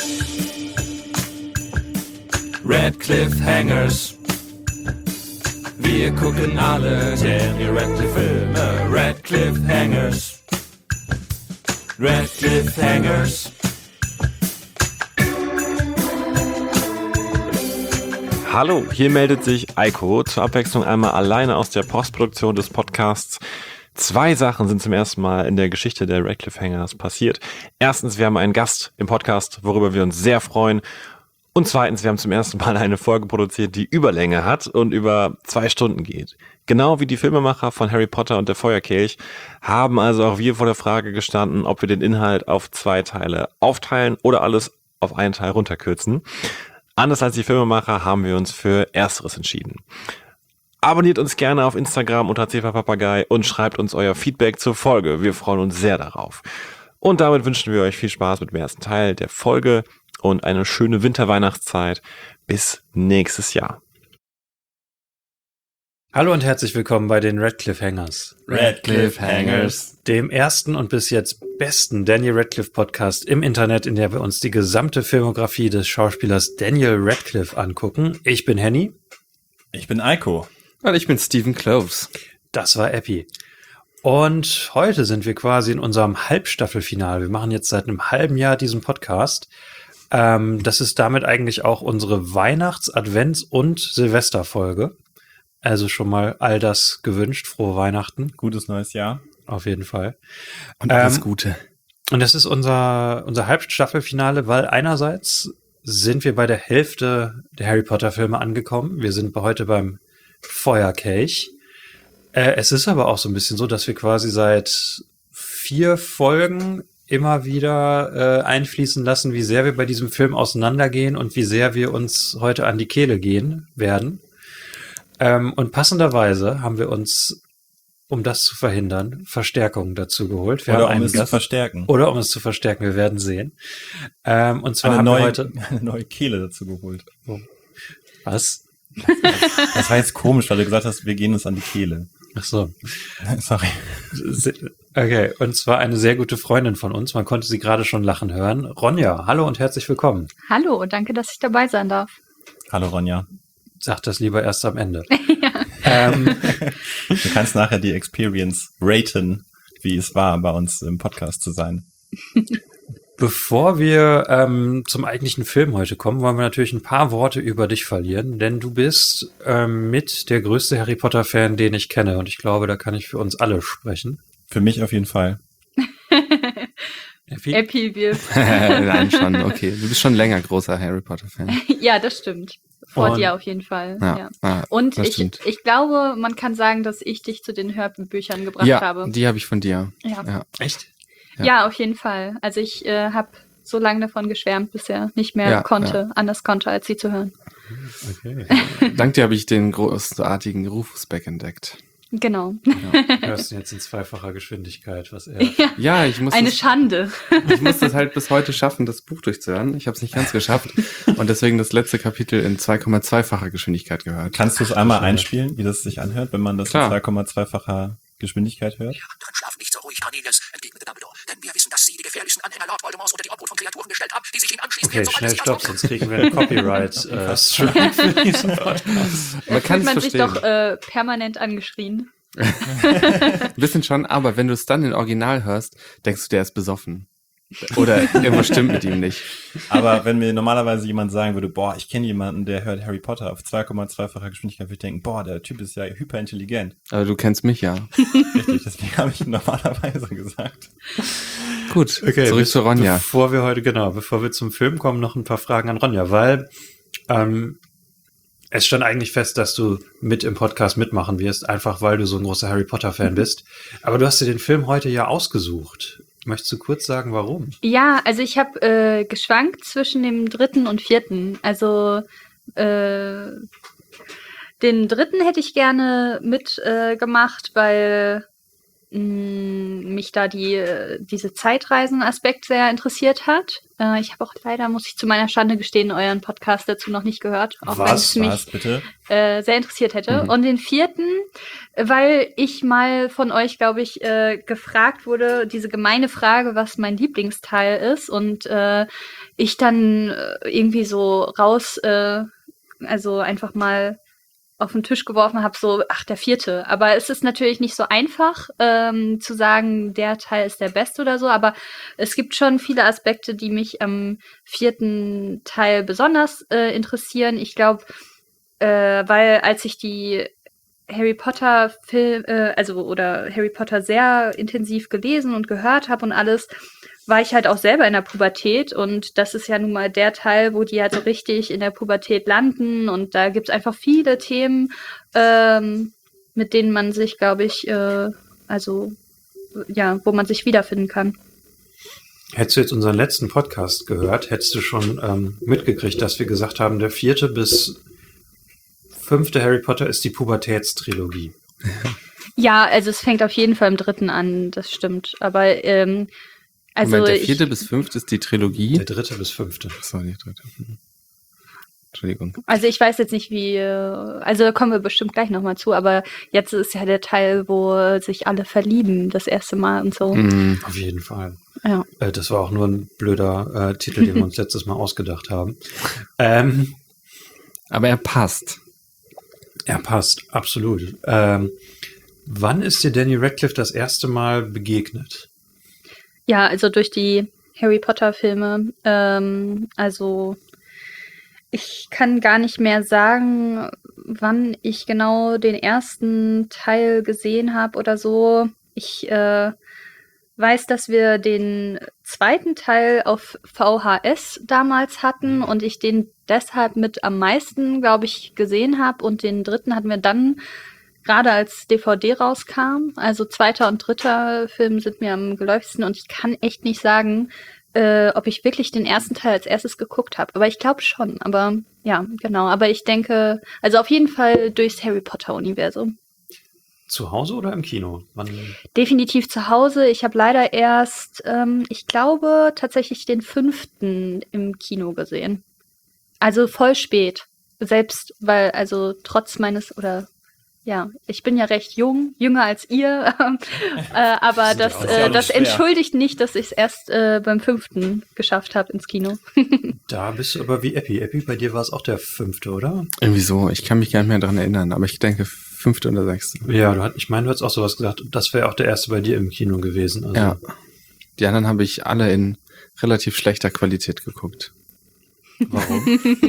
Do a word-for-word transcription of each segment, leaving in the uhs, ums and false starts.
Red Cliffhangers. Wir gucken alle Daniel Radcliffe Filme. Red Cliffhangers. Red Cliffhangers. Hallo, hier meldet sich Eiko, zur Abwechslung einmal alleine aus der Postproduktion des Podcasts. Zwei Sachen sind zum ersten Mal in der Geschichte der Red Cliffhangers passiert. Erstens, wir haben einen Gast im Podcast, worüber wir uns sehr freuen. Und zweitens, wir haben zum ersten Mal eine Folge produziert, die Überlänge hat und über zwei Stunden geht. Genau wie die Filmemacher von Harry Potter und der Feuerkelch haben also auch wir vor der Frage gestanden, ob wir den Inhalt auf zwei Teile aufteilen oder alles auf einen Teil runterkürzen. Anders als die Filmemacher haben wir uns für Ersteres entschieden. Abonniert uns gerne auf Instagram unter cvpapagei und schreibt uns euer Feedback zur Folge. Wir freuen uns sehr darauf. Und damit wünschen wir euch viel Spaß mit dem ersten Teil der Folge und eine schöne Winterweihnachtszeit. Bis nächstes Jahr. Hallo und herzlich willkommen bei den Red Cliffhangers. Red Cliffhangers. Dem ersten und bis jetzt besten Daniel Radcliffe Podcast im Internet, in der wir uns die gesamte Filmografie des Schauspielers Daniel Radcliffe angucken. Ich bin Henny. Ich bin Eiko. Und ich bin Stephen Cloves. Das war Epi. Und heute sind wir quasi in unserem Halbstaffelfinale. Wir machen jetzt seit einem halben Jahr diesen Podcast. Ähm, das ist damit eigentlich auch unsere Weihnachts-, Advents- und Silvesterfolge. Also schon mal all das gewünscht. Frohe Weihnachten. Gutes neues Jahr. Auf jeden Fall. Und alles Ähm, Gute. Und das ist unser, unser Halbstaffelfinale, weil einerseits sind wir bei der Hälfte der Harry Potter Filme angekommen. Wir sind heute beim Feuerkelch. Äh, es ist aber auch so ein bisschen so, dass wir quasi seit vier Folgen immer wieder äh, einfließen lassen, wie sehr wir bei diesem Film auseinandergehen und wie sehr wir uns heute an die Kehle gehen werden. Ähm, und passenderweise haben wir uns, um das zu verhindern, Verstärkung dazu geholt. Wir Oder haben um einen es zu Gast- verstärken. Oder um es zu verstärken, wir werden sehen. Ähm, und zwar Eine haben neue, wir heute... eine neue Kehle dazu geholt. Was? Das war jetzt komisch, weil du gesagt hast, wir gehen uns an die Kehle. Ach so. Sorry. Okay, und zwar eine sehr gute Freundin von uns. Man konnte sie gerade schon lachen hören. Ronja, hallo und herzlich willkommen. Hallo und danke, dass ich dabei sein darf. Hallo Ronja. Sag das lieber erst am Ende. ähm, Du kannst nachher die Experience raten, wie es war, bei uns im Podcast zu sein. Bevor wir ähm, zum eigentlichen Film heute kommen, wollen wir natürlich ein paar Worte über dich verlieren, denn du bist ähm, mit der größte Harry Potter-Fan, den ich kenne. Und ich glaube, da kann ich für uns alle sprechen. Für mich auf jeden Fall. Effi? Epi, wir. Nein, schon, okay. Du bist schon länger großer Harry Potter-Fan. Ja, das stimmt. Vor Und- dir auf jeden Fall. Ja, Ja. ah, Und das ich, stimmt. ich glaube, man kann sagen, dass ich dich zu den Hörbüchern gebracht Ja, habe. die habe ich von dir. Ja. Ja. Echt? ja. Ja, auf jeden Fall. Also ich äh, habe so lange davon geschwärmt, bis er nicht mehr Ja, konnte, anders konnte, als sie zu hören. Okay. Dank dir habe ich den großartigen Rufus Beck entdeckt. Genau. Du hörst ihn jetzt in zweifacher Geschwindigkeit, was er... Ja, ich muss, Eine das, Schande. ich muss das halt bis heute schaffen, das Buch durchzuhören. Ich habe es nicht ganz geschafft und deswegen das letzte Kapitel in zwei Komma zwei-facher Geschwindigkeit gehört. Kannst du es einmal einspielen, wie das sich anhört, wenn man das Klar. in zwei Komma zwei-facher Geschwindigkeit hört? Die anderen schlafen nicht so ruhig, Cornelius, entgegnete Dumbledore. Denn wir wissen, dass sie die gefährlichsten Anhänger Lord Voldemorts unter die Obhut von Kreaturen gestellt haben, die sich ihnen anschließen. Okay, werden, sobald schnell sie stopp, ausdrücken. sonst kriegen wir einen Copyright-Strike für diesen Podcast. Man kann Fühlt es man sich verstehen. doch äh, permanent angeschrien. Ein bisschen schon, aber wenn du es dann in Original hörst, denkst du, der ist besoffen. Oder irgendwas stimmt mit ihm nicht. Aber wenn mir normalerweise jemand sagen würde, boah, ich kenne jemanden, der hört Harry Potter auf zwei Komma zwei-facher Geschwindigkeit, würde ich denken, boah, der Typ ist ja hyperintelligent. Aber du kennst mich ja. Richtig, deswegen habe ich normalerweise gesagt. Gut, Okay, zurück bis- zu Ronja. Bevor wir heute, genau, bevor wir zum Film kommen, noch ein paar Fragen an Ronja, weil ähm, es stand eigentlich fest, dass du mit im Podcast mitmachen wirst, einfach weil du so ein großer Harry Potter-Fan bist. Aber du hast dir den Film heute ja ausgesucht. Möchtest du kurz sagen, warum? Ja, also ich habe äh, geschwankt zwischen dem dritten und vierten. Also äh, den dritten hätte ich gerne mitgemacht, äh, gemacht, weil mh, mich da die diese Zeitreisen-Aspekt sehr interessiert hat. Äh, ich habe auch leider, muss ich zu meiner Schande gestehen, euren Podcast dazu noch nicht gehört, auch wenn Was? es mich Was, bitte? äh, sehr interessiert hätte. Mhm. Und den vierten, weil ich mal von euch, glaube ich, äh, gefragt wurde, diese gemeine Frage, was mein Lieblingsteil ist, und äh, ich dann äh, irgendwie so raus, äh, also einfach mal auf den Tisch geworfen habe, so, ach, der vierte. Aber es ist natürlich nicht so einfach ähm, zu sagen, der Teil ist der beste oder so, aber es gibt schon viele Aspekte, die mich am vierten Teil besonders äh, interessieren. Ich glaube, äh, weil als ich die Harry Potter Film, äh, also oder Harry Potter sehr intensiv gelesen und gehört habe und alles, war ich halt auch selber in der Pubertät, und das ist ja nun mal der Teil, wo die halt so richtig in der Pubertät landen, und da gibt's einfach viele Themen, ähm, mit denen man sich, glaube ich, äh, also ja, wo man sich wiederfinden kann. Hättest du jetzt unseren letzten Podcast gehört, hättest du schon ähm, mitgekriegt, dass wir gesagt haben, der vierte bis fünfte Harry Potter ist die Pubertätstrilogie. Ja, also es fängt auf jeden Fall im dritten an, das stimmt. Aber ähm, also Moment, der ich, vierte bis fünfte ist die Trilogie. Der dritte bis fünfte. Achso, die dritte. Hm. Entschuldigung. also ich weiß jetzt nicht, wie, äh, also da kommen wir bestimmt gleich nochmal zu, aber jetzt ist ja der Teil, wo sich alle verlieben, das erste Mal und so. Mhm. Auf jeden Fall. Ja. Äh, das war auch nur ein blöder äh, Titel, den wir uns letztes Mal ausgedacht haben. Ähm, Aber er passt. er passt, absolut. Ähm, wann ist dir Danny Radcliffe das erste Mal begegnet? Ja, also durch die Harry Potter Filme. Ähm, also ich kann gar nicht mehr sagen, wann ich genau den ersten Teil gesehen habe oder so. Ich äh, weiß, dass wir den zweiten Teil auf V H S damals hatten und ich den deshalb mit am meisten, glaube ich, gesehen habe. Und den dritten hatten wir dann gerade als D V D rauskam. Also zweiter und dritter Film sind mir am geläufigsten, und ich kann echt nicht sagen, äh, ob ich wirklich den ersten Teil als erstes geguckt habe. Aber ich glaube schon. Aber ja, genau. Aber ich denke, also auf jeden Fall durchs Harry Potter-Universum. Zu Hause oder im Kino? Wann? Definitiv zu Hause. Ich habe leider erst, ähm, ich glaube, tatsächlich den fünften im Kino gesehen. Also voll spät. Selbst, weil, also trotz meines, oder ja, ich bin ja recht jung, jünger als ihr, äh, aber das, ja auch- ist ja äh, auch nicht das schwer. entschuldigt nicht, dass ich es erst äh, beim fünften geschafft habe ins Kino. Da bist du aber wie Epi. Epi, bei dir war es auch der fünfte, oder? Irgendwie so. Ich kann mich gar nicht mehr daran erinnern, aber ich denke fünfte oder sechste. Ja, du hat, ich meine, du hast auch sowas gesagt. Das wäre auch der erste bei dir im Kino gewesen. Also, Ja. Die anderen habe ich alle in relativ schlechter Qualität geguckt. Warum?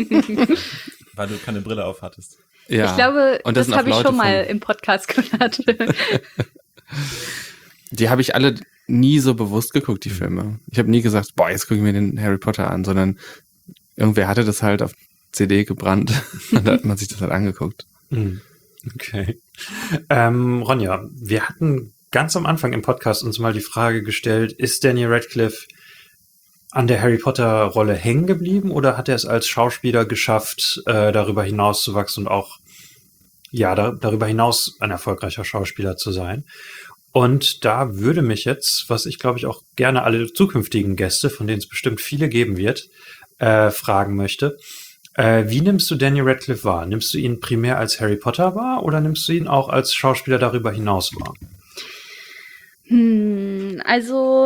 Weil du keine Brille auf hattest. Ja. Ich glaube, Und das, sind auch habe ich Leute schon mal von- im Podcast gehört. Die habe ich alle nie so bewusst geguckt, die Filme. Ich habe nie gesagt, boah, jetzt gucke ich mir den Harry Potter an, sondern irgendwer hatte das halt auf C D gebrannt und da hat man sich das halt angeguckt. Hm, okay. Ähm, Ronja, wir hatten ganz am Anfang im Podcast uns mal die Frage gestellt, ist Daniel Radcliffe an der Harry Potter Rolle hängen geblieben oder hat er es als Schauspieler geschafft, äh, darüber hinaus zu wachsen und auch ja, da, darüber hinaus ein erfolgreicher Schauspieler zu sein? Und da würde mich jetzt, was ich glaube ich auch gerne alle zukünftigen Gäste, von denen es bestimmt viele geben wird, äh, fragen möchte. Äh, wie nimmst du Daniel Radcliffe wahr? Nimmst du ihn primär als Harry Potter wahr oder nimmst du ihn auch als Schauspieler darüber hinaus wahr? Hm, also,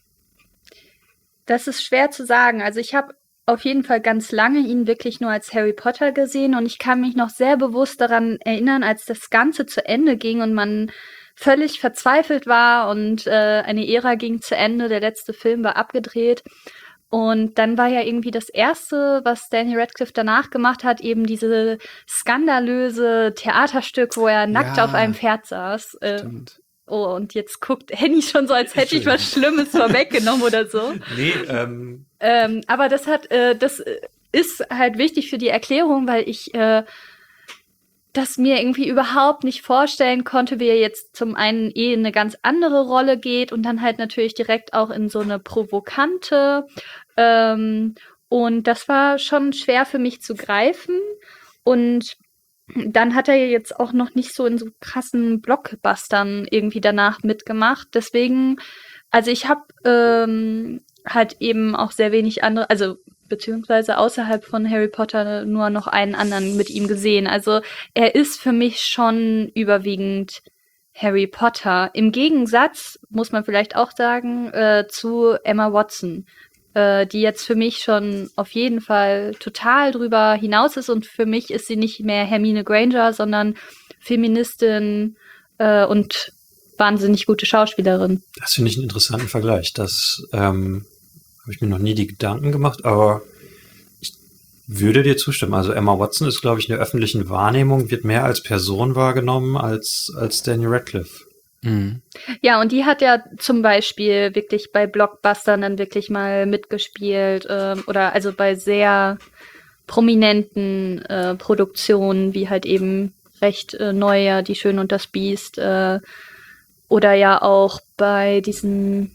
das ist schwer zu sagen. Also ich habe auf jeden Fall ganz lange ihn wirklich nur als Harry Potter gesehen, und ich kann mich noch sehr bewusst daran erinnern, als das Ganze zu Ende ging und man völlig verzweifelt war und äh, eine Ära ging zu Ende, der letzte Film war abgedreht. Und dann war ja irgendwie das Erste, was Daniel Radcliffe danach gemacht hat, eben diese skandalöse Theaterstück, wo er nackt Ja, auf einem Pferd saß. Äh, Stimmt. oh, und jetzt guckt Henny schon so, als hätte ich was Schlimmes vorweggenommen oder so. Nee, ähm, Ähm, aber das hat, äh, das ist halt wichtig für die Erklärung, weil ich äh, das mir irgendwie überhaupt nicht vorstellen konnte, wie er jetzt zum einen eh in eine ganz andere Rolle geht und dann halt natürlich direkt auch in so eine provokante. Ähm, und das war schon schwer für mich zu greifen. Und dann hat er jetzt auch noch nicht so in so krassen Blockbustern irgendwie danach mitgemacht. Deswegen, also ich habe ähm, halt eben auch sehr wenig andere, also beziehungsweise außerhalb von Harry Potter nur noch einen anderen mit ihm gesehen. Also er ist für mich schon überwiegend Harry Potter. Im Gegensatz, muss man vielleicht auch sagen, äh, zu Emma Watson, äh, die jetzt für mich schon auf jeden Fall total drüber hinaus ist. Und für mich ist sie nicht mehr Hermine Granger, sondern Feministin äh, und wahnsinnig gute Schauspielerin. Das finde ich einen interessanten Vergleich. Das ähm, habe ich mir noch nie die Gedanken gemacht, aber ich würde dir zustimmen. Also Emma Watson ist, glaube ich, in der öffentlichen Wahrnehmung, wird mehr als Person wahrgenommen als, als Daniel Radcliffe. Mhm. Ja, und die hat ja zum Beispiel wirklich bei Blockbustern dann wirklich mal mitgespielt ähm, oder also bei sehr prominenten äh, Produktionen, wie halt eben recht äh, neu, ja, Die Schöne und das Biest äh, oder ja auch bei diesen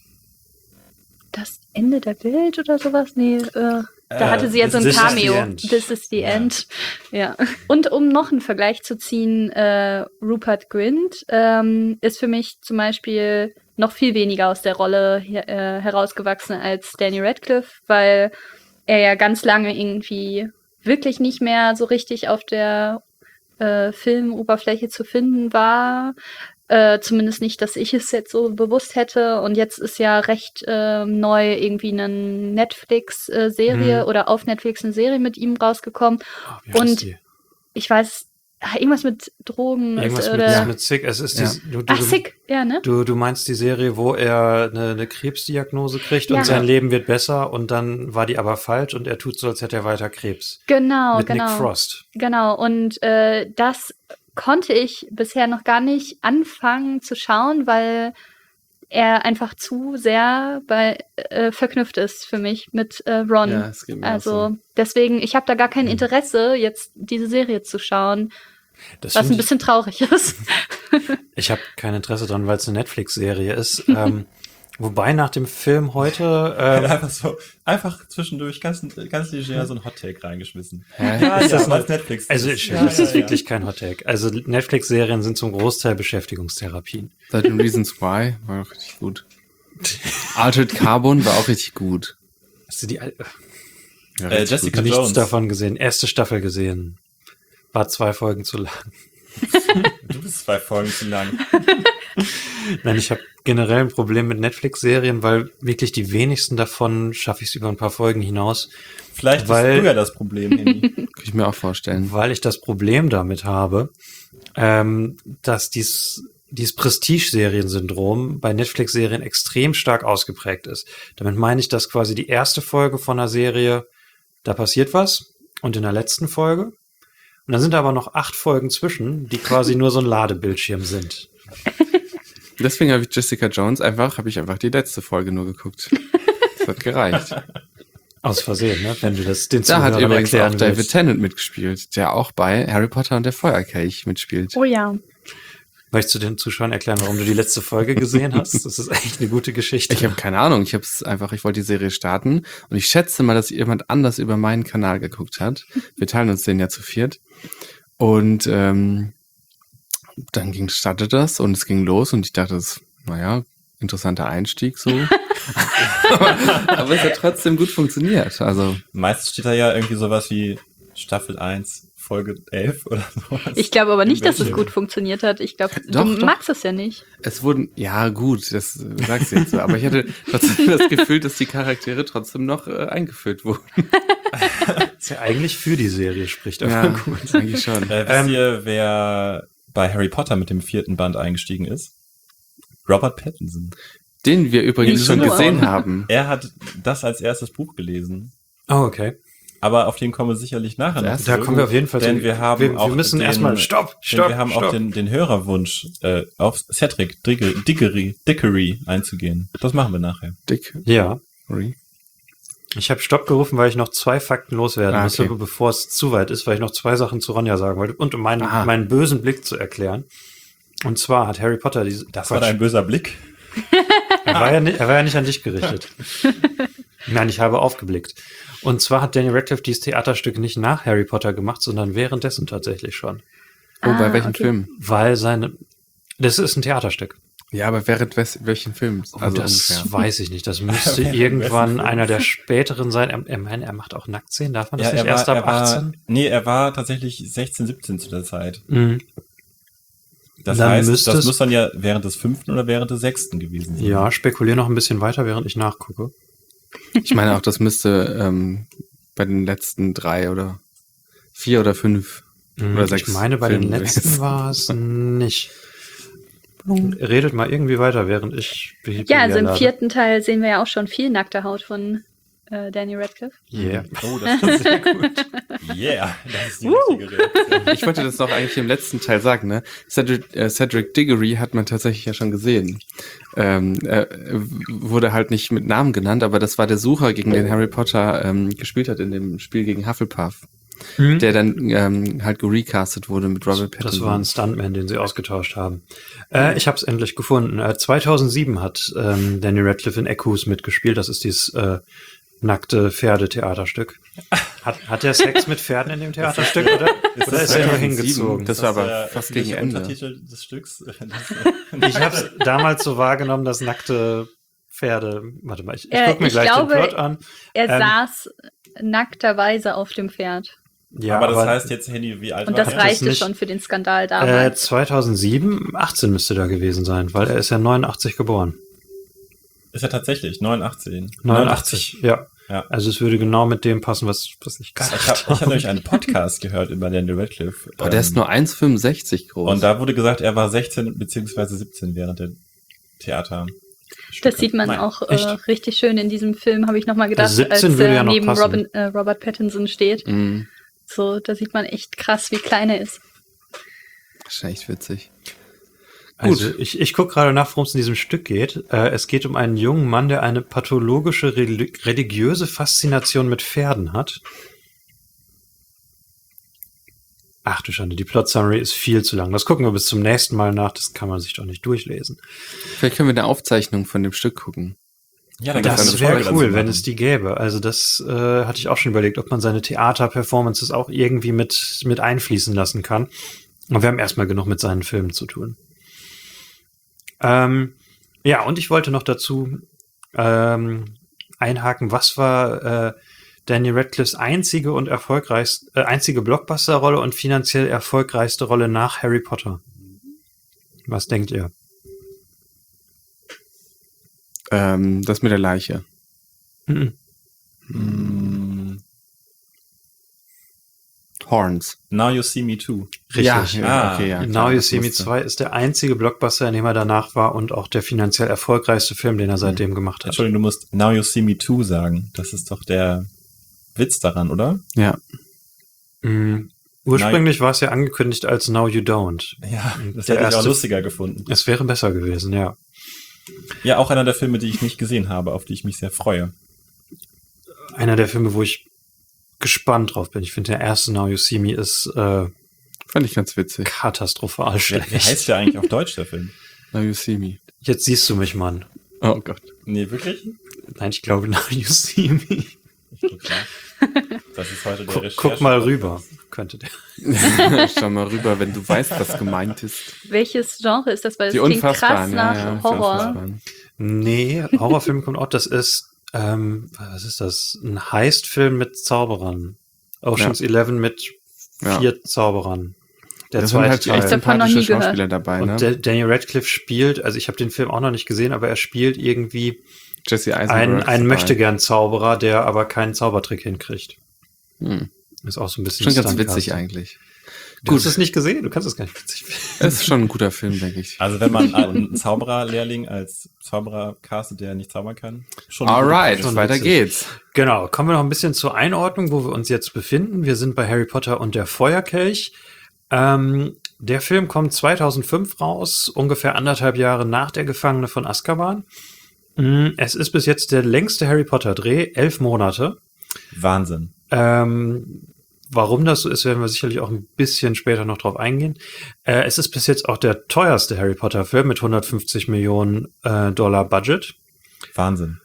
Das Ende der Welt oder sowas? Nee, äh, da Äh, hatte sie ja so ein This is the Cameo. end. This is the Ja. end. Ja. Und um noch einen Vergleich zu ziehen, äh, Rupert Grint ähm, ist für mich zum Beispiel noch viel weniger aus der Rolle her äh, herausgewachsen als Daniel Radcliffe, weil er ja ganz lange irgendwie wirklich nicht mehr so richtig auf der äh, Filmoberfläche zu finden war. Äh, zumindest nicht, dass ich es jetzt so bewusst hätte. Und jetzt ist ja recht äh, neu irgendwie eine Netflix-Serie Mhm. oder auf Netflix eine Serie mit ihm rausgekommen. Oh, wie heißt Und die? ich weiß, ah, irgendwas mit Drogen Irgendwas ist, mit, oder. mit Sick. Es ist Ja. die, du, du, Ach, Sick, ja, ne? Du, du meinst die Serie, wo er eine, eine Krebsdiagnose kriegt Ja. und sein Leben wird besser und dann war die aber falsch und er tut so, als hätte er weiter Krebs. Genau, mit genau. Nick Frost. Genau, und äh, das konnte ich bisher noch gar nicht anfangen zu schauen, weil er einfach zu sehr bei äh, verknüpft ist für mich mit äh, Ron. Ja, es geht mir auch also so. deswegen, ich habe da gar kein Interesse, jetzt diese Serie zu schauen, Das was find ein ich- bisschen traurig ist. Ich habe kein Interesse dran, weil es eine Netflix-Serie ist. ähm, wobei nach dem Film heute ähm, Einfach so, einfach zwischendurch ganz, ganz leger so ein Hot-Take reingeschmissen. Hä? Ja, Ist ja, das weil eine- es Netflix also ist. ich, Ja, das ja, ist ja. wirklich kein Hot-Take. Also Netflix-Serien sind zum Großteil Beschäftigungstherapien. thirteen Reasons Why war auch richtig gut. Altered Carbon war auch richtig gut. Hast du die al- Ja, Äh, richtig Jessica gut. nichts Jones. davon gesehen? Erste Staffel gesehen. War zwei Folgen zu lang. Du bist zwei Folgen zu lang. Nein, ich habe generell ein Problem mit Netflix-Serien, weil wirklich die wenigsten davon schaffe ich es über ein paar Folgen hinaus, Vielleicht Weil- bist du ja das Problem, Henny. Kann ich mir auch vorstellen. weil ich das Problem damit habe, ähm, dass dies, dieses Prestige-Serien-Syndrom bei Netflix-Serien extrem stark ausgeprägt ist. Damit meine ich, dass quasi die erste Folge von einer Serie, da passiert was und in der letzten Folge. Und dann sind da aber noch acht Folgen zwischen, die quasi nur so ein Ladebildschirm sind. Deswegen habe ich Jessica Jones einfach, habe ich einfach die letzte Folge nur geguckt. Das hat gereicht. Aus Versehen, ne? Wenn du das den Da hat Zuhörern übrigens auch erklären David willst. Tennant mitgespielt, der auch bei Harry Potter und der Feuerkelch mitspielt. Oh ja. Möchtest du den Zuschauern erklären, warum du die letzte Folge gesehen hast? Das ist echt eine gute Geschichte. Ich habe keine Ahnung, ich habe es einfach, ich wollte die Serie starten und ich schätze mal, dass jemand anders über meinen Kanal geguckt hat. Wir teilen uns den ja zu viert. Und ähm, dann ging, startete das und es ging los und ich dachte, das, naja, interessanter Einstieg so. aber, aber es hat trotzdem gut funktioniert. Also Meistens steht da ja irgendwie sowas wie Staffel eins, Folge elf oder sowas. Ich glaube aber nicht, dass es Welche? gut funktioniert hat. Ich glaube, du Doch, doch. magst es ja nicht. es wurden, ja gut, das äh, sagst du jetzt so, aber ich hatte trotzdem das Gefühl, dass die Charaktere trotzdem noch äh, eingeführt wurden. Das ja eigentlich für die Serie spricht, aber Ja, gut. eigentlich schon. Äh, wisst Ähm, ihr, wer bei Harry Potter mit dem vierten Band eingestiegen ist? Robert Pattinson. Den wir übrigens Ich schon finde gesehen auch. haben. Er hat das als erstes Buch gelesen. Oh, okay. Aber auf den kommen wir sicherlich nachher noch. Das- Da kommen wir auf jeden Fall Denn zu. wir haben wir, auch wir müssen den, erstmal stopp, denn stopp, wir haben stopp. auch den, den Hörerwunsch, äh, auf Cedric Diggory, Diggory, Dickory einzugehen. Das machen wir nachher. Dick. Ja, Ri. ich habe Stopp gerufen, weil ich noch zwei Fakten loswerden Ah, musste, okay. bevor es zu weit ist, weil ich noch zwei Sachen zu Ronja sagen wollte und um meinen, Aha. meinen bösen Blick zu erklären. Und zwar hat Harry Potter diese. Das war dein böser Blick. Er war, ja nicht, er war ja nicht an dich gerichtet. Nein, ich habe aufgeblickt. Und zwar hat Daniel Radcliffe dieses Theaterstück nicht nach Harry Potter gemacht, sondern währenddessen tatsächlich schon. Oh, bei Ah, welchem okay. Film? Weil seine, das ist ein Theaterstück. Ja, aber während wes welchen Films? Oh, Also das ungefähr. weiß ich nicht. Das müsste Während irgendwann wessen Film? einer der späteren sein. Er, er, meine, er macht auch Nacktszenen. Darf man das Ja, nicht er war, erst ab er war, achtzehn? nee, er war tatsächlich sechzehn, siebzehn zu der Zeit. Mhm. Das Dann heißt, müsste das es- muss dann ja während des fünften oder während des sechsten gewesen sein. Ja, spekuliere noch ein bisschen weiter, während ich nachgucke. Ich meine auch, das müsste ähm, bei den letzten drei oder vier oder fünf Mhm, oder sechs ich meine, bei den Filmen letzten gewesen. war es nicht. Redet mal irgendwie weiter, während ich Ja, also im lade. vierten Teil sehen wir ja auch schon viel nackte Haut von äh, Danny Radcliffe. Yeah. Oh, das ist sehr gut. Yeah, das ist die richtige Reaktion. Ich wollte das noch eigentlich im letzten Teil sagen, ne? Cedric, äh, Cedric Diggory hat man tatsächlich ja schon gesehen. Ähm, er wurde halt nicht mit Namen genannt, aber das war der Sucher, gegen den Harry Potter ähm, gespielt hat in dem Spiel gegen Hufflepuff, Mhm. der dann ähm, halt gerecastet wurde mit Robert Pattinson. Das war ein Stuntman, den sie ausgetauscht haben. Äh, ich habe es endlich gefunden. Äh, zweitausendsieben hat ähm, Danny Radcliffe in Echoes mitgespielt. Das ist dieses äh, nackte Pferdetheaterstück. Hat, hat der Sex mit Pferden in dem Theaterstück oder, Ist oder das ist er nur zweitausendsieben? hingezogen? Das war aber der fast öffentliche gegen Ende. Untertitel des Stücks. Ich habe es damals so wahrgenommen, dass nackte Pferde. Warte mal, ich, ich Äh, gucke mir ich gleich glaube, den Plot an. Er Ähm, saß nackterweise auf dem Pferd. Ja, aber das heißt jetzt, Handy, wie alt Und war das er? das reichte nicht- schon für den Skandal äh, damals. zweitausendsieben, achtzehn müsste da gewesen sein, weil er ist ja neunundachtzig geboren. Ist er tatsächlich neunundachtzig. neunundachtzig, ja. Ja. Also es würde genau mit dem passen, was, was ich Ich gesagt habe ich hab nämlich einen Podcast gehört über Daniel Radcliffe. Boah, der ist Ähm, nur eins Komma fünfundsechzig groß. Und da wurde gesagt, er war sechzehn beziehungsweise siebzehn während der Theater. Das sieht man Nein, auch äh, echt? richtig schön in diesem Film, habe ich nochmal gedacht, Also als siebzehn würde er ja noch neben passen. Robin, äh, Robert Pattinson steht. Mhm. So, da sieht man echt krass, wie klein er ist. Das ist echt witzig. Also ich, ich gucke gerade nach, worum es in diesem Stück geht. Äh, es geht um einen jungen Mann, der eine pathologische reli- religiöse Faszination mit Pferden hat. Ach du Schande, die Plot-Summary ist viel zu lang. Das gucken wir bis zum nächsten Mal nach, das kann man sich doch nicht durchlesen. Vielleicht können wir eine Aufzeichnung von dem Stück gucken. Ja, dann gibt's Das eine wäre Folge dazu cool, wenn machen. es die gäbe. Also das äh, hatte ich auch schon überlegt, ob man seine Theater-Performances auch irgendwie mit, mit einfließen lassen kann. Und wir haben erstmal genug mit seinen Filmen zu tun. Ähm, ja, und ich wollte noch dazu ähm, einhaken, was war äh, Danny Radcliffes einzige und erfolgreichste, äh, einzige Blockbuster-Rolle und finanziell erfolgreichste Rolle nach Harry Potter? Was denkt ihr? Ähm, das mit der Leiche. Mhm. Mm, Horns. Now You See Me Too. Richtig. Ja, Ah, okay, ja. Now klar, You das See Me musste. zwei ist der einzige Blockbuster, in dem er danach war und auch der finanziell erfolgreichste Film, den er seitdem gemacht hat. Entschuldigung, du musst Now You See Me Too sagen. Das ist doch der Witz daran, oder? Ja. Mhm. Ursprünglich war es ja angekündigt als Now You Don't. Ja, das Der hätte ich auch erste- lustiger gefunden. Es wäre besser gewesen, ja. Ja, auch einer der Filme, die ich nicht gesehen habe, auf die ich mich sehr freue. Einer der Filme, wo ich gespannt drauf bin. Ich finde, der erste Now You See Me ist äh, Fand ich ganz witzig. katastrophal Wer, schlecht. wer heißt der eigentlich auf Deutsch, der Film? Now you see me. Jetzt siehst du mich, Mann. Oh Gott. Nee, wirklich? Nein, ich glaube Now You See Me. Ich guck mal. Das ist heute der Guck, Recherche. guck mal rüber. Könnte der. Schau mal rüber, wenn du weißt, was gemeint ist. Welches Genre ist das? Weil Die das klingt krass Unfassbaren. nach ja, ja, die Horror. Unfassbaren. Nee, Horrorfilm kommt auch. Das ist, ähm, was ist das? Ein Heist-Film mit Zauberern. Ocean's Eleven mit Ja. vier Zauberern. Der Da sind zweite halt Teil. echt Davon noch nie sympathische gehört. Schauspieler dabei, Und ne? Da- Daniel Radcliffe spielt, also ich habe den Film auch noch nicht gesehen, aber er spielt irgendwie Jesse Eisenberg. einen, ist einen dabei. Möchtegern-Zauberer, der aber keinen Zaubertrick hinkriegt. Hm. Ist auch so ein bisschen Schon ganz Stuntcasting. witzig eigentlich. Du hast es nicht gesehen, du kannst es gar nicht witzig finden. Es ist schon ein guter Film, denke ich. Also wenn man einen Zaubererlehrling als Zauberer castet, der nicht zaubern kann, schon Alright, schon weiter witzig. geht's. Genau, kommen wir noch ein bisschen zur Einordnung, wo wir uns jetzt befinden. Wir sind bei Harry Potter und der Feuerkelch. Ähm, der Film kommt zweitausendfünf raus, ungefähr anderthalb Jahre nach der Gefangene von Azkaban. Mm, Es ist bis jetzt der längste Harry Potter-Dreh, elf Monate. Wahnsinn. Ähm, warum das so ist, werden wir sicherlich auch ein bisschen später noch drauf eingehen. Äh, es ist bis jetzt auch der teuerste Harry Potter-Film mit hundertfünfzig Millionen äh, Dollar Budget. Wahnsinn.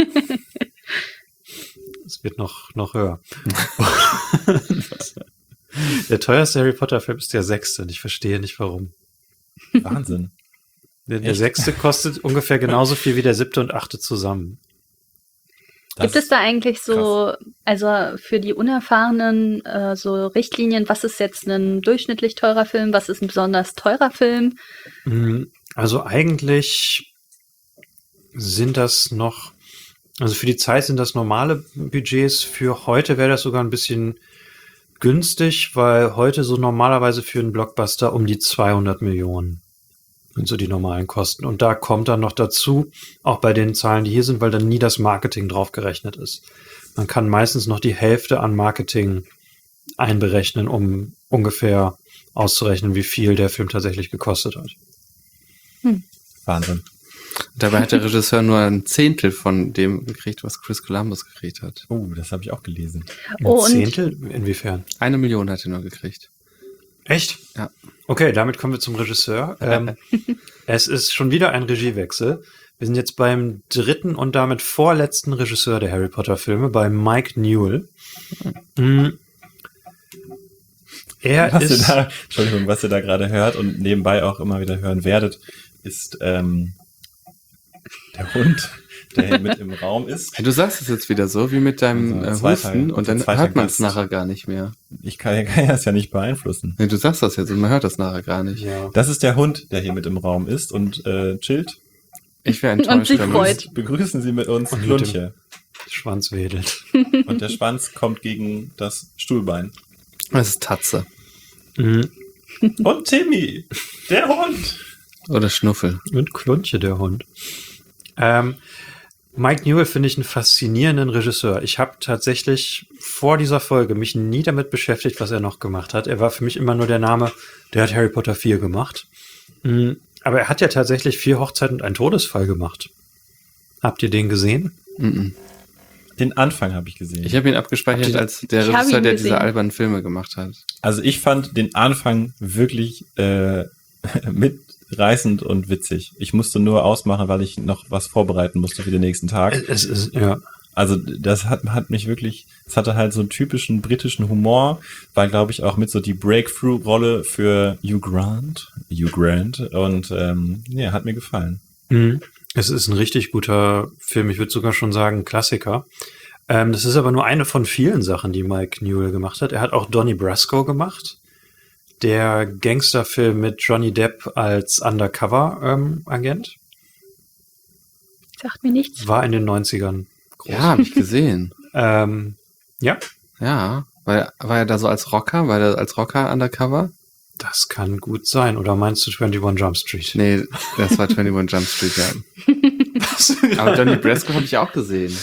Es wird noch, noch höher. Der teuerste Harry Potter-Film ist der sechste und ich verstehe nicht, warum. Wahnsinn. Der, der Echt? sechste kostet ungefähr genauso viel wie der siebte und achte zusammen. Das Gibt es da eigentlich so, also für die Unerfahrenen, äh, so Richtlinien, was ist jetzt ein durchschnittlich teurer Film, was ist ein besonders teurer Film? Mm, Also eigentlich sind das noch, also für die Zeit sind das normale Budgets. Für heute wäre das sogar ein bisschen günstig, weil heute so normalerweise für einen Blockbuster um die zweihundert Millionen sind so die normalen Kosten. Und da kommt dann noch dazu, auch bei den Zahlen, die hier sind, weil dann nie das Marketing draufgerechnet ist. Man kann meistens noch die Hälfte an Marketing einberechnen, um ungefähr auszurechnen, wie viel der Film tatsächlich gekostet hat. Wahnsinn. Dabei hat der Regisseur nur ein Zehntel von dem gekriegt, was Chris Columbus gekriegt hat. Oh, das habe ich auch gelesen. Ein Oh, und- Zehntel? Inwiefern? Eine Million hat er nur gekriegt. Echt? Ja. Okay, damit kommen wir zum Regisseur. Ähm, es ist schon wieder ein Regiewechsel. Wir sind jetzt beim dritten und damit vorletzten Regisseur der Harry Potter Filme, bei Mike Newell. Mm. Er Was ihr ist... da, Entschuldigung, was ihr da gerade hört und nebenbei auch immer wieder hören werdet, ist ähm, der Hund, der hier mit im Raum ist. Du sagst es jetzt wieder so, wie mit deinem Also äh, zweiter- Husten und dann zweiter hört man es Gast. nachher gar nicht mehr. Ich kann, kann das ja nicht beeinflussen. Nee, du sagst das jetzt und man hört das nachher gar nicht. Ja. Das ist der Hund, der hier mit im Raum ist und äh, chillt. Ich wäre Und enttäuscht, sich wenn freut. Begrüßen Sie mit uns Und mit Klunche. Schwanz wedelt. Und der Schwanz kommt gegen das Stuhlbein. Das ist Tatze. Mhm. Und Timmy, der Hund. Oder Schnuffel. Und Klunche, der Hund. Ähm, Mike Newell finde ich einen faszinierenden Regisseur. Ich habe tatsächlich vor dieser Folge mich nie damit beschäftigt, was er noch gemacht hat. Er war für mich immer nur der Name, der hat Harry Potter vier gemacht. Mhm. Aber er hat ja tatsächlich vier Hochzeiten und einen Todesfall gemacht. Habt ihr den gesehen? Mhm. Den Anfang habe ich gesehen. Ich habe ihn abgespeichert Habt ihr- als der Ich hab Regisseur, ihn der gesehen. diese albernen Filme gemacht hat. Also ich fand den Anfang wirklich äh, mitreißend und witzig. Ich musste nur ausmachen, weil ich noch was vorbereiten musste für den nächsten Tag. Es ist, ja. Also das hat, hat mich wirklich, es hatte halt so einen typischen britischen Humor, war glaube ich auch mit so die Breakthrough-Rolle für Hugh Grant, Hugh Grant und ähm, ja, hat mir gefallen. Mhm. Es ist ein richtig guter Film. Ich würde sogar schon sagen Klassiker. Ähm, das ist aber nur eine von vielen Sachen, die Mike Newell gemacht hat. Er hat auch Donnie Brasco gemacht. Der Gangsterfilm mit Johnny Depp als Undercover-Agent. Sagt mir nichts. War in den neunzigern groß. Ja, habe ich gesehen. Ähm, ja, Ja. War, war er da so als Rocker? War er als Rocker undercover? das kann gut sein. Oder meinst du einundzwanzig Jump Street? Nee, das war einundzwanzig Jump Street, ja. Aber Johnny Brasco habe ich auch gesehen.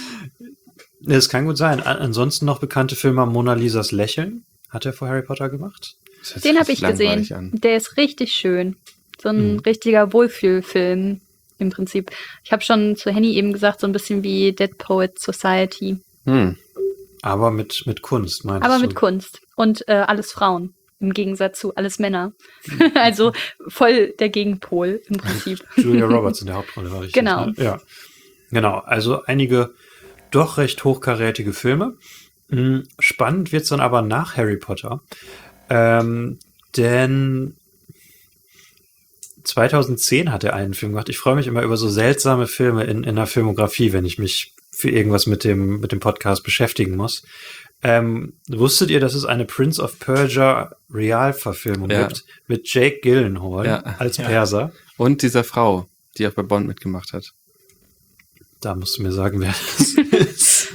Das kann gut sein. An- ansonsten noch bekannte Filme, Mona Lisas Lächeln. Hat er vor Harry Potter gemacht? Das hört sich Den habe fast ich gesehen. langweilig an. Der ist richtig schön. So ein Mhm. richtiger Wohlfühlfilm im Prinzip. Ich habe schon zu Henny eben gesagt, so ein bisschen wie Dead Poets Society. Hm. Aber mit, mit Kunst, meinst Aber du? mit Kunst. Und äh, alles Frauen. Im Gegensatz zu alles Männer. Also voll der Gegenpol im Prinzip. Julia Roberts in der Hauptrolle war richtig. Genau. Ne? Ja. Genau. Also einige doch recht hochkarätige Filme. Hm, Spannend wird's dann aber nach Harry Potter. Ähm, denn zweitausendzehn hat er einen Film gemacht. Ich freue mich immer über so seltsame Filme in, in der Filmografie, wenn ich mich für irgendwas mit dem, mit dem Podcast beschäftigen muss. Ähm, wusstet ihr, dass es eine Prince of Persia Realverfilmung Ja. gibt mit Jake Gyllenhaal Ja. als Ja. Perser? Und dieser Frau, die auch bei Bond mitgemacht hat. Da musst du mir sagen, wer das ist.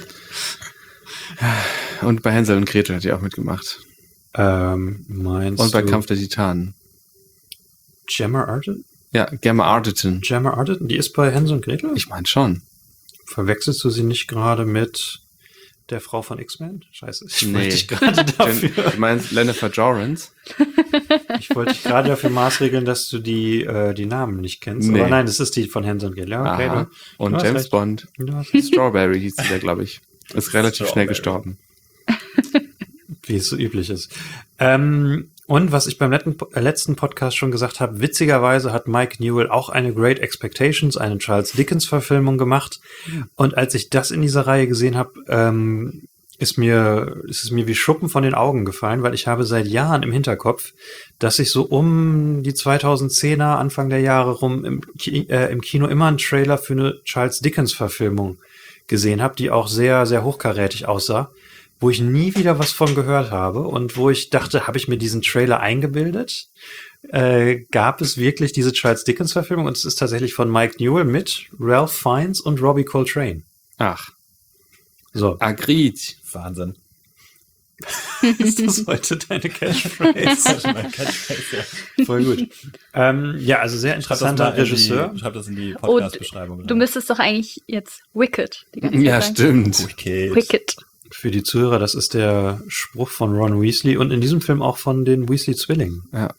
Und bei Hänsel und Gretel hat die auch mitgemacht. ähm, meinst Und bei du Kampf der Titanen. Gemma Arterton? Ja, Gemma Arterton. Gemma Arterton? Die ist bei Hänsel und Gretel? Ich meine schon. Verwechselst du sie nicht gerade mit der Frau von X-Men? Scheiße, ich Nee. wollte dich gerade Jen, dafür, du meinst Jennifer Lawrence? ich wollte dich gerade dafür maßregeln, dass du die, äh, die Namen nicht kennst. Nee. Aber nein, das ist die von Hänsel und Gretel. Ja, okay, Aha. du, Und du hast James recht. Bond. Du hast recht. Strawberry hieß sie da, glaube ich. Ist relativ schnell Strawberry. gestorben. Wie es so üblich ist. Ähm, und was ich beim letzten, äh, letzten Podcast schon gesagt habe, witzigerweise hat Mike Newell auch eine Great Expectations, eine Charles Dickens-Verfilmung gemacht. Und als ich das in dieser Reihe gesehen habe, ähm, ist mir, ist es mir wie Schuppen von den Augen gefallen, weil ich habe seit Jahren im Hinterkopf, dass ich so um die zweitausendzehner, Anfang der Jahre rum im, Ki äh, im Kino immer einen Trailer für eine Charles Dickens-Verfilmung gesehen habe, die auch sehr, sehr hochkarätig aussah, wo ich nie wieder was von gehört habe und wo ich dachte, habe ich mir diesen Trailer eingebildet? Äh, gab es wirklich diese Charles Dickens-Verfilmung? Und es ist tatsächlich von Mike Newell mit Ralph Fiennes und Robbie Coltrane. Ach, So. agreed. Wahnsinn. Ist das heute deine Catchphrase? Voll gut. Ähm, ja, also sehr interessanter Regisseur. Schreib das in die Oh, Podcast-Beschreibung. Du müsstest doch eigentlich jetzt Wicked die ganze Ja, Zeit sagen. stimmt. Okay. Wicked. Für die Zuhörer, das ist der Spruch von Ron Weasley und in diesem Film auch von den Weasley-Zwillingen. Ja.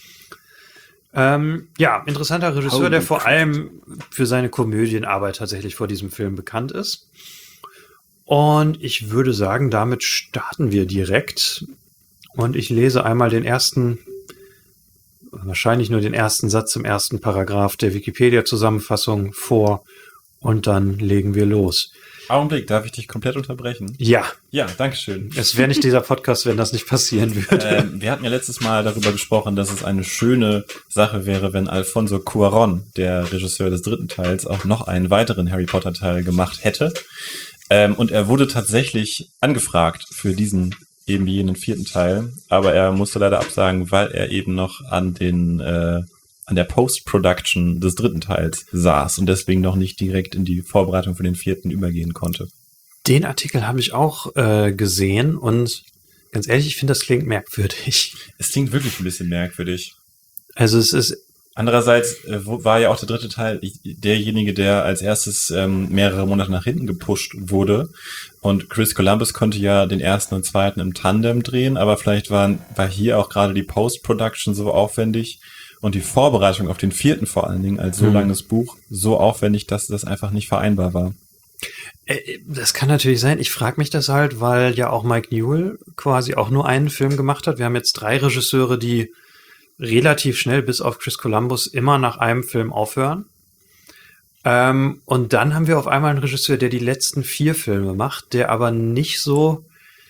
Ähm, ja, interessanter Regisseur, Holy der vor crap. allem für seine Komödienarbeit tatsächlich vor diesem Film bekannt ist. Und ich würde sagen, damit starten wir direkt. Und ich lese einmal den ersten, wahrscheinlich nur den ersten Satz im ersten Paragraph der Wikipedia-Zusammenfassung vor und dann legen wir los. Augenblick, darf ich dich komplett unterbrechen? Ja, Ja, dankeschön. es wäre nicht dieser Podcast, wenn das nicht passieren würde. Ähm, wir hatten ja letztes Mal darüber gesprochen, dass es eine schöne Sache wäre, wenn Alfonso Cuarón, der Regisseur des dritten Teils, auch noch einen weiteren Harry Potter Teil gemacht hätte. Ähm, und er wurde tatsächlich angefragt für diesen eben jenen vierten Teil, aber er musste leider absagen, weil er eben noch an den äh, an der Post-Production des dritten Teils saß und deswegen noch nicht direkt in die Vorbereitung für den vierten übergehen konnte. Den Artikel habe ich auch äh, gesehen und ganz ehrlich, ich finde, das klingt merkwürdig. Es klingt wirklich ein bisschen merkwürdig. Also es ist, Andererseits äh, wo- war ja auch der dritte Teil derjenige, der als erstes ähm, mehrere Monate nach hinten gepusht wurde. Und Chris Columbus konnte ja den ersten und zweiten im Tandem drehen, aber vielleicht waren, war hier auch gerade die Post-Production so aufwendig und die Vorbereitung auf den vierten vor allen Dingen als so Hm. langes Buch so aufwendig, dass das einfach nicht vereinbar war. äh, das kann natürlich sein. Ich frage mich das halt, weil ja auch Mike Newell quasi auch nur einen Film gemacht hat. Wir haben jetzt drei Regisseure, die relativ schnell bis auf Chris Columbus immer nach einem Film aufhören. Ähm, und dann haben wir auf einmal einen Regisseur, der die letzten vier Filme macht, der aber nicht so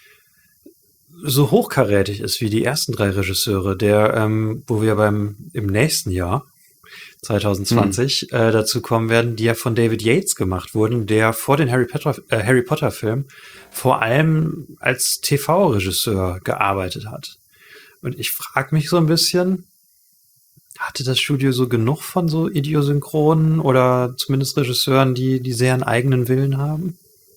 so hochkarätig ist wie die ersten drei Regisseure, der, ähm, wo wir beim im nächsten Jahr zwanzig zwanzig äh, dazu kommen werden, die ja von David Yates gemacht wurden, der vor den Harry Potter äh, Harry Potter Film vor allem als T V-Regisseur gearbeitet hat. Und ich frage mich so ein bisschen, hatte das Studio so genug von so Idiosynchronen oder zumindest Regisseuren, die, die sehr einen eigenen Willen haben?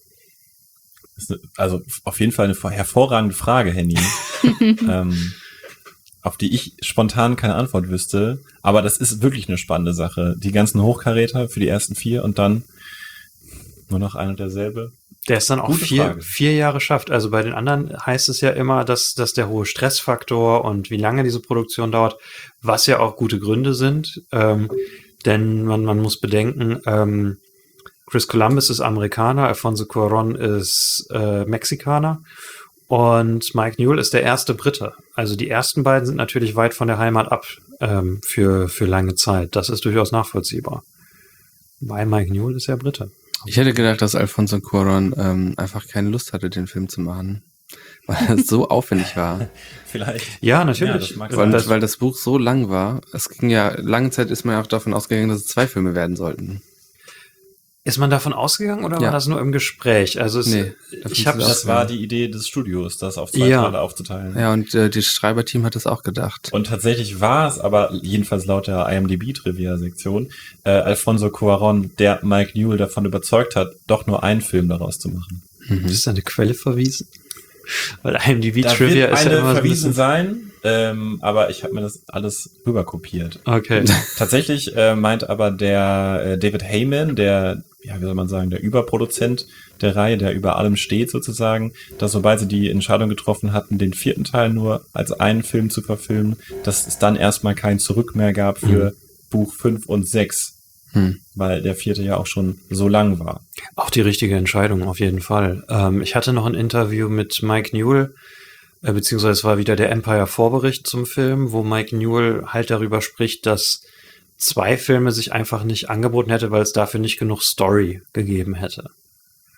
Das ist eine, also auf jeden Fall eine hervorragende Frage, Henny, ähm, auf die ich spontan keine Antwort wüsste. Aber das ist wirklich eine spannende Sache. Die ganzen Hochkaräter für die ersten vier und dann nur noch ein und derselbe. Der es dann auch Gute vier, Frage. vier Jahre schafft. Also bei den anderen heißt es ja immer, dass, dass der hohe Stressfaktor und wie lange diese Produktion dauert, was ja auch gute Gründe sind. Ähm, denn man, man muss bedenken, ähm, Chris Columbus ist Amerikaner, Alfonso Cuarón ist äh, Mexikaner und Mike Newell ist der erste Brite. Also die ersten beiden sind natürlich weit von der Heimat ab ähm, für, für lange Zeit. Das ist durchaus nachvollziehbar. Weil Mike Newell ist ja Brite. Ich hätte gedacht, dass Alfonso Cuarón ähm, einfach keine Lust hatte, den Film zu machen, weil es so aufwendig war. Vielleicht. Ja, Ja, natürlich. das mag Und sein. das, weil das Buch so lang war, es ging ja, lange Zeit ist man ja auch davon ausgegangen, dass es zwei Filme werden sollten. ist man davon ausgegangen oder Ja. war das nur im Gespräch? Also es, Nee, davon ich habe sind Das war die Idee des Studios, das auf zwei Ja. Teile aufzuteilen. Ja, und äh, das Schreiberteam hat das auch gedacht. Und tatsächlich war es aber, jedenfalls laut der I M D B-Trivia-Sektion, äh, Alfonso Cuarón, der Mike Newell davon überzeugt hat, doch nur einen Film daraus zu machen. ist das eine Quelle verwiesen? Weil I M D B Da Trivia wird ist eine ja immer so ein verwiesen bisschen, sein, ähm, aber ich habe mir das alles rüberkopiert. okay. Tatsächlich äh, meint aber der äh, David Heyman, der, ja, wie soll man sagen, der Überproduzent der Reihe, der über allem steht sozusagen, dass sobald sie die Entscheidung getroffen hatten, den vierten Teil nur als einen Film zu verfilmen, dass es dann erstmal kein Zurück mehr gab für Buch fünf und sechs, Hm. weil der vierte ja auch schon so lang war. Auch die richtige Entscheidung, auf jeden Fall. Ähm, ich hatte noch ein Interview mit Mike Newell, äh, beziehungsweise es war wieder der Empire-Vorbericht zum Film, wo Mike Newell halt darüber spricht, dass zwei Filme sich einfach nicht angeboten hätte, weil es dafür nicht genug Story gegeben hätte.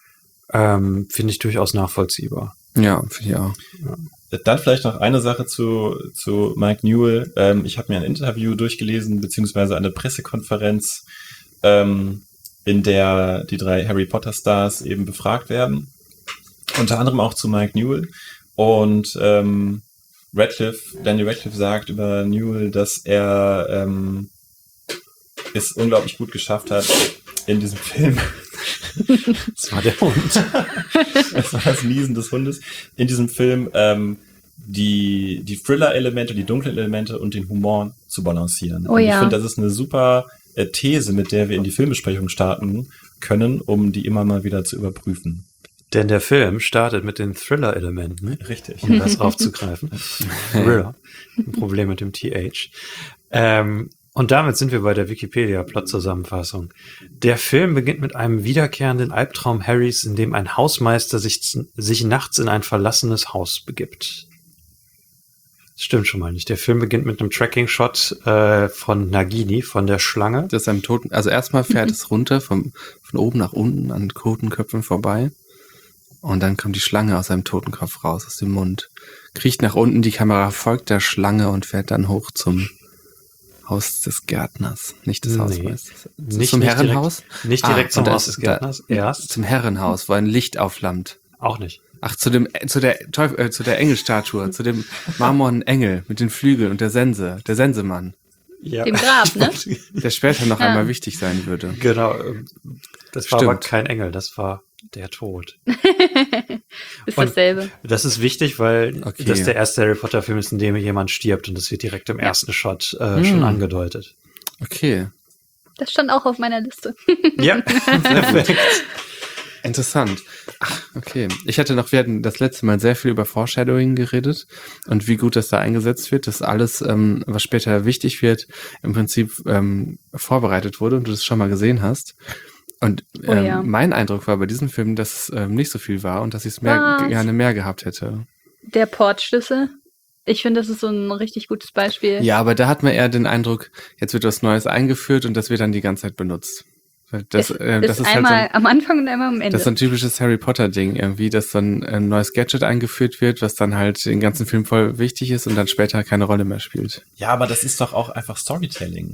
ähm, finde ich durchaus nachvollziehbar. Ja, finde ich auch. Dann vielleicht noch eine Sache zu, zu Mike Newell. Ähm, ich habe mir ein Interview durchgelesen, beziehungsweise eine Pressekonferenz, ähm, in der die drei Harry Potter Stars eben befragt werden. Unter anderem auch zu Mike Newell. Und ähm, Radcliffe, Daniel Radcliffe sagt über Newell, dass er ähm, es unglaublich gut geschafft hat, in diesem Film. Das war der Hund. Das war das Niesen des Hundes. In diesem Film ähm, die, die Thriller-Elemente, die dunklen Elemente und den Humor zu balancieren. Oh und ich ja. finde, das ist eine super äh, These, mit der wir in die Filmbesprechung starten können, um die immer mal wieder zu überprüfen. Denn der Film startet mit den Thriller-Elementen, Richtig. um das aufzugreifen. Thriller. Ein Problem mit dem T H. Ähm, und damit sind wir bei der Wikipedia-Plot-Zusammenfassung. Der Film beginnt mit einem wiederkehrenden Albtraum Harrys, in dem ein Hausmeister sich, sich nachts in ein verlassenes Haus begibt. Das stimmt schon mal nicht. Der Film beginnt mit einem Tracking-Shot äh, von Nagini, von der Schlange. Das ist einem Toten, also erstmal fährt es runter vom, von oben nach unten an Totenköpfen vorbei. Und dann kommt die Schlange aus seinem Totenkopf raus, aus dem Mund. Kriecht nach unten, die Kamera folgt der Schlange und fährt dann hoch zum Haus des Gärtners. Nicht des Nee, Hausmeisters. nicht- zum nicht Herrenhaus? direkt- nicht direkt zum und da Haus ist- des Gärtners, Da, erst. Zum Herrenhaus, wo ein Licht aufflammt. Auch nicht. Ach, zu dem, äh, zu der Teufel, äh, zu der Engelstatue, zu dem marmornen Engel mit den Flügeln und der Sense, der Sensemann, Ja. Dem Grab, ne? der später noch Ja. einmal wichtig sein würde. Genau. ähm, Das war Stimmt. aber kein Engel, das war der Tod. Ist Und- dasselbe. Das ist wichtig, weil Okay. das der erste Harry Potter Film ist, in dem jemand stirbt und das wird direkt im Ja. ersten Shot äh, Hm. schon angedeutet. Okay, Das stand auch auf meiner Liste. Ja, perfekt. interessant. Ach, okay. Ich hatte noch, wir hatten das letzte Mal sehr viel über Foreshadowing geredet und wie gut das da eingesetzt wird, dass alles, ähm, was später wichtig wird, im Prinzip ähm, vorbereitet wurde und du das schon mal gesehen hast. Und Oh ähm, ja. mein Eindruck war bei diesem Film, dass es ähm, nicht so viel war und dass ich es mehr, Was? gerne mehr gehabt hätte. Der Portschlüssel. Ich finde, das ist so ein richtig gutes Beispiel. Ja, aber da hat man eher den Eindruck, jetzt wird was Neues eingeführt und das wird dann die ganze Zeit benutzt. Weil Das, es äh, ist das ist halt so einmal ein, am Anfang und einmal am Ende. das ist so ein typisches Harry Potter Ding irgendwie, dass dann ein neues Gadget eingeführt wird, was dann halt den ganzen Film voll wichtig ist und dann später keine Rolle mehr spielt. Ja, aber das ist doch auch einfach Storytelling.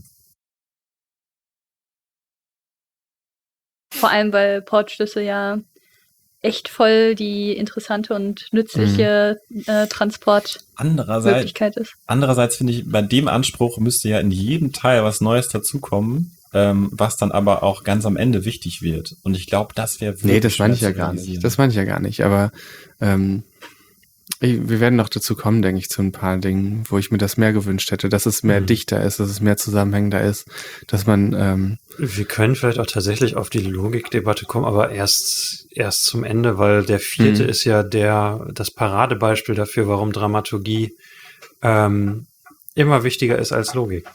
Vor allem, weil Portschlüssel ja echt voll die interessante und nützliche äh, Transportmöglichkeit Andererseits, ist. andererseits finde ich, bei dem Anspruch müsste ja in jedem Teil was Neues dazukommen, ähm, was dann aber auch ganz am Ende wichtig wird. Und ich glaube, das wäre wirklich Nee, das meine ich schwer ja zu gar realisieren. nicht. Das meine ich ja gar nicht, aber ähm, ich, wir werden noch dazu kommen, denke ich, zu ein paar Dingen, wo ich mir das mehr gewünscht hätte, dass es mehr Mhm. dichter ist, dass es mehr zusammenhängender ist, dass man ähm, Wir können vielleicht auch tatsächlich auf die Logikdebatte kommen, aber erst, erst zum Ende, weil der vierte Mhm. ist ja der, das Paradebeispiel dafür, warum Dramaturgie ähm, immer wichtiger ist als Logik.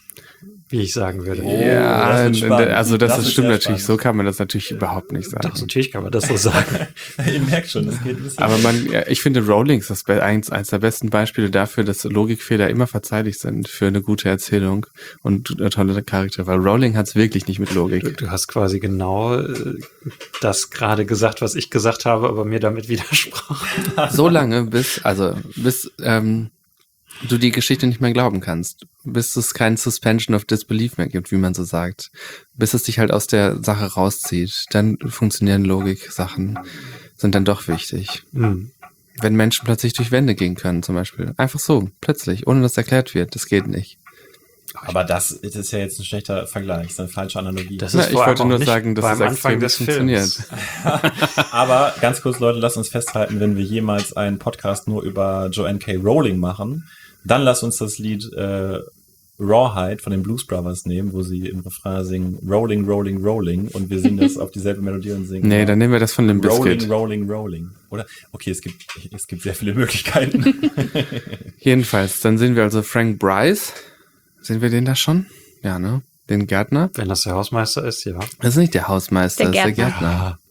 Wie ich sagen würde. Oh, ja, das wird spannend. also das, Das das wird stimmt sehr natürlich, spannend. so kann man das natürlich überhaupt nicht sagen. Doch, natürlich kann man das so sagen. Ihr merkt schon, das geht ein bisschen. Aber man, ja, ich finde Rowling ist das be- eins, eins der besten Beispiele dafür, dass Logikfehler immer verzeihlich sind für eine gute Erzählung und äh, tolle Charakter, weil Rowling hat es wirklich nicht mit Du, Logik. du hast quasi genau äh, das gerade gesagt, was ich gesagt habe, aber mir damit widersprochen. So lange, bis, also, bis ähm, du die Geschichte nicht mehr glauben kannst, bis es kein Suspension of Disbelief mehr gibt, wie man so sagt, bis es dich halt aus der Sache rauszieht, dann funktionieren Logik-Sachen, sind dann doch wichtig. Hm. Wenn Menschen plötzlich durch Wände gehen können, zum Beispiel. Einfach so, plötzlich, ohne dass erklärt wird. Das geht nicht. Aber das, das ist ja jetzt ein schlechter Vergleich, das ist eine falsche Analogie. Das Na, ist ich vor allem wollte auch nur nicht sagen, dass beim es Anfang extrem des funktioniert. Films. Aber ganz kurz, Leute, lasst uns festhalten, wenn wir jemals einen Podcast nur über Joanne K. Rowling machen, dann lasst uns das Lied äh, Rawhide von den Blues Brothers nehmen, wo sie im Refrain singen Rolling, Rolling, Rolling und wir singen das auf dieselbe Melodie und singen Nee, dann nehmen wir das von Limp Rolling, Bizkit. Rolling, Rolling. Oder? Okay, es gibt, es gibt sehr viele Möglichkeiten. Jedenfalls, dann sehen wir also Frank Bryce. Sehen wir den da schon? Ja, ne? Den Gärtner. Wenn das der Hausmeister ist, ja. Das ist nicht der Hausmeister, Der das ist der Gärtner. Gärtner.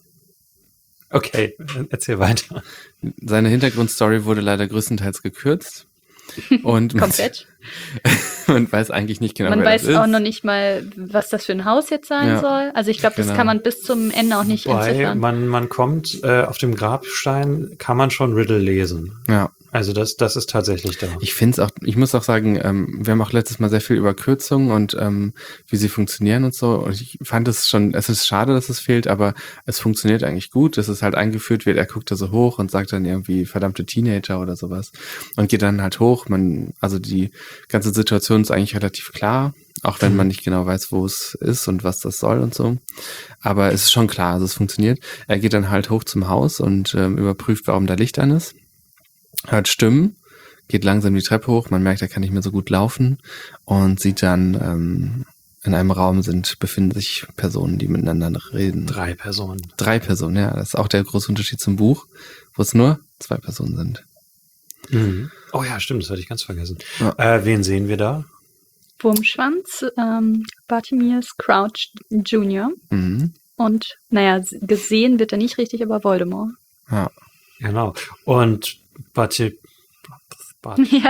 Okay, erzähl weiter. Seine Hintergrundstory wurde leider größtenteils gekürzt. Und man, Komplett. Man weiß eigentlich nicht genau, Man wer weiß das ist. auch noch nicht mal, was das für ein Haus jetzt sein Ja. soll. Also ich glaube, das Genau. kann man bis zum Ende auch nicht Wobei, entziffern. man, man kommt, äh, auf dem Grabstein kann man schon Riddle lesen. Ja. Also das, das ist tatsächlich da. Ich finde es auch, ich muss auch sagen, ähm, wir haben auch letztes Mal sehr viel über Kürzungen und ähm, wie sie funktionieren und so. Und ich fand es schon, es ist schade, dass es fehlt, aber es funktioniert eigentlich gut, dass es halt eingeführt wird. Er guckt da so hoch und sagt dann irgendwie verdammte Teenager oder sowas und geht dann halt hoch. Man, also die ganze Situation ist eigentlich relativ klar, auch wenn man nicht genau weiß, wo es ist und was das soll und so. Aber es ist schon klar, also es funktioniert. Er geht dann halt hoch zum Haus und ähm, überprüft, warum da Licht an ist. Hört Stimmen, geht langsam die Treppe hoch, man merkt, er kann nicht mehr so gut laufen und sieht dann, ähm, in einem Raum sind, befinden sich Personen, die miteinander reden. Drei Personen. Drei Personen, ja, das ist auch der große Unterschied zum Buch, wo es nur zwei Personen sind. Mhm. Oh ja, stimmt, das hatte ich ganz vergessen. Ja. Äh, wen sehen wir da? Wurmschwanz, ähm, Bartimaeus Crouch Junior Mhm. Und, naja, s- gesehen wird er nicht richtig, aber Voldemort. Ja. Genau. Und Barty, Barty, Ja.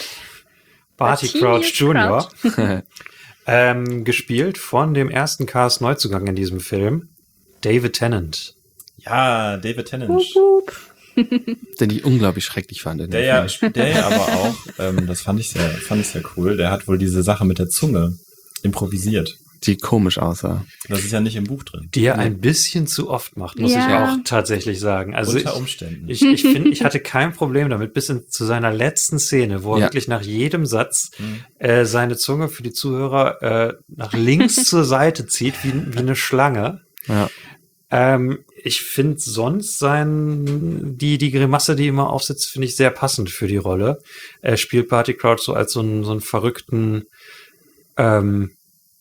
Barty Bartimaeus Crouch Junior Crouch. Ähm, gespielt von dem ersten Cast Neuzugang in diesem Film, David Tennant. Ja, David Tennant. Wup, wup. Den ich unglaublich schrecklich fand. in dem Der ja, Film. der ja aber auch, ähm, das fand ich sehr, fand ich sehr cool. Der hat wohl diese Sache mit der Zunge improvisiert. Die komisch aussah. Das ist ja nicht im Buch drin. Die er ein bisschen zu oft macht, muss Ja. ich auch tatsächlich sagen. Also Unter ich, Umständen. ich, ich finde, ich hatte kein Problem damit, bis hin zu seiner letzten Szene, wo er Ja. wirklich nach jedem Satz Mhm. äh, seine Zunge für die Zuhörer äh, nach links zur Seite zieht, wie, wie eine Schlange. Ja. Ähm, ich finde sonst sein, die, die Grimasse, die immer aufsetzt, finde ich sehr passend für die Rolle. Er spielt Barty Crouch so als so einen, so einen verrückten, ähm,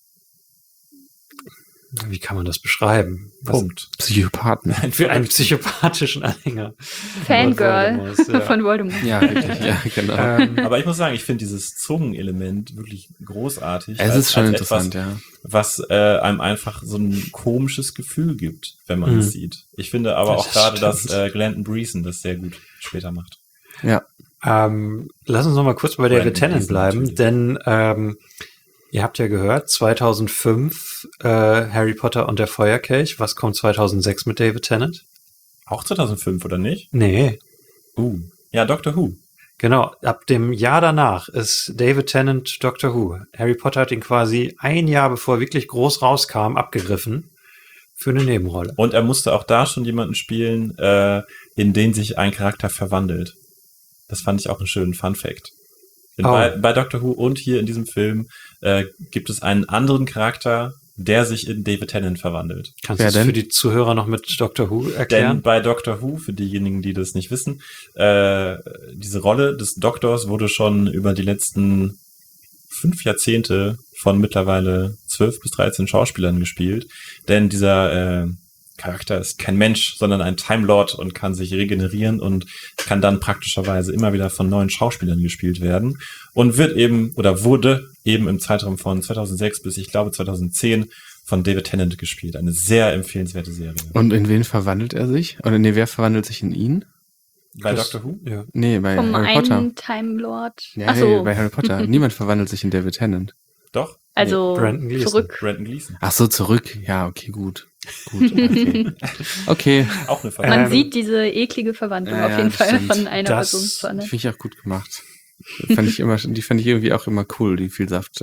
wie kann man das beschreiben? Was- Punkt. Psychopathen. Für einen psychopathischen Anhänger. Fangirl Voldemorts, ja. von Voldemort. Ja, wirklich, ja, genau. Ähm, Aber ich muss sagen, ich finde dieses Zungenelement wirklich großartig. es als- ist schon als interessant, etwas, ja. was äh, einem einfach so ein komisches Gefühl gibt, wenn man Mhm. es sieht. Ich finde aber Das auch gerade, dass stimmt. äh, Glendon Breeson das sehr gut später macht. Ja. Ähm, lass uns noch mal kurz bei Brandon David Tennant Gleeson bleiben, natürlich. denn ähm, ihr habt ja gehört, zweitausendfünf äh, Harry Potter und der Feuerkelch. Was kommt zweitausendsechs mit David Tennant? Auch zweitausendfünf, oder nicht? Nee, Uh. Ja, Doctor Who. genau. Ab dem Jahr danach ist David Tennant Doctor Who. Harry Potter hat ihn quasi ein Jahr bevor er wirklich groß rauskam, abgegriffen für eine Nebenrolle. Und er musste auch da schon jemanden spielen, äh, in den sich ein Charakter verwandelt. Das fand ich auch einen schönen Fun-Fact. Denn Oh. bei, bei Doctor Who und hier in diesem Film äh, gibt es einen anderen Charakter, der sich in David Tennant verwandelt. Kannst Wer du das denn? für die Zuhörer noch mit Doctor Who Denn erklären? bei Doctor Who, für diejenigen, die das nicht wissen, äh, diese Rolle des Doktors wurde schon über die letzten fünf Jahrzehnte von mittlerweile zwölf bis dreizehn Schauspielern gespielt. Denn dieser äh, Charakter ist kein Mensch, sondern ein Time Lord und kann sich regenerieren und kann dann praktischerweise immer wieder von neuen Schauspielern gespielt werden und wird eben oder wurde eben im Zeitraum von zweitausendsechs bis ich glaube zweitausendzehn von David Tennant gespielt. Eine sehr empfehlenswerte Serie. Und in wen verwandelt er sich? Oder nee, wer verwandelt sich in ihn? Bei Das- Doctor Who? Ja. Nee, bei Vom Harry Potter. einen Time Lord. Ja, Ach hey, so, bei Harry Potter. Niemand verwandelt sich in David Tennant. Doch. also Brandon Gleeson. zurück. Brandon Gleeson. Ach so, zurück. Ja, okay, gut. Gut, okay. Okay, Auch eine Man Verwandlung. Ähm, sieht diese eklige Verwandlung ja, auf jeden das Fall stimmt. von einer Das Person zu einer. finde ich auch gut gemacht. Fand ich immer, die fand ich irgendwie auch immer cool, die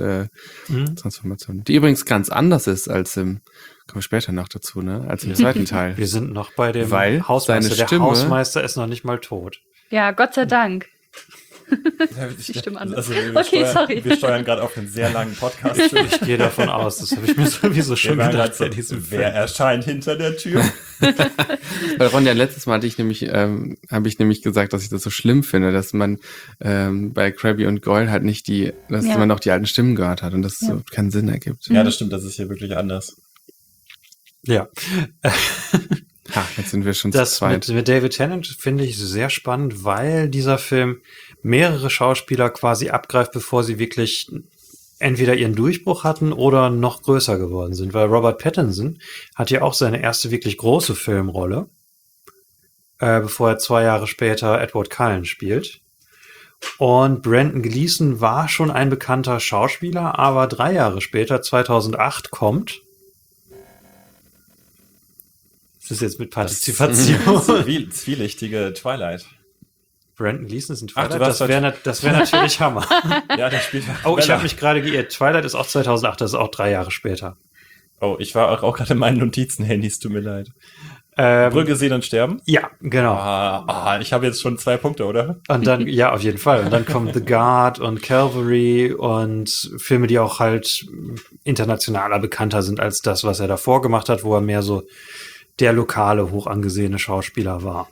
Vielsaft-Transformation. Mhm. die übrigens ganz anders ist als im, kommen wir später noch dazu, ne? Als im zweiten Teil. Wir sind noch bei dem Weil Hausmeister. seine Der Stimme- Hausmeister ist noch nicht mal tot. Ja, Gott sei Dank. Ich, Die Stimme an. also wir, Okay, steuern, sorry. wir steuern gerade auf einen sehr langen Podcast. Ich gehe davon aus. Das habe ich mir sowieso schon Wir waren gedacht gerade bei diesem so, wer Film. erscheint hinter der Tür? Weil Ronja, letztes Mal hatte ich nämlich, ähm, habe ich nämlich gesagt, dass ich das so schlimm finde, dass man ähm, bei Krabby und Goyle halt nicht die, dass Ja. man auch die alten Stimmen gehört hat und das Ja. so keinen Sinn ergibt. Ja, das stimmt, das ist hier wirklich anders. Ja. Ha, jetzt sind wir schon Das zu zweit. mit, mit David Tennant finde ich sehr spannend, weil dieser Film mehrere Schauspieler quasi abgreift, bevor sie wirklich entweder ihren Durchbruch hatten oder noch größer geworden sind. Weil Robert Pattinson hat ja auch seine erste wirklich große Filmrolle, äh, bevor er zwei Jahre später Edward Cullen spielt. Und Brendan Gleeson war schon ein bekannter Schauspieler, aber drei Jahre später, zweitausendacht, kommt. Das ist jetzt mit Partizipation. Zwiel- Zwielichtige Twilight. Brandon Gleeson ist ein Ach, Twilight, du warst das wäre das wär natürlich Hammer. Ja, der spielt. Oh, ich Bella. habe mich gerade geirrt. Twilight ist auch zweitausendacht, das ist auch drei Jahre später. Oh, ich war auch, auch gerade in meinen Notizen-Handys, tut mir leid. Ähm, Brücke sehen und sterben? Ja, genau. Ah, ah, ich habe jetzt schon zwei Punkte, oder? Und dann, ja, auf jeden Fall. Und dann kommt The Guard und Calvary und Filme, die auch halt internationaler bekannter sind als das, was er davor gemacht hat, wo er mehr so der lokale, hoch angesehene Schauspieler war.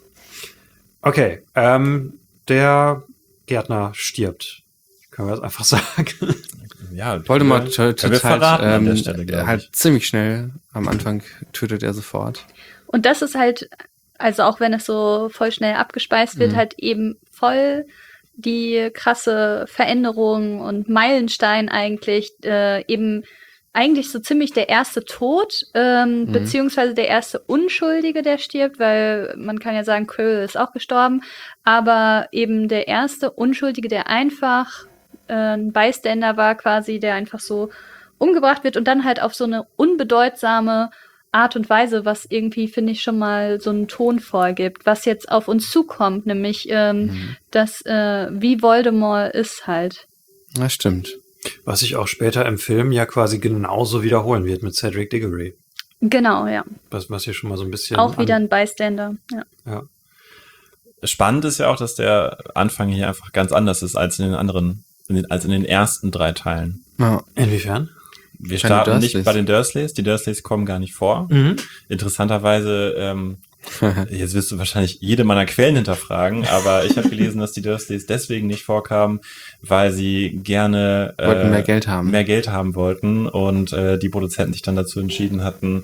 Okay, ähm, der Gärtner stirbt. Können wir das einfach sagen? Ja, Voldemort können wir tötet halt, verraten an der ähm, Stelle, glaub ich. halt ziemlich schnell. Am Anfang tötet er sofort. Und das ist halt, also auch wenn es so voll schnell abgespeist wird, Mhm. halt eben voll die krasse Veränderung und Meilenstein eigentlich, äh, eben eigentlich so ziemlich der erste Tod, ähm, Mhm. beziehungsweise der erste Unschuldige, der stirbt, weil man kann ja sagen, Quirrell ist auch gestorben, aber eben der erste Unschuldige, der einfach äh, ein Bystander war quasi, der einfach so umgebracht wird und dann halt auf so eine unbedeutsame Art und Weise, was irgendwie, finde ich, schon mal so einen Ton vorgibt, was jetzt auf uns zukommt, nämlich ähm, Mhm. dass äh, wie Voldemort ist halt. Das stimmt. Was sich auch später im Film ja quasi genauso wiederholen wird mit Cedric Diggory. Genau, ja. Was, was hier schon mal so ein bisschen. Auch wieder an, ein Bystander. Ja. ja. Spannend ist ja auch, dass der Anfang hier einfach ganz anders ist als in den anderen, in den, als in den ersten drei Teilen. Ja. Inwiefern? Wir Bei den starten Dursleys. nicht bei den Dursleys. Die Dursleys kommen gar nicht vor. Mhm. Interessanterweise, ähm, jetzt wirst du wahrscheinlich jede meiner Quellen hinterfragen, aber ich habe gelesen, dass die Dursleys deswegen nicht vorkamen, weil sie gerne äh, Wollten mehr Geld haben. mehr Geld haben wollten und äh, die Produzenten sich dann dazu entschieden hatten,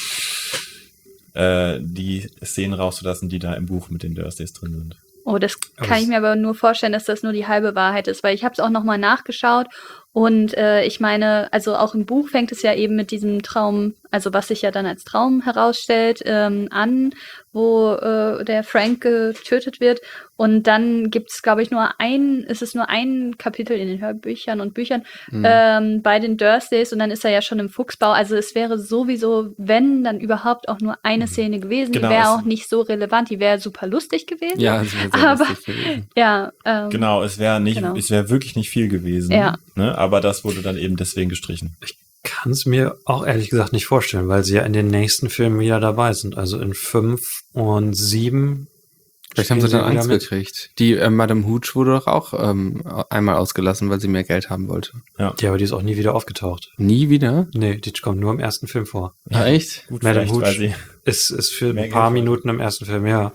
äh, die Szenen rauszulassen, die da im Buch mit den Dursleys drin sind. Oh, das Aber kann es- ich mir aber nur vorstellen, dass das nur die halbe Wahrheit ist, weil ich habe es auch nochmal nachgeschaut und äh, ich meine, also auch im Buch fängt es ja eben mit diesem Traum, also was sich ja dann als Traum herausstellt, ähm, an, wo äh, der Frank getötet wird und dann gibt es, glaube ich, nur ein, ist es nur ein Kapitel in den Hörbüchern und Büchern Mhm. ähm, bei den Dursleys und dann ist er ja schon im Fuchsbau, also es wäre sowieso, wenn, dann überhaupt auch nur eine Szene gewesen, Genau, die wäre es- auch nicht so relevant, die wäre super lustig gewesen. Ja, das wäre sehr Aber- lustig gewesen. Ja, ähm, Genau, es wäre nicht, Genau. es wäre wirklich nicht viel gewesen. Ja. Ne? Aber das wurde dann eben deswegen gestrichen. Kann es mir auch ehrlich gesagt nicht vorstellen, weil sie ja in den nächsten Filmen wieder dabei sind. Also in fünf und sieben. Vielleicht haben sie spielen dann wieder Angst mit. gekriegt. Die äh, Madame Hooch wurde doch auch ähm, einmal ausgelassen, weil sie mehr Geld haben wollte. Ja, aber die ist auch nie wieder aufgetaucht. Nie wieder? Nee, die kommt nur im ersten Film vor. Ah, echt? Gut, Madame vielleicht, weil Hooch. sie Ist, ist für Mehr ein paar Geld Minuten im ersten Film, ja.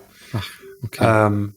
Okay. Ähm,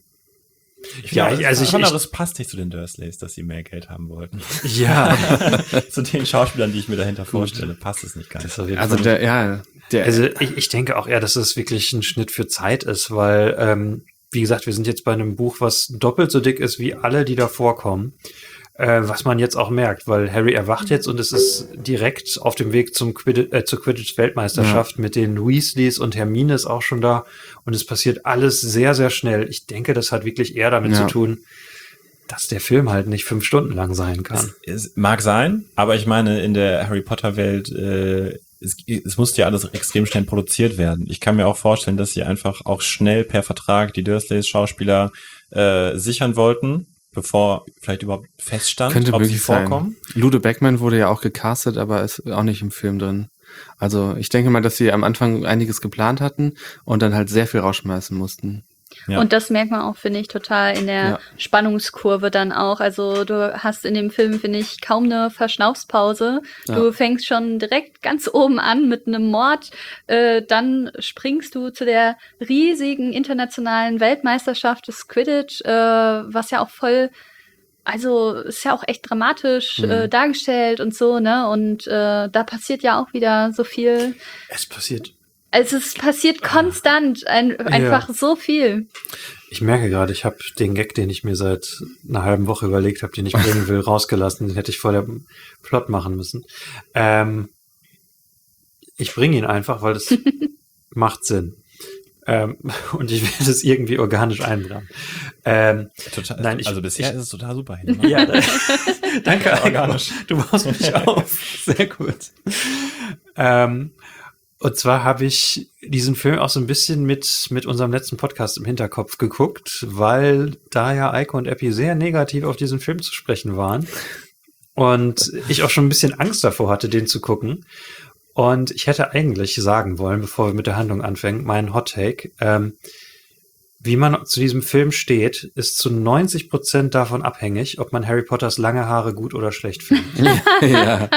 Ich Ja, finde, also also ich- es passt nicht zu den Dursleys, dass sie mehr Geld haben wollten. ja. Zu den Schauspielern, die ich mir dahinter vorstelle, passt es nicht ganz. Das ist auf jeden Also Fall der, ja, der, Also ich, ich denke auch eher, dass es wirklich ein Schnitt für Zeit ist, weil, ähm, wie gesagt, wir sind jetzt bei einem Buch, was doppelt so dick ist wie alle, die da vorkommen. Äh, was man jetzt auch merkt, weil Harry erwacht jetzt und es ist direkt auf dem Weg zum Quidditch, äh, zur Quidditch-Weltmeisterschaft mit den Weasleys und Hermine ist auch schon da und es passiert alles sehr, sehr schnell. Ich denke, das hat wirklich eher damit Ja. zu tun, dass der Film halt nicht fünf Stunden lang sein kann. Es, es mag sein, aber ich meine, in der Harry Potter Welt, äh, es, es musste ja alles extrem schnell produziert werden. Ich kann mir auch vorstellen, dass sie einfach auch schnell per Vertrag die Dursleys Schauspieler äh, sichern wollten, bevor vielleicht überhaupt feststand, könnte ob sie möglich sein. vorkommen. Ludo Beckmann wurde ja auch gecastet, aber ist auch nicht im Film drin. Also ich denke mal, dass sie am Anfang einiges geplant hatten und dann halt sehr viel rausschmeißen mussten. Ja. Und das merkt man auch, finde ich, total in der Ja. Spannungskurve dann auch. Also du hast in dem Film, finde ich, kaum eine Verschnaufspause. Ja. Du fängst schon direkt ganz oben an mit einem Mord. Äh, dann springst du zu der riesigen internationalen Weltmeisterschaft des Quidditch, äh, was ja auch voll, also ist ja auch echt dramatisch Mhm. äh, dargestellt und so, ne? Und äh, da passiert ja auch wieder so viel. Es passiert. Also es passiert konstant ein, einfach so viel. Ich merke gerade, ich habe den Gag, den ich mir seit einer halben Woche überlegt habe, den ich bringen will, rausgelassen. Den hätte ich vor dem Plot machen müssen. Ähm, ich bringe ihn einfach, weil es macht Sinn. Ähm, und ich werde es irgendwie organisch einbringen. Ähm, Total, nein, ich, also bisher ich, ist es total super. Hier, ja, danke, Ja, organisch. Heiko. Du baust mich auf. Sehr gut. Ähm, und zwar habe ich diesen Film auch so ein bisschen mit, mit unserem letzten Podcast im Hinterkopf geguckt, weil da ja Eiko und Epi sehr negativ auf diesen Film zu sprechen waren. Und ich auch schon ein bisschen Angst davor hatte, den zu gucken. Und ich hätte eigentlich sagen wollen, bevor wir mit der Handlung anfangen, meinen Hot Take, ähm, wie man zu diesem Film steht, ist zu neunzig Prozent davon abhängig, ob man Harry Potters lange Haare gut oder schlecht findet. Ja,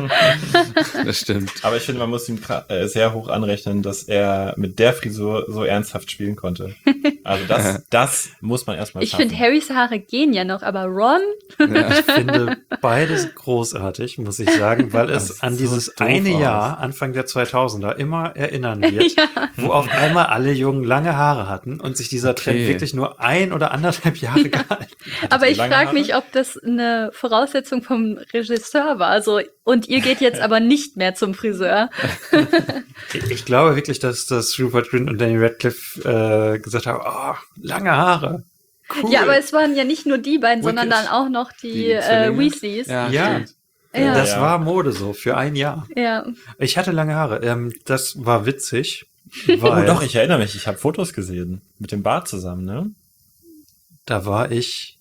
das stimmt. Aber ich finde, man muss ihm kra- äh, sehr hoch anrechnen, dass er mit der Frisur so ernsthaft spielen konnte. Also das, das muss man erstmal Ich schaffen. finde, Harrys Haare gehen ja noch, aber Ron, Ja. Ich finde beides großartig, muss ich sagen, weil Das es sieht an so dieses doof eine aus. Jahr, Anfang der zweitausender, immer erinnern wird, ja. wo auf einmal alle Jungen lange Haare hatten und sich dieser Trend Okay. wirklich nur ein oder anderthalb Jahre gehalten. Aber ihr ich lange frage Haare? mich, ob das eine Voraussetzung vom Regisseur war. So, und ihr geht jetzt aber nicht mehr zum Friseur. Ich glaube wirklich, dass, dass Rupert Grint und Danny Radcliffe äh, gesagt haben, oh, lange Haare. Cool. Ja, aber es waren ja nicht nur die beiden, sondern Wicked. dann auch noch die, Die äh, Zwillinge? Weasleys. Ja, Ja. stimmt. Ja. Das Ja. war Mode so, für ein Jahr. Ja. Ich hatte lange Haare. Ähm, das war witzig. Oh Weil doch, ich erinnere mich, ich habe Fotos gesehen. Mit dem Bart zusammen, ne? da war ich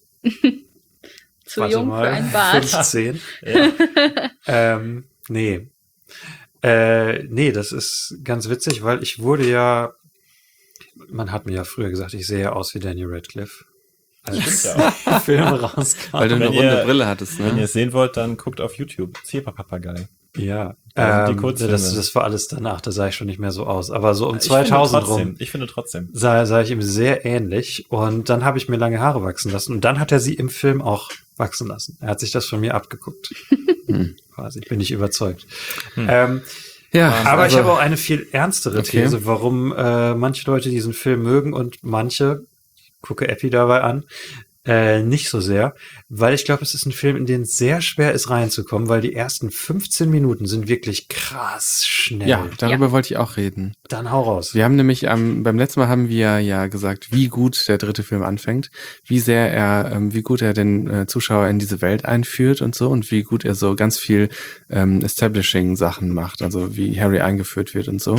Zu warte jung mal, für ein Bart. fünfzehn. Ja. ähm, nee. Äh, nee, das ist ganz witzig, weil ich wurde ja, man hat mir ja früher gesagt, ich sehe aus wie Daniel Radcliffe. Als Stimmt ja auch. der Film rauskam. Weil du eine Wenn runde ihr- Brille hattest, Wenn ihr ne? es sehen wollt, dann guckt auf YouTube. Zebra-Papagei. Ja, Da sind die ähm, Kurzfilme. das, das war alles danach, da sah ich schon nicht mehr so aus. Aber so um Ich finde zweitausend trotzdem, rum Ich finde trotzdem. sah, sah ich ihm sehr ähnlich. Und dann habe ich mir lange Haare wachsen lassen. Und dann hat er sie im Film auch wachsen lassen. Er hat sich das von mir abgeguckt. Hm. Quasi, bin ich überzeugt. Hm. Ähm, Ja, aber ich also- habe auch eine viel ernstere Okay. These, warum äh, manche Leute diesen Film mögen und manche, ich gucke Epi dabei an, äh, nicht so sehr, weil ich glaube, es ist ein Film, in den es sehr schwer ist reinzukommen, weil die ersten fünfzehn Minuten sind wirklich krass schnell. Ja, darüber wollte ich auch reden. Dann hau raus. Wir haben nämlich ähm, beim letzten Mal haben wir ja gesagt, wie gut der dritte Film anfängt, wie sehr er, ähm, wie gut er den äh, Zuschauer in diese Welt einführt und so und wie gut er so ganz viel ähm, Establishing-Sachen macht, also wie Harry eingeführt wird und so.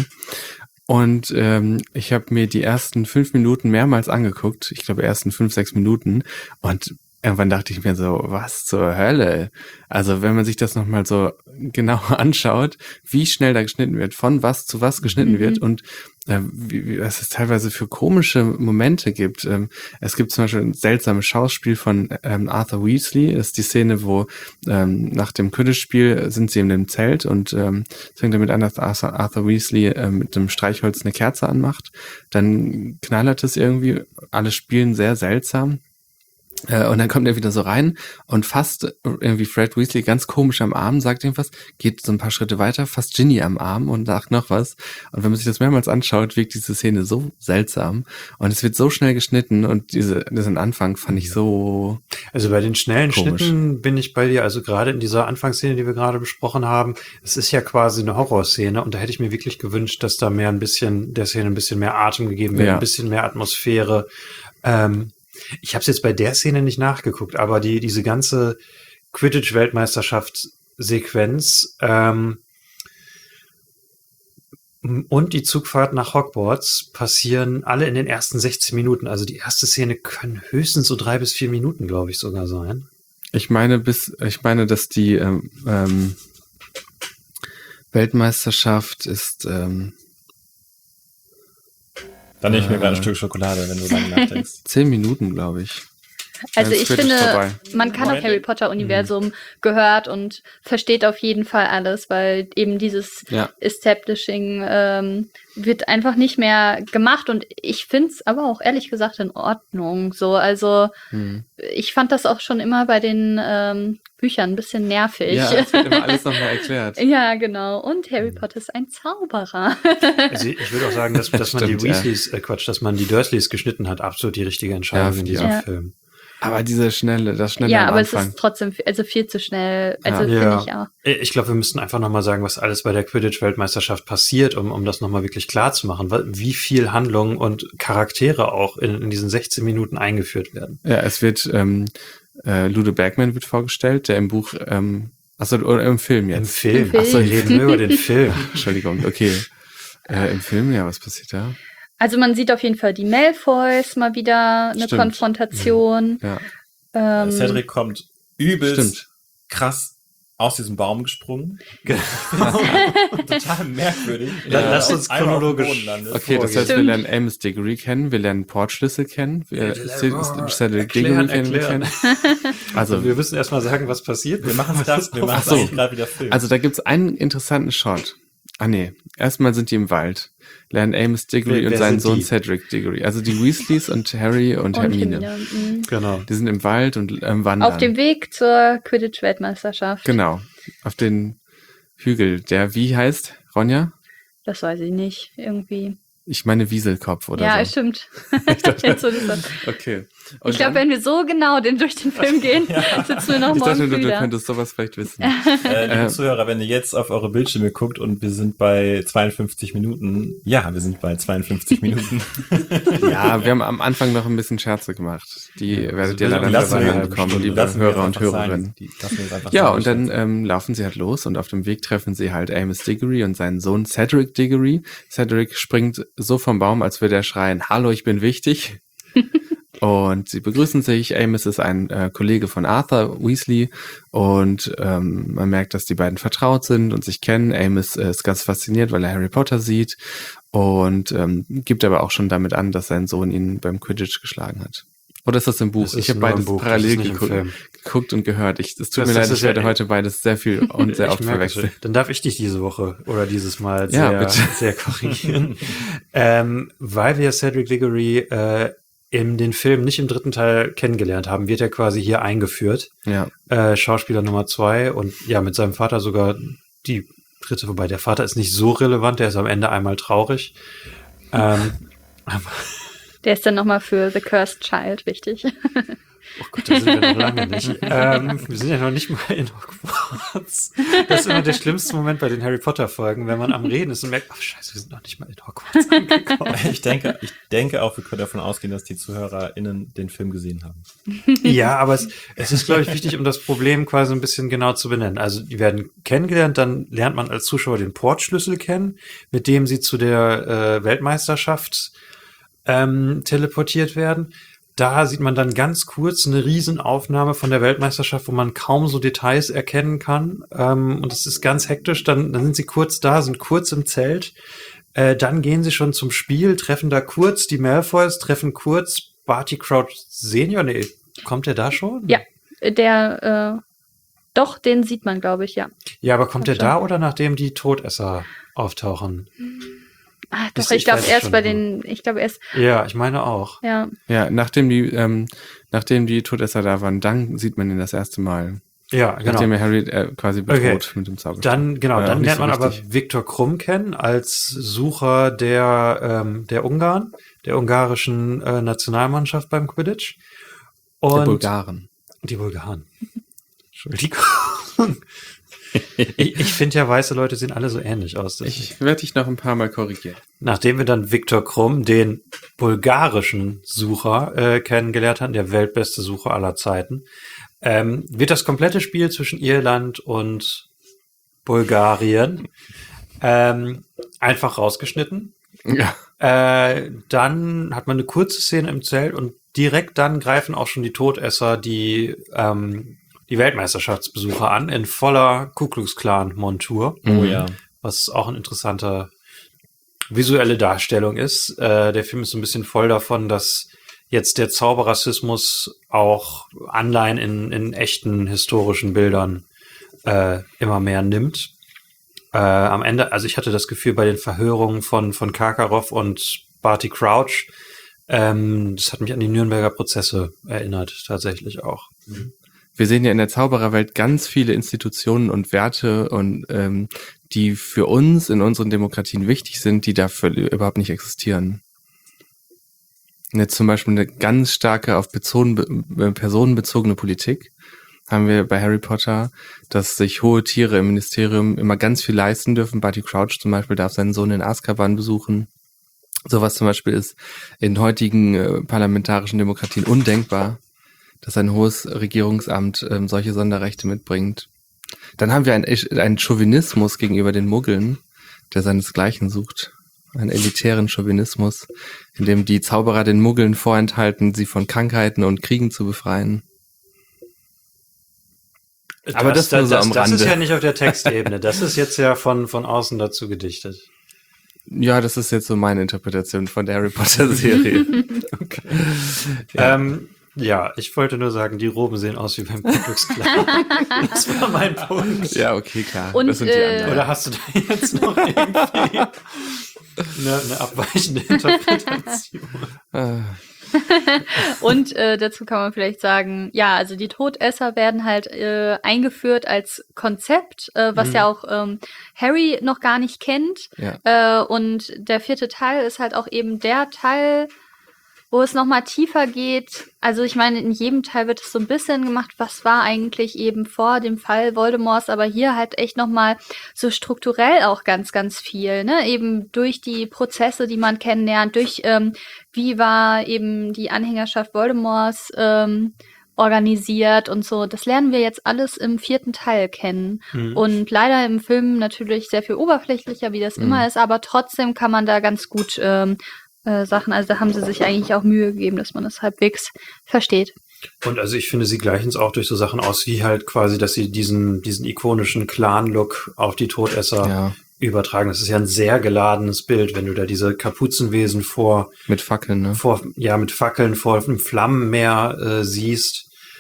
Und ähm, ich habe mir die ersten fünf Minuten mehrmals angeguckt, ich glaube ersten fünf, sechs Minuten und irgendwann dachte ich mir so, was zur Hölle? Also wenn man sich das nochmal so genau anschaut, wie schnell da geschnitten wird, von was zu was geschnitten Mhm. wird und äh, wie, wie, was es teilweise für komische Momente gibt. Ähm, es gibt zum Beispiel ein seltsames Schauspiel von ähm, Arthur Weasley. Das ist die Szene, wo ähm, nach dem Quidditch-Spiel sind sie in dem Zelt und ähm, es fängt damit an, dass Arthur, Arthur Weasley äh, mit dem Streichholz eine Kerze anmacht. Dann knallert es irgendwie. Alle spielen sehr seltsam. Äh, und dann kommt er wieder so rein und fasst irgendwie Fred Weasley ganz komisch am Arm, sagt irgendwas, geht so ein paar Schritte weiter, fasst Ginny am Arm und sagt noch was. Und wenn man sich das mehrmals anschaut, wirkt diese Szene so seltsam. Und es wird so schnell geschnitten und diese, diesen Anfang fand ich so... Also bei den schnellen Komisch. Schnitten bin ich bei dir, also gerade in dieser Anfangsszene, die wir gerade besprochen haben, es ist ja quasi eine Horrorszene und da hätte ich mir wirklich gewünscht, dass da mehr ein bisschen, der Szene ein bisschen mehr Atem gegeben wird, Ja. ein bisschen mehr Atmosphäre. Ähm, ich habe es jetzt bei der Szene nicht nachgeguckt, aber die diese ganze Quidditch-Weltmeisterschaft-Sequenz ähm, und die Zugfahrt nach Hogwarts passieren alle in den ersten sechzehn Minuten. Also die erste Szene können höchstens so drei bis vier Minuten, glaube ich, sogar sein. Ich meine, bis, ich meine, dass die ähm, ähm, Weltmeisterschaft ist... Ähm, Dann nehme ich mir Äh. gerade ein Stück Schokolade, wenn du lange nachdenkst. zehn Minuten, glaube ich. Also Dann ist ich Quidditch finde, vorbei. man kann Moment. auf Harry Potter Universum gehört und versteht auf jeden Fall alles, weil eben dieses Ja. Establishing ähm, wird einfach nicht mehr gemacht und ich finde es aber auch ehrlich gesagt in Ordnung. So, also Hm. ich fand das auch schon immer bei den ähm, Büchern ein bisschen nervig. Ja, es wird immer alles nochmal erklärt. Ja, genau. Und Harry Potter ist ein Zauberer. Also ich würde auch sagen, dass, dass man Stimmt, die ja. Weasleys, äh Quatsch, dass man die Dursleys geschnitten hat, absolut die richtige Entscheidung Ja, in finde diesem ich auch. Film. Aber diese schnelle, das schnelle Ja, am aber es Anfang. ist trotzdem fi- also viel zu schnell. Also Ja. finde Ja. ich auch. Ich glaube, wir müssten einfach nochmal sagen, was alles bei der Quidditch-Weltmeisterschaft passiert, um, um das nochmal wirklich klar zu machen, wa- wie viel Handlung und Charaktere auch in, in diesen sechzehn Minuten eingeführt werden. Ja, es wird, ähm, äh, Ludo Bergman wird vorgestellt, der im Buch, ähm, achso, oder im Film Im jetzt. Film. Im Film. Achso, wir reden nur über den Film. Entschuldigung, okay. Äh, im Film, ja, was passiert da? Also man sieht auf jeden Fall die Malfoys mal wieder eine Stimmt. Konfrontation. Ja, Ähm, Cedric kommt übelst stimmt. krass aus diesem Baum gesprungen. Genau. Total merkwürdig. La- Ja. lass uns Einmal auf dem chronologisch- Boden landet. Okay, das heißt, wir Stimmt. lernen Amos Diggory kennen, wir lernen Portschlüssel kennen, wir Erklären, Cedric Diggory erklären. kennen. Also, Wir müssen erstmal sagen, was passiert. Wir machen das, wir machen Ach so. eigentlich gerade wieder Film. also da gibt's einen interessanten Shot. Ah nee, erstmal sind die im Wald, lernen Amos Diggory Wer- und wer seinen sind Sohn die? Cedric Diggory. Also die Weasleys und Harry und, und Hermine. Hermine, mhm. Genau. Die sind im Wald und ähm, wandern. Auf dem Weg zur Quidditch-Weltmeisterschaft. Genau, auf den Hügel, der wie heißt, Ronja? Das weiß ich nicht, irgendwie. Ich meine Wieselkopf oder Ja, so. stimmt. Jetzt, wo du sagst. Okay. Und Ich glaube, dann- wenn wir so genau den, durch den Film gehen, sitzen wir noch ich morgen dachte, du, früh du da. könntest sowas vielleicht wissen. äh, liebe äh, Zuhörer, wenn ihr jetzt auf eure Bildschirme guckt und wir sind bei zweiundfünfzig Minuten. Ja, wir sind bei zweiundfünfzig Minuten. Ja, wir haben am Anfang noch ein bisschen Scherze gemacht. Die werdet ihr wir leider lassen nicht wir- verraten bekommen, die liebe Lassen wir Hörer und einfach sein. Hörerinnen. Die- lassen wir uns einfach Ja, sein. und dann ähm, laufen sie halt los und auf dem Weg treffen sie halt Amos Diggory und seinen Sohn Cedric Diggory. Cedric springt so vom Baum, als würde er schreien, hallo, ich bin wichtig. Und sie begrüßen sich. Amos ist ein äh, Kollege von Arthur Weasley und ähm, man merkt, dass die beiden vertraut sind und sich kennen. Amos äh, ist ganz fasziniert, weil er Harry Potter sieht und ähm, gibt aber auch schon damit an, dass sein Sohn ihn beim Quidditch geschlagen hat. Oder ist das im Buch? Das ist Ich habe nur im beides Buch, das parallel ist nicht im geguckt, Film. geguckt und gehört. Ich, es tut Das- mir das leid, ist ich werde ja- heute beides sehr viel und sehr Ich oft merke verwechseln. schon. Dann darf ich dich diese Woche oder dieses Mal Ja, sehr, bitte. sehr korrigieren. ähm, weil wir Cedric Diggory äh, in den Film nicht im dritten Teil kennengelernt haben, wird er quasi hier eingeführt. Ja, Äh, Schauspieler Nummer zwei und ja, mit seinem Vater sogar die dritte, wobei der Vater ist nicht so relevant, der ist am Ende einmal traurig. Ähm, aber, Der ist dann nochmal für The Cursed Child wichtig. oh Gott, da sind wir noch lange nicht. ähm, wir sind ja noch nicht mal in Hogwarts. Das ist immer der schlimmste Moment bei den Harry Potter Folgen, wenn man am Reden ist und merkt, ach scheiße, wir sind noch nicht mal in Hogwarts angekommen. Ich denke, ich denke auch, wir können davon ausgehen, dass die ZuhörerInnen den Film gesehen haben. Ja, aber es, es ist, glaube ich, wichtig, um das Problem quasi ein bisschen genau zu benennen. Also die werden kennengelernt, dann lernt man als Zuschauer den Portschlüssel kennen, mit dem sie zu der äh, Weltmeisterschaft ähm, teleportiert werden. Da sieht man dann ganz kurz eine Riesenaufnahme von der Weltmeisterschaft, wo man kaum so Details erkennen kann. Ähm, und es ist ganz hektisch. Dann, dann sind sie kurz da, sind kurz im Zelt. Äh, dann gehen sie schon zum Spiel, treffen da kurz die Malfoys, treffen kurz Barty Crouch Senior. Nee, kommt der da schon? Ja, der, äh, doch, den sieht man, glaube ich, ja. Ja, aber kommt der Kommt da oder nachdem die Todesser auftauchen? Ah, Ist- doch, ich ich glaube weiß es erst schon. bei den, ich glaube erst, Ja, ich meine auch. ja. ja, nachdem die, ähm, nachdem die Todesser da waren, dann sieht man ihn das erste Mal. Ja, genau. Nachdem er Harry äh, quasi bedroht mit dem Zauberstab. Dann, genau, Ja, dann nicht lernt so man aber richtig. Viktor Krumm kennen als Sucher der, ähm, der Ungarn, der ungarischen äh, Nationalmannschaft beim Quidditch. Und Der Bulgaren. Die Bulgaren. Entschuldigung. ich ich finde ja, weiße Leute sehen alle so ähnlich aus. Das- Ich werde dich noch ein paar Mal korrigieren. Nachdem wir dann Viktor Krumm, den bulgarischen Sucher, äh, kennengelernt haben, der weltbeste Sucher aller Zeiten, ähm, wird das komplette Spiel zwischen Irland und Bulgarien ähm, einfach rausgeschnitten. Ja. Äh, dann hat man eine kurze Szene im Zelt und direkt dann greifen auch schon die Todesser die, ähm, die Weltmeisterschaftsbesucher an in voller Ku Klux Klan Montur, Oh ja. was auch eine interessante visuelle Darstellung ist. Äh, der Film ist so ein bisschen voll davon, dass jetzt der Zauberrassismus auch Anleihen in, in echten historischen Bildern äh, immer mehr nimmt. Äh, am Ende, also ich hatte das Gefühl bei den Verhörungen von, von Karkaroff und Barty Crouch, ähm, das hat mich an die Nürnberger Prozesse erinnert, tatsächlich auch. Wir sehen ja in der Zaubererwelt ganz viele Institutionen und Werte und ähm, die für uns in unseren Demokratien wichtig sind, die dafür überhaupt nicht existieren. Jetzt zum Beispiel eine ganz starke auf bezogen, äh, personenbezogene Politik haben wir bei Harry Potter, dass sich hohe Tiere im Ministerium immer ganz viel leisten dürfen. Barty Crouch zum Beispiel darf seinen Sohn in Azkaban besuchen. Sowas zum Beispiel ist in heutigen äh, parlamentarischen Demokratien undenkbar, dass ein hohes Regierungsamt ähm, solche Sonderrechte mitbringt. Dann haben wir einen, einen Chauvinismus gegenüber den Muggeln, der seinesgleichen sucht. Einen elitären Chauvinismus, in dem die Zauberer den Muggeln vorenthalten, sie von Krankheiten und Kriegen zu befreien. Aber das, das, nur so das, am das Rande. ist ja nicht auf der Textebene. Das ist jetzt ja von, von außen dazu gedichtet. Ja, das ist jetzt so meine Interpretation von der Harry Potter-Serie. Okay. Ja. Ähm, ja, ich wollte nur sagen, die Roben sehen aus wie beim Ku Klux Klan. Das war mein Punkt. Ja, okay, klar. Und, das sind die äh, anderen. Oder hast du da jetzt noch irgendwie eine, eine abweichende Interpretation? Ah. Und äh, dazu kann man vielleicht sagen, ja, also die Todesser werden halt äh, eingeführt als Konzept, äh, was Mhm. ja auch ähm, Harry noch gar nicht kennt. Ja. Äh, und der vierte Teil ist halt auch eben der Teil, wo es nochmal tiefer geht. Also ich meine, in jedem Teil wird es so ein bisschen gemacht, was war eigentlich eben vor dem Fall Voldemorts, aber hier halt echt nochmal so strukturell auch ganz, ganz viel, ne? Eben durch die Prozesse, die man kennenlernt, durch ähm, wie war eben die Anhängerschaft Voldemorts ähm, organisiert und so. Das lernen wir jetzt alles im vierten Teil kennen. Mhm. Und leider im Film natürlich sehr viel oberflächlicher, wie das Mhm. immer ist, aber trotzdem kann man da ganz gut ähm, äh, Sachen, also da haben sie sich eigentlich auch Mühe gegeben, dass man das halbwegs versteht. Und also ich finde, sie gleichen es auch durch so Sachen aus, wie halt quasi, dass sie diesen, diesen ikonischen Clan-Look auf die Todesser Ja, übertragen. Das ist ja ein sehr geladenes Bild, wenn du da diese Kapuzenwesen vor, mit Fackeln, ne? vor ja, mit Fackeln vor einem Flammenmeer äh, siehst.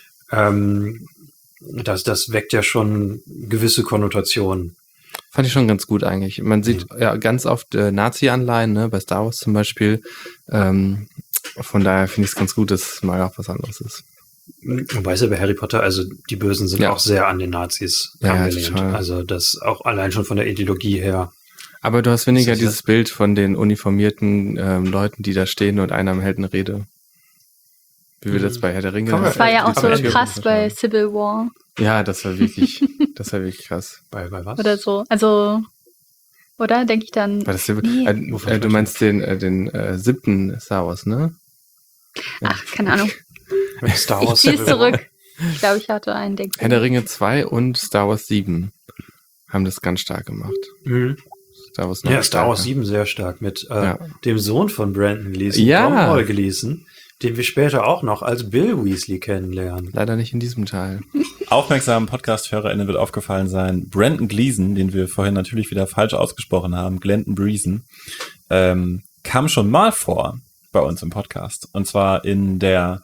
Ähm, das, das weckt ja schon gewisse Konnotationen. Fand ich schon ganz gut eigentlich. Man sieht ja ganz oft äh, Nazi-Anleihen, ne? Bei Star Wars zum Beispiel. Ähm, von daher finde ich es ganz gut, dass es mal auch was anderes ist. Wobei es ja bei Harry Potter, also die Bösen sind Ja. auch sehr an den Nazis Ja, ja, angelehnt. total. Also das auch allein schon von der Ideologie her. Aber du hast weniger Das ist ja- dieses Bild von den uniformierten ähm, Leuten, die da stehen und einer hält eine Rede. Wie wir Mhm. das bei Herr der Ringe Kann man Das war ja auch die so Türen krass bei Civil War Ja, das war wirklich, das war wirklich krass. Bei, bei was? oder so. Also, oder? Denke ich dann. War das der, Nee. äh, Wovon äh, du sprichst meinst den, äh, den äh, siebten Star Wars, ne? Ach, keine Ahnung. Mit Star Ich Wars ziehe es Civil War. zurück. Ich glaube, ich hatte einen Denk. Herr der Ringe zwei und Star Wars sieben haben das ganz stark gemacht. Mhm. Star Wars noch Ja, Star Wars stärker. sieben sehr stark mit äh, Ja. dem Sohn von Brandon Gleeson, Ja. Tom Hall Gleeson, den wir später auch noch als Bill Weasley kennenlernen. Leider nicht in diesem Teil. Aufmerksamen Podcast-HörerInnen wird aufgefallen sein, Brandon Gleeson, den wir vorhin natürlich wieder falsch ausgesprochen haben, Glendon Breeson, ähm, kam schon mal vor bei uns im Podcast. Und zwar in der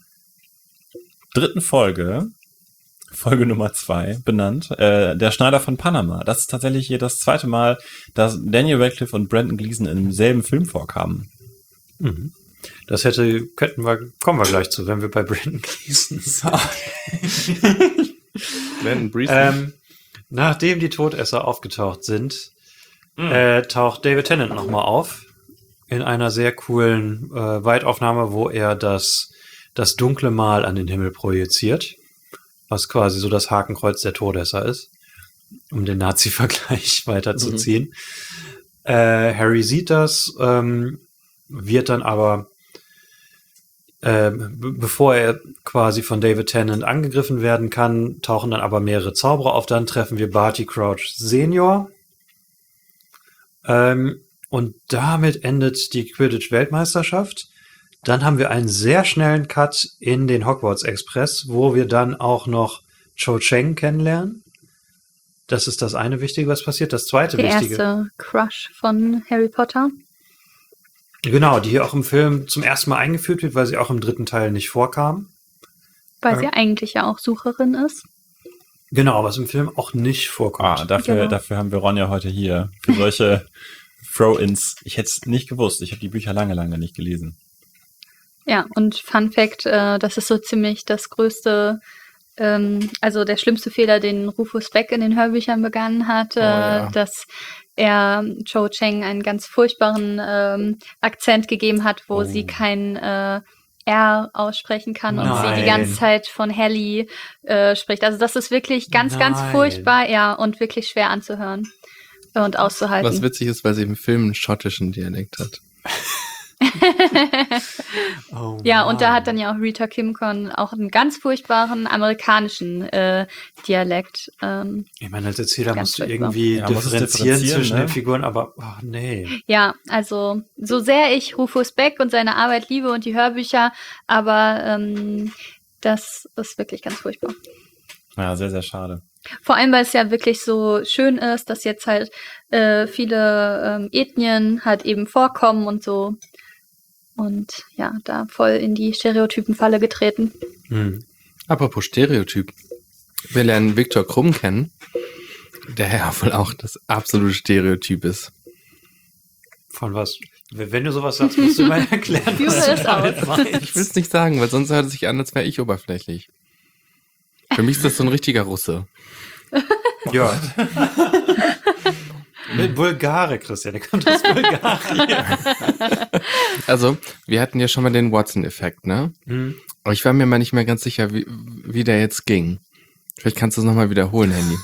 dritten Folge, Folge Nummer zwei, benannt, äh, der Schneider von Panama. Das ist tatsächlich hier das zweite Mal, dass Daniel Radcliffe und Brandon Gleeson im selben Film vorkamen. Mhm. Das hätte, könnten wir, kommen wir gleich zu, wenn wir bei Brandon Gleeson sind. Brandon Breeson. ähm, nachdem die Todesser aufgetaucht sind, äh, taucht David Tennant nochmal auf in einer sehr coolen äh, Weitaufnahme, wo er das, das dunkle Mal an den Himmel projiziert, was quasi so das Hakenkreuz der Todesser ist, um den Nazi-Vergleich weiterzuziehen. Äh, Harry sieht das, ähm, wird dann aber, äh, be- bevor er quasi von David Tennant angegriffen werden kann, tauchen dann aber mehrere Zauberer auf. Dann treffen wir Barty Crouch Senior. Ähm, und damit endet die Quidditch-Weltmeisterschaft. Dann haben wir einen sehr schnellen Cut in den Hogwarts Express, wo wir dann auch noch Cho Chang kennenlernen. Das ist das eine Wichtige, was passiert. Das zweite Der Wichtige. erste Crush von Harry Potter. Genau, die hier auch im Film zum ersten Mal eingeführt wird, weil sie auch im dritten Teil nicht vorkam. Weil Ja. sie eigentlich ja auch Sucherin ist. Genau, was im Film auch nicht vorkommt. Ah, dafür, Genau. dafür haben wir Ronja heute hier. Für solche Throw-ins. Ich hätte es nicht gewusst. Ich habe die Bücher lange, lange nicht gelesen. Ja, und Fun Fact, äh, das ist so ziemlich das größte, ähm, also der schlimmste Fehler, den Rufus Beck in den Hörbüchern begangen hat, äh, ja. dass er Cho Chang einen ganz furchtbaren ähm, Akzent gegeben hat, wo Oh. sie kein, äh, R aussprechen kann und Nein. sie die ganze Zeit von Hallie äh, spricht. Also das ist wirklich ganz, ganz Nein. furchtbar, ja, und wirklich schwer anzuhören und auszuhalten. Was witzig ist, weil sie im Film einen schottischen Dialekt hat. Oh Ja, und da Mann. hat dann ja auch Rita Kimcon auch einen ganz furchtbaren amerikanischen äh, Dialekt. Ähm, Ich meine, als Erzähler Ganz musst du furchtbar. irgendwie Ja, muss es differenzieren differenzieren, zwischen ne? den Figuren, aber ach nee. ja, also so sehr ich Rufus Beck und seine Arbeit liebe und die Hörbücher, aber ähm, das ist wirklich ganz furchtbar. Ja, sehr, sehr schade. Vor allem, weil es ja wirklich so schön ist, dass jetzt halt äh, viele ähm, Ethnien halt eben vorkommen und so. Und ja, da voll in die Stereotypenfalle getreten. Hm. Apropos Stereotyp. Wir lernen Viktor Krumm kennen, der ja wohl auch das absolute Stereotyp ist. Von was? Wenn du sowas sagst, musst du mal erklären, Führe was du es damit aus. meinst. Ich will es nicht sagen, weil sonst hört es sich an, als wäre ich oberflächlich. Für mich ist das so ein richtiger Russe. Ja. Mit Bulgare, Christian, der kommt aus Bulgarien. Also, wir hatten ja schon mal den Watson-Effekt, ne? Hm. Aber ich war mir mal nicht mehr ganz sicher, wie, wie der jetzt ging. Vielleicht kannst du es nochmal wiederholen, Handy.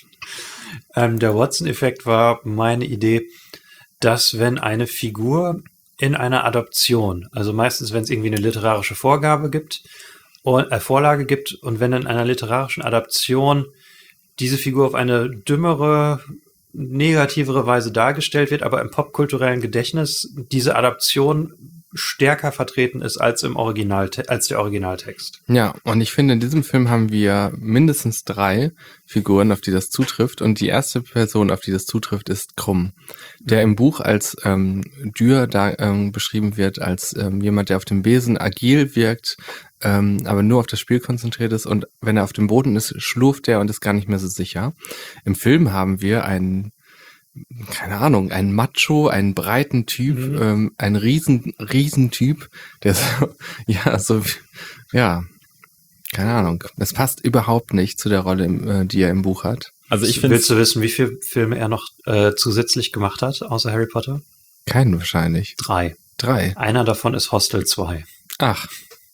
Ähm, der Watson-Effekt war meine Idee, dass wenn eine Figur in einer Adaption, also meistens, wenn es irgendwie eine literarische Vorgabe gibt, und, äh, Vorlage gibt, und wenn in einer literarischen Adaption diese Figur auf eine dümmere, negativere Weise dargestellt wird, aber im popkulturellen Gedächtnis diese Adaption stärker vertreten ist als im Original, als der Originaltext. Ja, und ich finde, in diesem Film haben wir mindestens drei Figuren, auf die das zutrifft. Und die erste Person, auf die das zutrifft, ist Krumm, der im Buch als ähm, Dürr da ähm, beschrieben wird, als ähm, jemand, der auf dem Besen agil wirkt, ähm, aber nur auf das Spiel konzentriert ist. Und wenn er auf dem Boden ist, schlurft er und ist gar nicht mehr so sicher. Im Film haben wir einen, keine Ahnung, einen Macho, einen breiten Typ, Mhm. ähm, einen riesen, riesen Typ, der so, ja, so, ja, keine Ahnung. Das passt überhaupt nicht zu der Rolle, im, äh, die er im Buch hat. Also ich finde Willst du wissen, wie viele Filme er noch äh, zusätzlich gemacht hat, außer Harry Potter? Keinen wahrscheinlich. Drei. Drei. Einer davon ist Hostel zwei. Ach.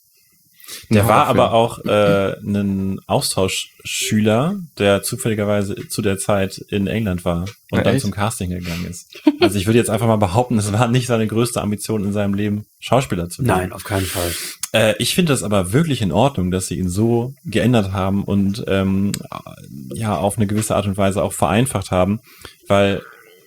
Der Ein war Horrorfilm. aber auch äh, ein Austauschschüler, der zufälligerweise zu der Zeit in England war und Ja, dann echt? zum Casting gegangen ist. Also ich würde jetzt einfach mal behaupten, es war nicht seine größte Ambition in seinem Leben, Schauspieler zu werden. Nein, auf keinen Fall. Äh, ich finde das aber wirklich in Ordnung, dass sie ihn so geändert haben und ähm, ja auf eine gewisse Art und Weise auch vereinfacht haben, weil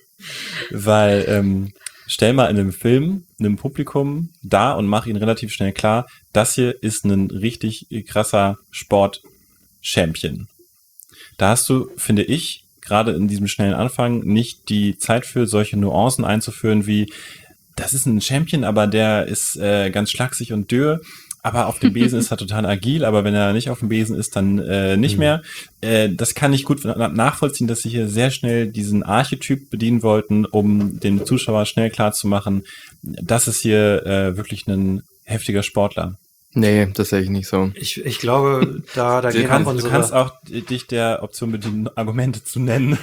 weil ähm, stell mal in einem Film einem Publikum da und mach ihnen relativ schnell klar, das hier ist ein richtig krasser Sport-Champion. Da hast du, finde ich, gerade in diesem schnellen Anfang nicht die Zeit für solche Nuancen einzuführen wie, das ist ein Champion, aber der ist äh, ganz schlaksig und dürr, aber auf dem Besen ist er total agil, aber wenn er nicht auf dem Besen ist, dann äh, nicht Mhm. mehr. Äh, das kann ich gut na- nachvollziehen, dass sie hier sehr schnell diesen Archetyp bedienen wollten, um dem Zuschauer schnell klarzumachen, das ist hier äh, wirklich ein heftiger Sportler. Nee, das sehe ich nicht so. Ich, ich glaube, da, da Du gehen auch kannst, du unsere... kannst auch dich der Option bedienen, Argumente zu nennen.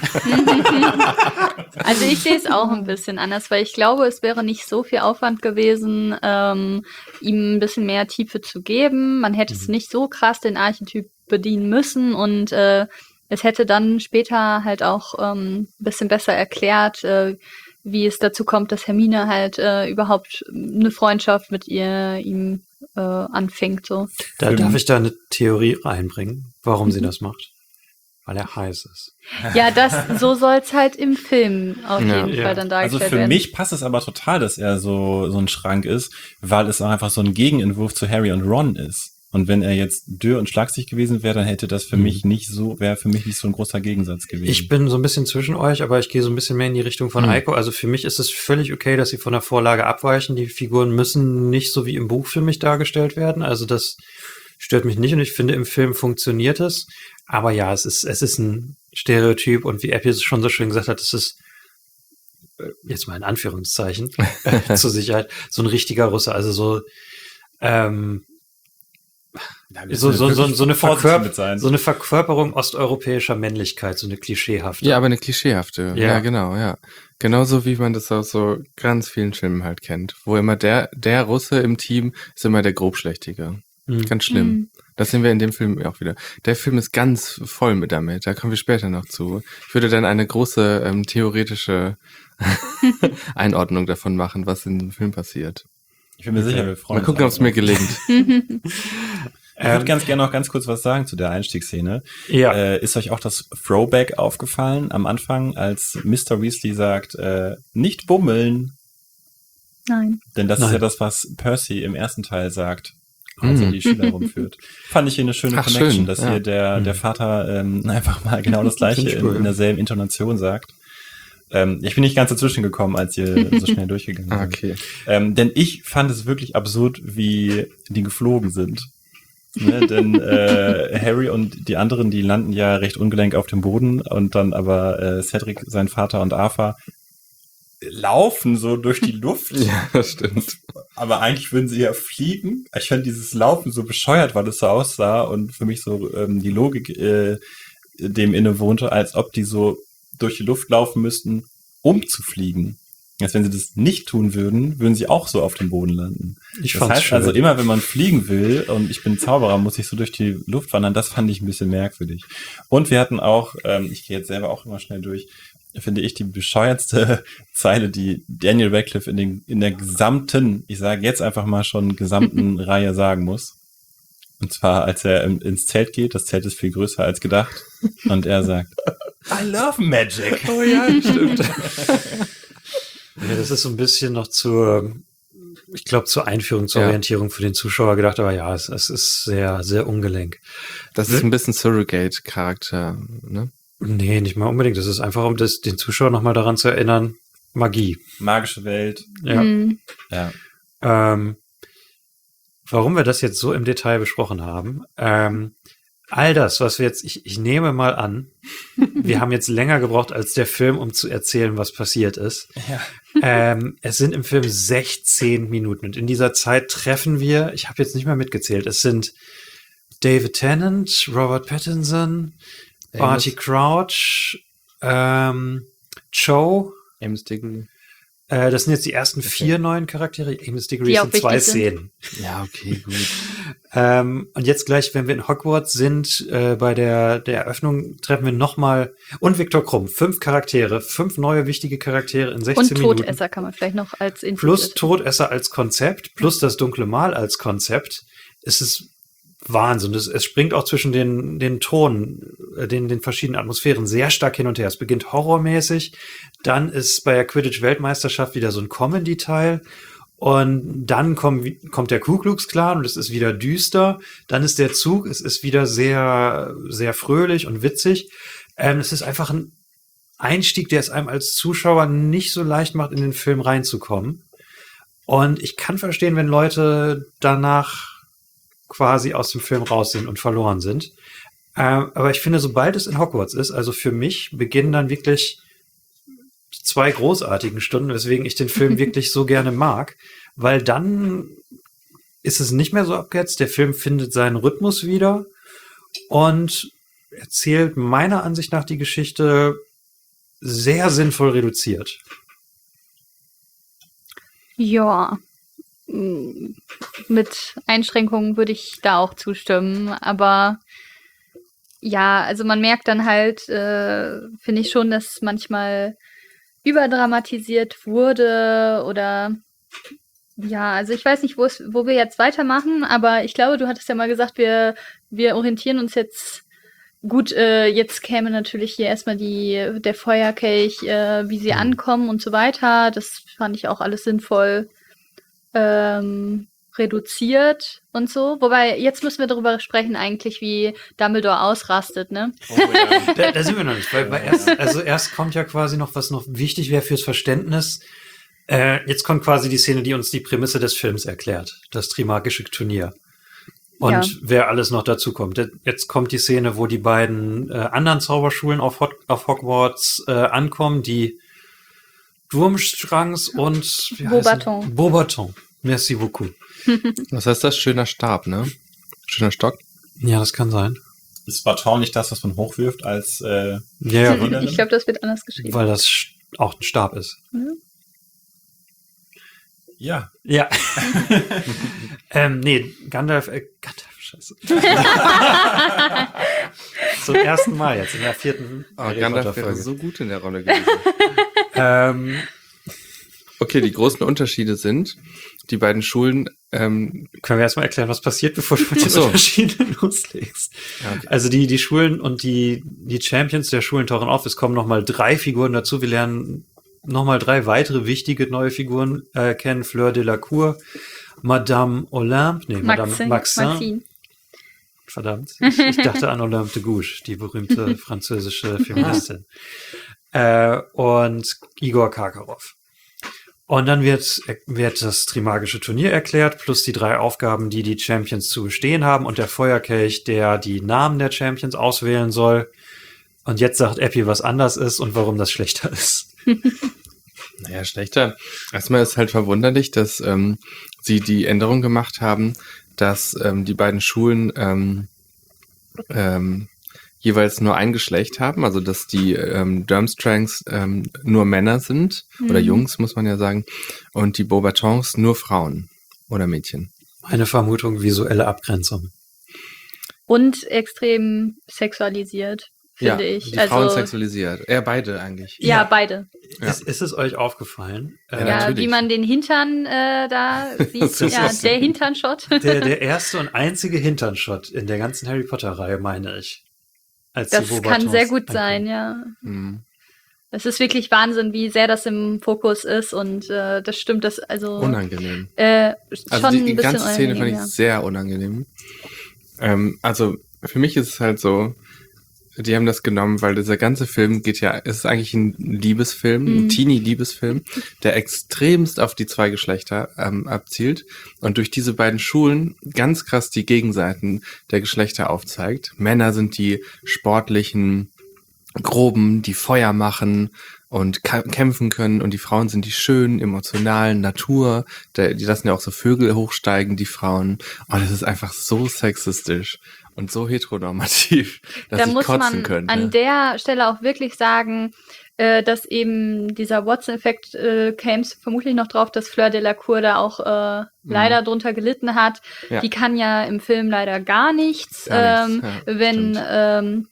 Also ich sehe es auch ein bisschen anders, weil ich glaube, es wäre nicht so viel Aufwand gewesen, ähm, ihm ein bisschen mehr Tiefe zu geben. Man hätte es nicht so krass den Archetyp bedienen müssen und äh, es hätte dann später halt auch ähm, ein bisschen besser erklärt, äh, wie es dazu kommt, dass Hermine halt äh, überhaupt eine Freundschaft mit ihr ihm äh, anfängt. So. Da Film. darf ich da eine Theorie reinbringen, warum sie das macht. Weil er heiß ist. Ja, das so soll es halt im Film auf Ja. jeden Ja. Fall dann Also dargestellt für werden. mich passt es aber total, dass er so, so ein Schrank ist, weil es auch einfach so ein Gegenentwurf zu Harry und Ron ist. Und wenn er jetzt dürr und schlaksig gewesen wäre, dann hätte das für Mhm. mich nicht so, wäre für mich nicht so ein großer Gegensatz gewesen. Ich bin so ein bisschen zwischen euch, aber ich gehe so ein bisschen mehr in die Richtung von Mhm. Eiko. Also für mich ist es völlig okay, dass sie von der Vorlage abweichen. Die Figuren müssen nicht so wie im Buch für mich dargestellt werden. Also das stört mich nicht und ich finde, im Film funktioniert es. Aber ja, es ist, es ist ein Stereotyp und wie Epi es schon so schön gesagt hat, es ist äh, jetzt mal in Anführungszeichen zur Sicherheit so ein richtiger Russe. Also so ähm, So, so, so, so, eine vorsichtig Verkörp mit sein. so eine Verkörperung osteuropäischer Männlichkeit, so eine klischeehafte. Ja, aber eine klischeehafte. Ja. Ja, genau, ja. Genauso wie man das aus so ganz vielen Filmen halt kennt. Wo immer der, der Russe im Team ist immer der Grobschlächtige. Mhm. Ganz schlimm. Mhm. Das sehen wir in dem Film auch wieder. Der Film ist ganz voll mit damit. Da kommen wir später noch zu. Ich würde dann eine große ähm, theoretische Einordnung davon machen, was in dem Film passiert. Ich bin mir sicher, wir freuen Mal uns. gucken, ob es alle mir drauf. gelingt. Ich würde ganz gerne noch ganz kurz was sagen zu der Einstiegsszene. Ja. Äh, ist euch auch das Throwback aufgefallen am Anfang, als Mister Weasley sagt, äh, nicht bummeln? Nein. Denn das Nein. ist ja das, was Percy im ersten Teil sagt, als er Mhm. die Schüler rumführt. Fand ich hier eine schöne Ach, Connection, schön, dass ja. hier der, der Vater ähm, einfach mal genau das Gleiche Finde ich in, cool. in derselben Intonation sagt. Ähm, ich bin nicht ganz dazwischen gekommen, als ihr so schnell durchgegangen Ah, seid. okay. Ähm, denn ich fand es wirklich absurd, wie die geflogen sind. Ne, denn äh, Harry und die anderen, die landen ja recht ungelenk auf dem Boden und dann aber äh, Cedric, sein Vater und Arthur laufen so durch die Luft. Ja, das stimmt. Aber eigentlich würden sie ja fliegen. Ich fand dieses Laufen so bescheuert, weil es so aussah und für mich so ähm, die Logik äh, dem innewohnte, als ob die so durch die Luft laufen müssten, um zu fliegen. Als wenn sie das nicht tun würden, würden sie auch so auf dem Boden landen. Ich Das fand's heißt schön. also immer, wenn man fliegen will und ich bin Zauberer, muss ich so durch die Luft wandern. Das fand ich ein bisschen merkwürdig. Und wir hatten auch, ähm, ich gehe jetzt selber auch immer schnell durch, finde ich die bescheuertste Zeile, die Daniel Radcliffe in, den, in der gesamten, ich sage jetzt einfach mal schon gesamten Reihe sagen muss. Und zwar, als er im, ins Zelt geht, das Zelt ist viel größer als gedacht, und er sagt, I love magic. Oh ja, stimmt. Ja, das ist so ein bisschen noch zur, ich glaube, zur Einführung, zur Ja. Orientierung für den Zuschauer gedacht, aber ja, es, es ist sehr, sehr ungelenk. Das ist ein bisschen Surrogate-Charakter, ne? Nee, nicht mal unbedingt. Das ist einfach, um das, den Zuschauer nochmal daran zu erinnern, Magie. Magische Welt. Ja. Mhm. Ja. Ähm, warum wir das jetzt so im Detail besprochen haben, ähm, all das, was wir jetzt, ich, ich nehme mal an, wir haben jetzt länger gebraucht als der Film, um zu erzählen, was passiert ist. Ja. Ähm, es sind im Film sechzehn Minuten und in dieser Zeit treffen wir, ich habe jetzt nicht mehr mitgezählt, es sind David Tennant, Robert Pattinson, Barty Crouch, ähm, Cho, Amos Diggory. äh, das sind jetzt die ersten vier neuen Charaktere. Amos Diggory Die ist auch in zwei wichtig sind. Szenen. Ja, okay, gut. Ähm, und jetzt gleich, wenn wir in Hogwarts sind, äh, bei der, der Eröffnung treffen wir nochmal, und Viktor Krumm, fünf Charaktere, fünf neue wichtige Charaktere in sechzehn Und Minuten. Todesser kann man vielleicht noch als Info. Plus Todesser als Konzept, plus das dunkle Mal als Konzept. Es ist Wahnsinn. Es, es springt auch zwischen den, den Tonen, äh, den, den verschiedenen Atmosphären sehr stark hin und her. Es beginnt horrormäßig, dann ist bei der Quidditch-Weltmeisterschaft wieder so ein Comedy-Teil. Und dann kommt, kommt der Ku Klux Klan und es ist wieder düster. Dann ist der Zug, es ist wieder sehr, sehr fröhlich und witzig. Ähm, es ist einfach ein Einstieg, der es einem als Zuschauer nicht so leicht macht, in den Film reinzukommen. Und ich kann verstehen, wenn Leute danach quasi aus dem Film raus sind und verloren sind. Ähm, aber ich finde, sobald es in Hogwarts ist, also für mich beginnen dann wirklich die zwei großartigen Stunden, weswegen ich den Film wirklich so gerne mag, weil dann ist es nicht mehr so abgehetzt, der Film findet seinen Rhythmus wieder und erzählt meiner Ansicht nach die Geschichte sehr sinnvoll reduziert. Ja. Mm, Mit Einschränkungen würde ich da auch zustimmen. Aber ja, also man merkt dann halt, äh, finde ich schon, dass manchmal überdramatisiert wurde oder ja, also ich weiß nicht, wo es, wo wir jetzt weitermachen, aber ich glaube, du hattest ja mal gesagt, wir, wir orientieren uns jetzt gut, äh, jetzt käme natürlich hier erstmal die, der Feuerkelch, äh, wie sie Mhm. ankommen und so weiter. Das fand ich auch alles sinnvoll ähm, reduziert und so. Wobei, jetzt müssen wir darüber sprechen eigentlich, wie Dumbledore ausrastet, ne? Oh, ja. Da, da sind wir noch nicht, weil, weil erst, also erst kommt ja quasi noch, was noch wichtig wäre fürs Verständnis. Äh, jetzt kommt quasi die Szene, die uns die Prämisse des Films erklärt. Das Trimagische Turnier. Und Ja. wer alles noch dazu kommt. Jetzt kommt die Szene, wo die beiden äh, anderen Zauberschulen auf, Hot, auf Hogwarts äh, ankommen, die Durmstrangs und wie heißen- Beauxbaton. Beauxbaton. Merci beaucoup. Was heißt das? Schöner Stab, ne? Schöner Stock. Ja, das kann sein. Ist Baton nicht das, was man hochwirft als äh, Ja, ja, Wunderlich? Ich glaube, das wird anders geschrieben. weil das sch- auch ein Stab ist. ja. Ja. ähm, nee, Gandalf, äh, Gandalf, scheiße. Zum ersten Mal jetzt in der vierten Oh, Harry Gandalf Potter wäre Folge. so gut in der Rolle gewesen. Ähm, Okay, die großen Unterschiede sind, die beiden Schulen, ähm, können wir erstmal erklären, was passiert, bevor du mit den Ach so. Unterschieden loslegst? ja, okay. Also die, die Schulen und die, die Champions der Schulen tauchen auf. Es kommen nochmal drei Figuren dazu. Wir lernen nochmal drei weitere wichtige neue Figuren äh, kennen. Fleur de la Cour, Madame Olympe, nee, Madame Maxine. Maxin. Maxine. Verdammt, ich, ich dachte an Olympe de Gouges, die berühmte französische Feministin. äh, und Igor Karkaroff. Und dann wird, wird das Trimagische Turnier erklärt, plus die drei Aufgaben, die die Champions zu bestehen haben und der Feuerkelch, der die Namen der Champions auswählen soll. Und jetzt sagt Epi, was anders ist und warum das schlechter ist. Naja, schlechter. Erstmal ist halt verwunderlich, dass ähm, sie die Änderung gemacht haben, dass ähm, die beiden Schulen ähm, ähm, jeweils nur ein Geschlecht haben, also dass die ähm, Durmstrangs ähm, nur Männer sind, oder Mhm. Jungs, muss man ja sagen, und die Beauxbatons nur Frauen oder Mädchen. Meine Vermutung, visuelle Abgrenzung. Und extrem sexualisiert, Ja, finde ich. die also, Frauen sexualisiert. Ja, beide eigentlich. ja, Ja. beide. Ja. Ist, ist es euch aufgefallen? Ja, Äh, Ja, natürlich. wie man den Hintern äh, da sieht. Das ist Ja, so. der Hinternshot. der, der erste und einzige Hinternshot in der ganzen Harry Potter-Reihe, meine ich. Als die Das kann Beauxbatons sehr gut ankommen. sein, ja. Mhm. Es ist wirklich Wahnsinn, wie sehr das im Fokus ist und äh, das stimmt, das also Unangenehm. äh, Also schon die, ein die bisschen ganze Szene fand unangenehm, ich ja. sehr unangenehm. Ähm, also für mich ist es halt so, die haben das genommen, weil dieser ganze Film geht ja, es ist eigentlich ein Liebesfilm, ein Mhm. Teenie-Liebesfilm, der extremst auf die zwei Geschlechter ähm, abzielt und durch diese beiden Schulen ganz krass die Gegenseiten der Geschlechter aufzeigt. Männer sind die sportlichen, groben, die Feuer machen und ka- kämpfen können und die Frauen sind die schönen, emotionalen, Natur, der, die lassen ja auch so Vögel hochsteigen, die Frauen. Und es ist einfach so sexistisch und so heteronormativ, dass Da ich muss kotzen man könnte. an der Stelle auch wirklich sagen, äh, dass eben dieser Watson-Effekt äh, käme vermutlich noch drauf, dass Fleur de la Cour da auch äh, leider drunter gelitten hat. Ja. Die kann ja im Film leider gar nichts. Gar ähm, nichts, ja, wenn stimmt. ähm,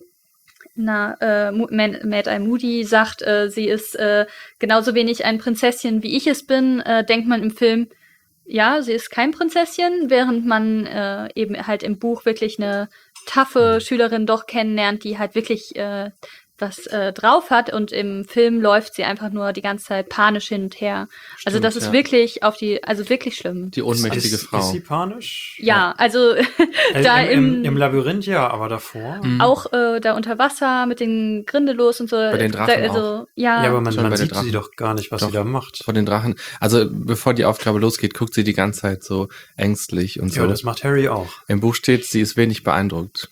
na, äh, Mo- Man- Mad Eye Moody sagt, äh, sie ist äh, genauso wenig ein Prinzesschen, wie ich es bin, äh, denkt man im Film, ja, sie ist kein Prinzesschen, während man äh, eben halt im Buch wirklich eine taffe Schülerin doch kennenlernt, die halt wirklich äh, was äh, drauf hat und im Film läuft sie einfach nur die ganze Zeit panisch hin und her. also Stimmt, das ist ja. wirklich auf die, also wirklich schlimm. Die ohnmächtige ist, Frau. Ist sie panisch? Ja, also Also da im, im, im, im Labyrinth ja, aber davor. Mhm. auch äh, da unter Wasser mit den Grindelos und so. Bei den Drachen da, also, ja, Ja, aber man, Schon man bei den sieht sie Drachen. doch gar nicht, was Doch. sie da macht. Vor den Drachen. Also bevor die Aufgabe losgeht, guckt sie die ganze Zeit so ängstlich und so. Ja, das macht Harry auch. Im Buch steht, sie ist wenig beeindruckt.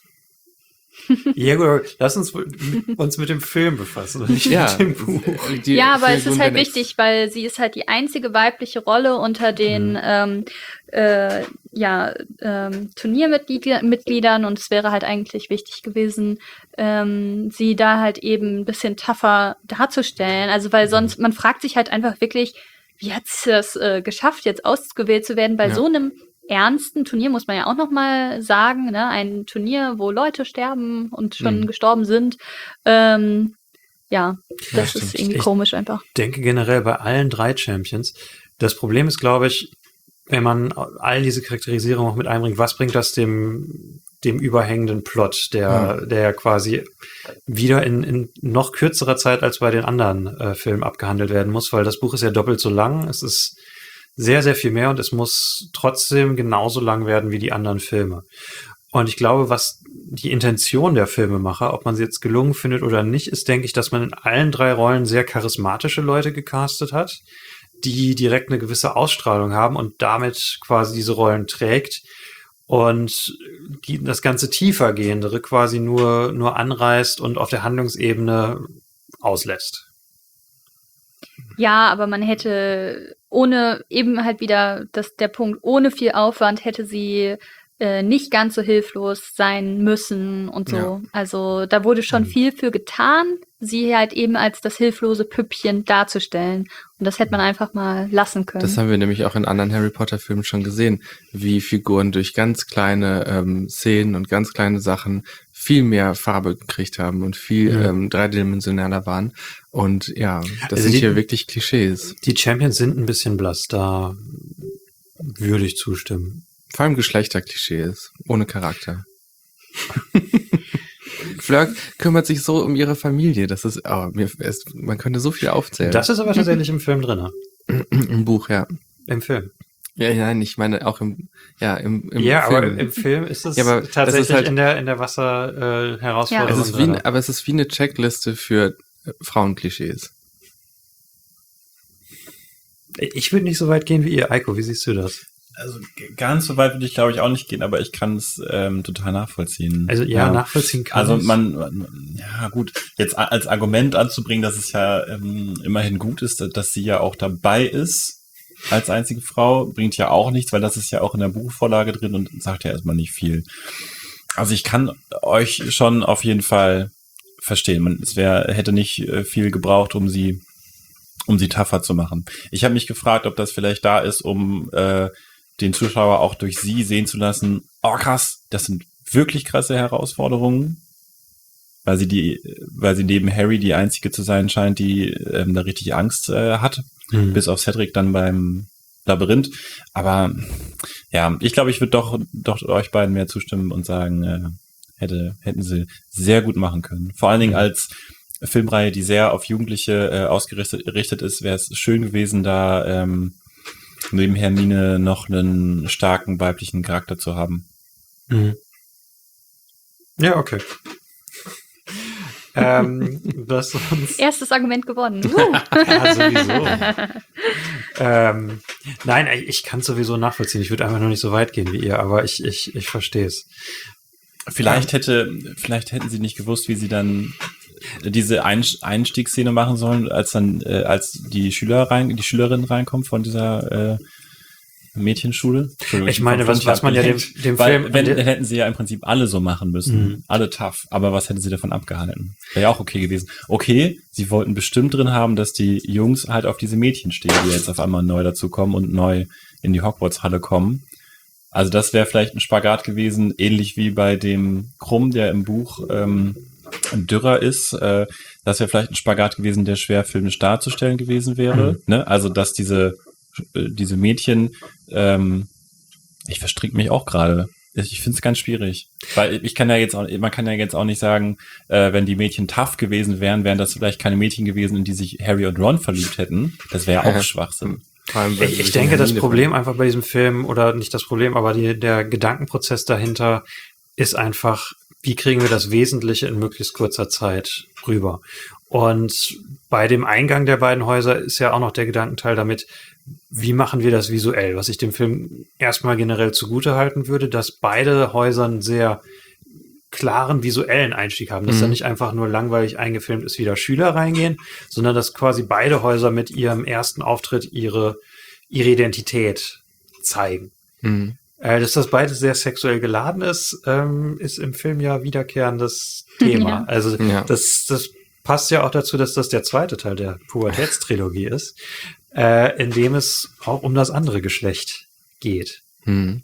Ja, gut, lass uns uns mit dem Film befassen und nicht Ja, mit dem Buch. die ja, aber es Figuren ist halt werden ex- wichtig, weil sie ist halt die einzige weibliche Rolle unter den Mhm. ähm, äh, ja, ähm, Turniermitgliedern und es wäre halt eigentlich wichtig gewesen, ähm, sie da halt eben ein bisschen tougher darzustellen. Also weil sonst, man fragt sich halt einfach wirklich, wie hat sie das äh, geschafft, jetzt ausgewählt zu werden bei Ja. so einem ernsten Turnier, muss man ja auch noch mal sagen, ne? Ein Turnier, wo Leute sterben und schon Mhm. gestorben sind. Ähm, ja, das stimmt. ist irgendwie Ich- komisch einfach. denke generell bei allen drei Champions. Das Problem ist, glaube ich, wenn man all diese Charakterisierung auch mit einbringt, was bringt das dem, dem überhängenden Plot, der, der quasi wieder in, in noch kürzerer Zeit als bei den anderen äh, Filmen abgehandelt werden muss, weil das Buch ist ja doppelt so lang. Es ist sehr, sehr viel mehr und es muss trotzdem genauso lang werden wie die anderen Filme. Und ich glaube, was die Intention der Filmemacher, ob man sie jetzt gelungen findet oder nicht, ist, denke ich, dass man in allen drei Rollen sehr charismatische Leute gecastet hat, die direkt eine gewisse Ausstrahlung haben und damit quasi diese Rollen trägt und die- das ganze tiefergehendere quasi nur, nur anreißt und auf der Handlungsebene auslässt. Ja, aber man hätte ohne, eben halt wieder das, der Punkt, ohne viel Aufwand hätte sie äh, nicht ganz so hilflos sein müssen und so. Ja. Also da wurde schon Mhm. viel für getan, sie halt eben als das hilflose Püppchen darzustellen. Und das hätte man einfach mal lassen können. Das haben wir nämlich auch in anderen Harry Potter Filmen schon gesehen, wie Figuren durch ganz kleine ähm, Szenen und ganz kleine Sachen viel mehr Farbe gekriegt haben und viel Mhm. ähm, dreidimensionaler waren. Und ja, das Also sind die- hier wirklich Klischees. Die Champions sind ein bisschen blass, da würde ich zustimmen. Vor allem Geschlechterklischees, ohne Charakter. Fleur kümmert sich so um ihre Familie, das ist, oh, mir, es, man könnte so viel aufzählen. Das ist aber tatsächlich im Film drin. Im Buch, ja. Im Film. Ja, nein, ich meine auch im, ja, im, im ja, Film. aber im, im Film ist es Ja, aber das tatsächlich ist halt- in der, in der Wasser-Herausforderung. Ja. es ist wie, ein- aber es ist wie eine Checkliste für äh, Frauenklischees. Ich würde nicht so weit gehen wie ihr, Eiko. Wie siehst du das? Also g- ganz so weit würde ich, glaube ich, auch nicht gehen, aber ich kann es ähm, total nachvollziehen. Also ja, nachvollziehen kann Also ich's. man, man, ja gut, jetzt a- als Argument anzubringen, dass es ja ähm, immerhin gut ist, dass sie ja auch dabei ist als einzige Frau, bringt ja auch nichts, weil das ist ja auch in der Buchvorlage drin und sagt ja erstmal nicht viel. Also ich kann euch schon auf jeden Fall verstehen. Man, es wäre, hätte nicht äh, viel gebraucht, um sie, um sie tougher zu machen. Ich habe mich gefragt, ob das vielleicht da ist, um äh, den Zuschauer auch durch sie sehen zu lassen, oh krass, das sind wirklich krasse Herausforderungen, weil sie die, weil sie neben Harry die einzige zu sein scheint, die ähm, da richtig Angst äh, hat, Hm. bis auf Cedric dann beim Labyrinth. Aber ja, ich glaube, ich würde doch, doch euch beiden mehr zustimmen und sagen, äh, hätte, hätten sie sehr gut machen können. Vor allen Dingen Mhm. als Filmreihe, die sehr auf Jugendliche äh, ausgerichtet gerichtet ist, wäre es schön gewesen, da ähm, neben Hermine noch einen starken weiblichen Charakter zu haben. Mhm. Ja, okay. ähm, das uns Erstes Argument gewonnen. Uh. ja, sowieso. ähm, nein, ich kann es sowieso nachvollziehen. Ich würde einfach nur nicht so weit gehen wie ihr, aber ich, ich, ich verstehe es. Vielleicht hätte, vielleicht hätten sie nicht gewusst, wie sie dann diese Einst- Einstiegsszene machen sollen, als dann, äh, als die Schüler rein, die Schülerin reinkommt von dieser äh, Mädchenschule. Entschuldigung, Ich meine, was, was man ja dem, dem Weil, Film... wenn, der- dann hätten sie ja im Prinzip alle so machen müssen. Mhm. Alle tough. Aber was hätten sie davon abgehalten? Wäre ja auch okay gewesen. Okay, sie wollten bestimmt drin haben, dass die Jungs halt auf diese Mädchen stehen, die jetzt auf einmal neu dazukommen und neu in die Hogwarts-Halle kommen. Also das wäre vielleicht ein Spagat gewesen, ähnlich wie bei dem Krumm, der im Buch ähm, dürrer ist. Äh, das wäre vielleicht ein Spagat gewesen, der schwer filmisch darzustellen gewesen wäre. Mhm. Ne? Also dass diese äh, diese Mädchen, ähm, ich verstricke mich auch gerade. Ich, ich finde es ganz schwierig, weil ich kann ja jetzt auch, man kann ja jetzt auch nicht sagen, äh, wenn die Mädchen tough gewesen wären, wären das vielleicht keine Mädchen gewesen, in die sich Harry und Ron verliebt hätten. Das wäre ja auch Schwachsinn. Vor allem, weil Ich, sie ich sich denke, in das Hermine Problem einfach bei diesem Film, oder nicht das Problem, aber die, der Gedankenprozess dahinter ist einfach, wie kriegen wir das Wesentliche in möglichst kurzer Zeit rüber? Und bei dem Eingang der beiden Häuser ist ja auch noch der Gedankenteil damit, wie machen wir das visuell? Was ich dem Film erstmal generell zugute halten würde, dass beide Häuser einen sehr klaren visuellen Einstieg haben, dass Mhm. da nicht einfach nur langweilig eingefilmt ist, wie da Schüler reingehen, sondern dass quasi beide Häuser mit ihrem ersten Auftritt ihre, ihre Identität zeigen. Mhm. Äh, dass das beides sehr sexuell geladen ist, ähm, ist im Film ja wiederkehrendes Thema. Ja. Also Ja. das, das passt ja auch dazu, dass das der zweite Teil der Pubertätstrilogie ist, äh, in dem es auch um das andere Geschlecht geht. Mhm.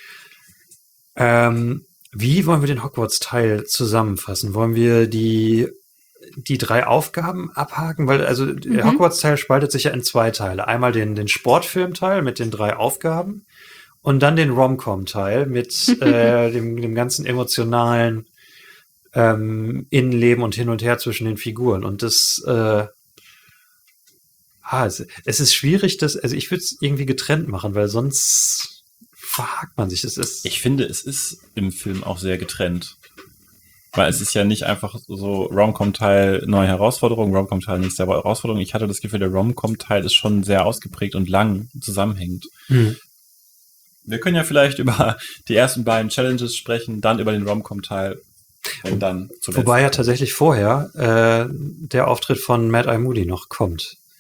Ähm, wie wollen wir den Hogwarts-Teil zusammenfassen? Wollen wir die, die drei Aufgaben abhaken? Weil, also, der Mhm. Hogwarts-Teil spaltet sich ja in zwei Teile. Einmal den, den Sportfilm-Teil mit den drei Aufgaben und dann den Rom-Com-Teil mit äh, dem, dem ganzen emotionalen ähm, Innenleben und hin und her zwischen den Figuren. Und das, äh, ah, es, es ist schwierig, das, also ich würde es irgendwie getrennt machen, weil sonst verhakt man sich. Das ist, Ich finde, es ist im Film auch sehr getrennt. Weil es ist ja nicht einfach so Rom-Com-Teil neue Herausforderung, Rom-Com-Teil nächste Herausforderung. Ich hatte das Gefühl, der Rom-Com-Teil ist schon sehr ausgeprägt und lang zusammenhängend. Hm. Wir können ja vielleicht über die ersten beiden Challenges sprechen, dann über den Rom-Com-Teil und dann zuletzt. Wobei ja tatsächlich vorher äh, der Auftritt von Mad-Eye Moody noch kommt.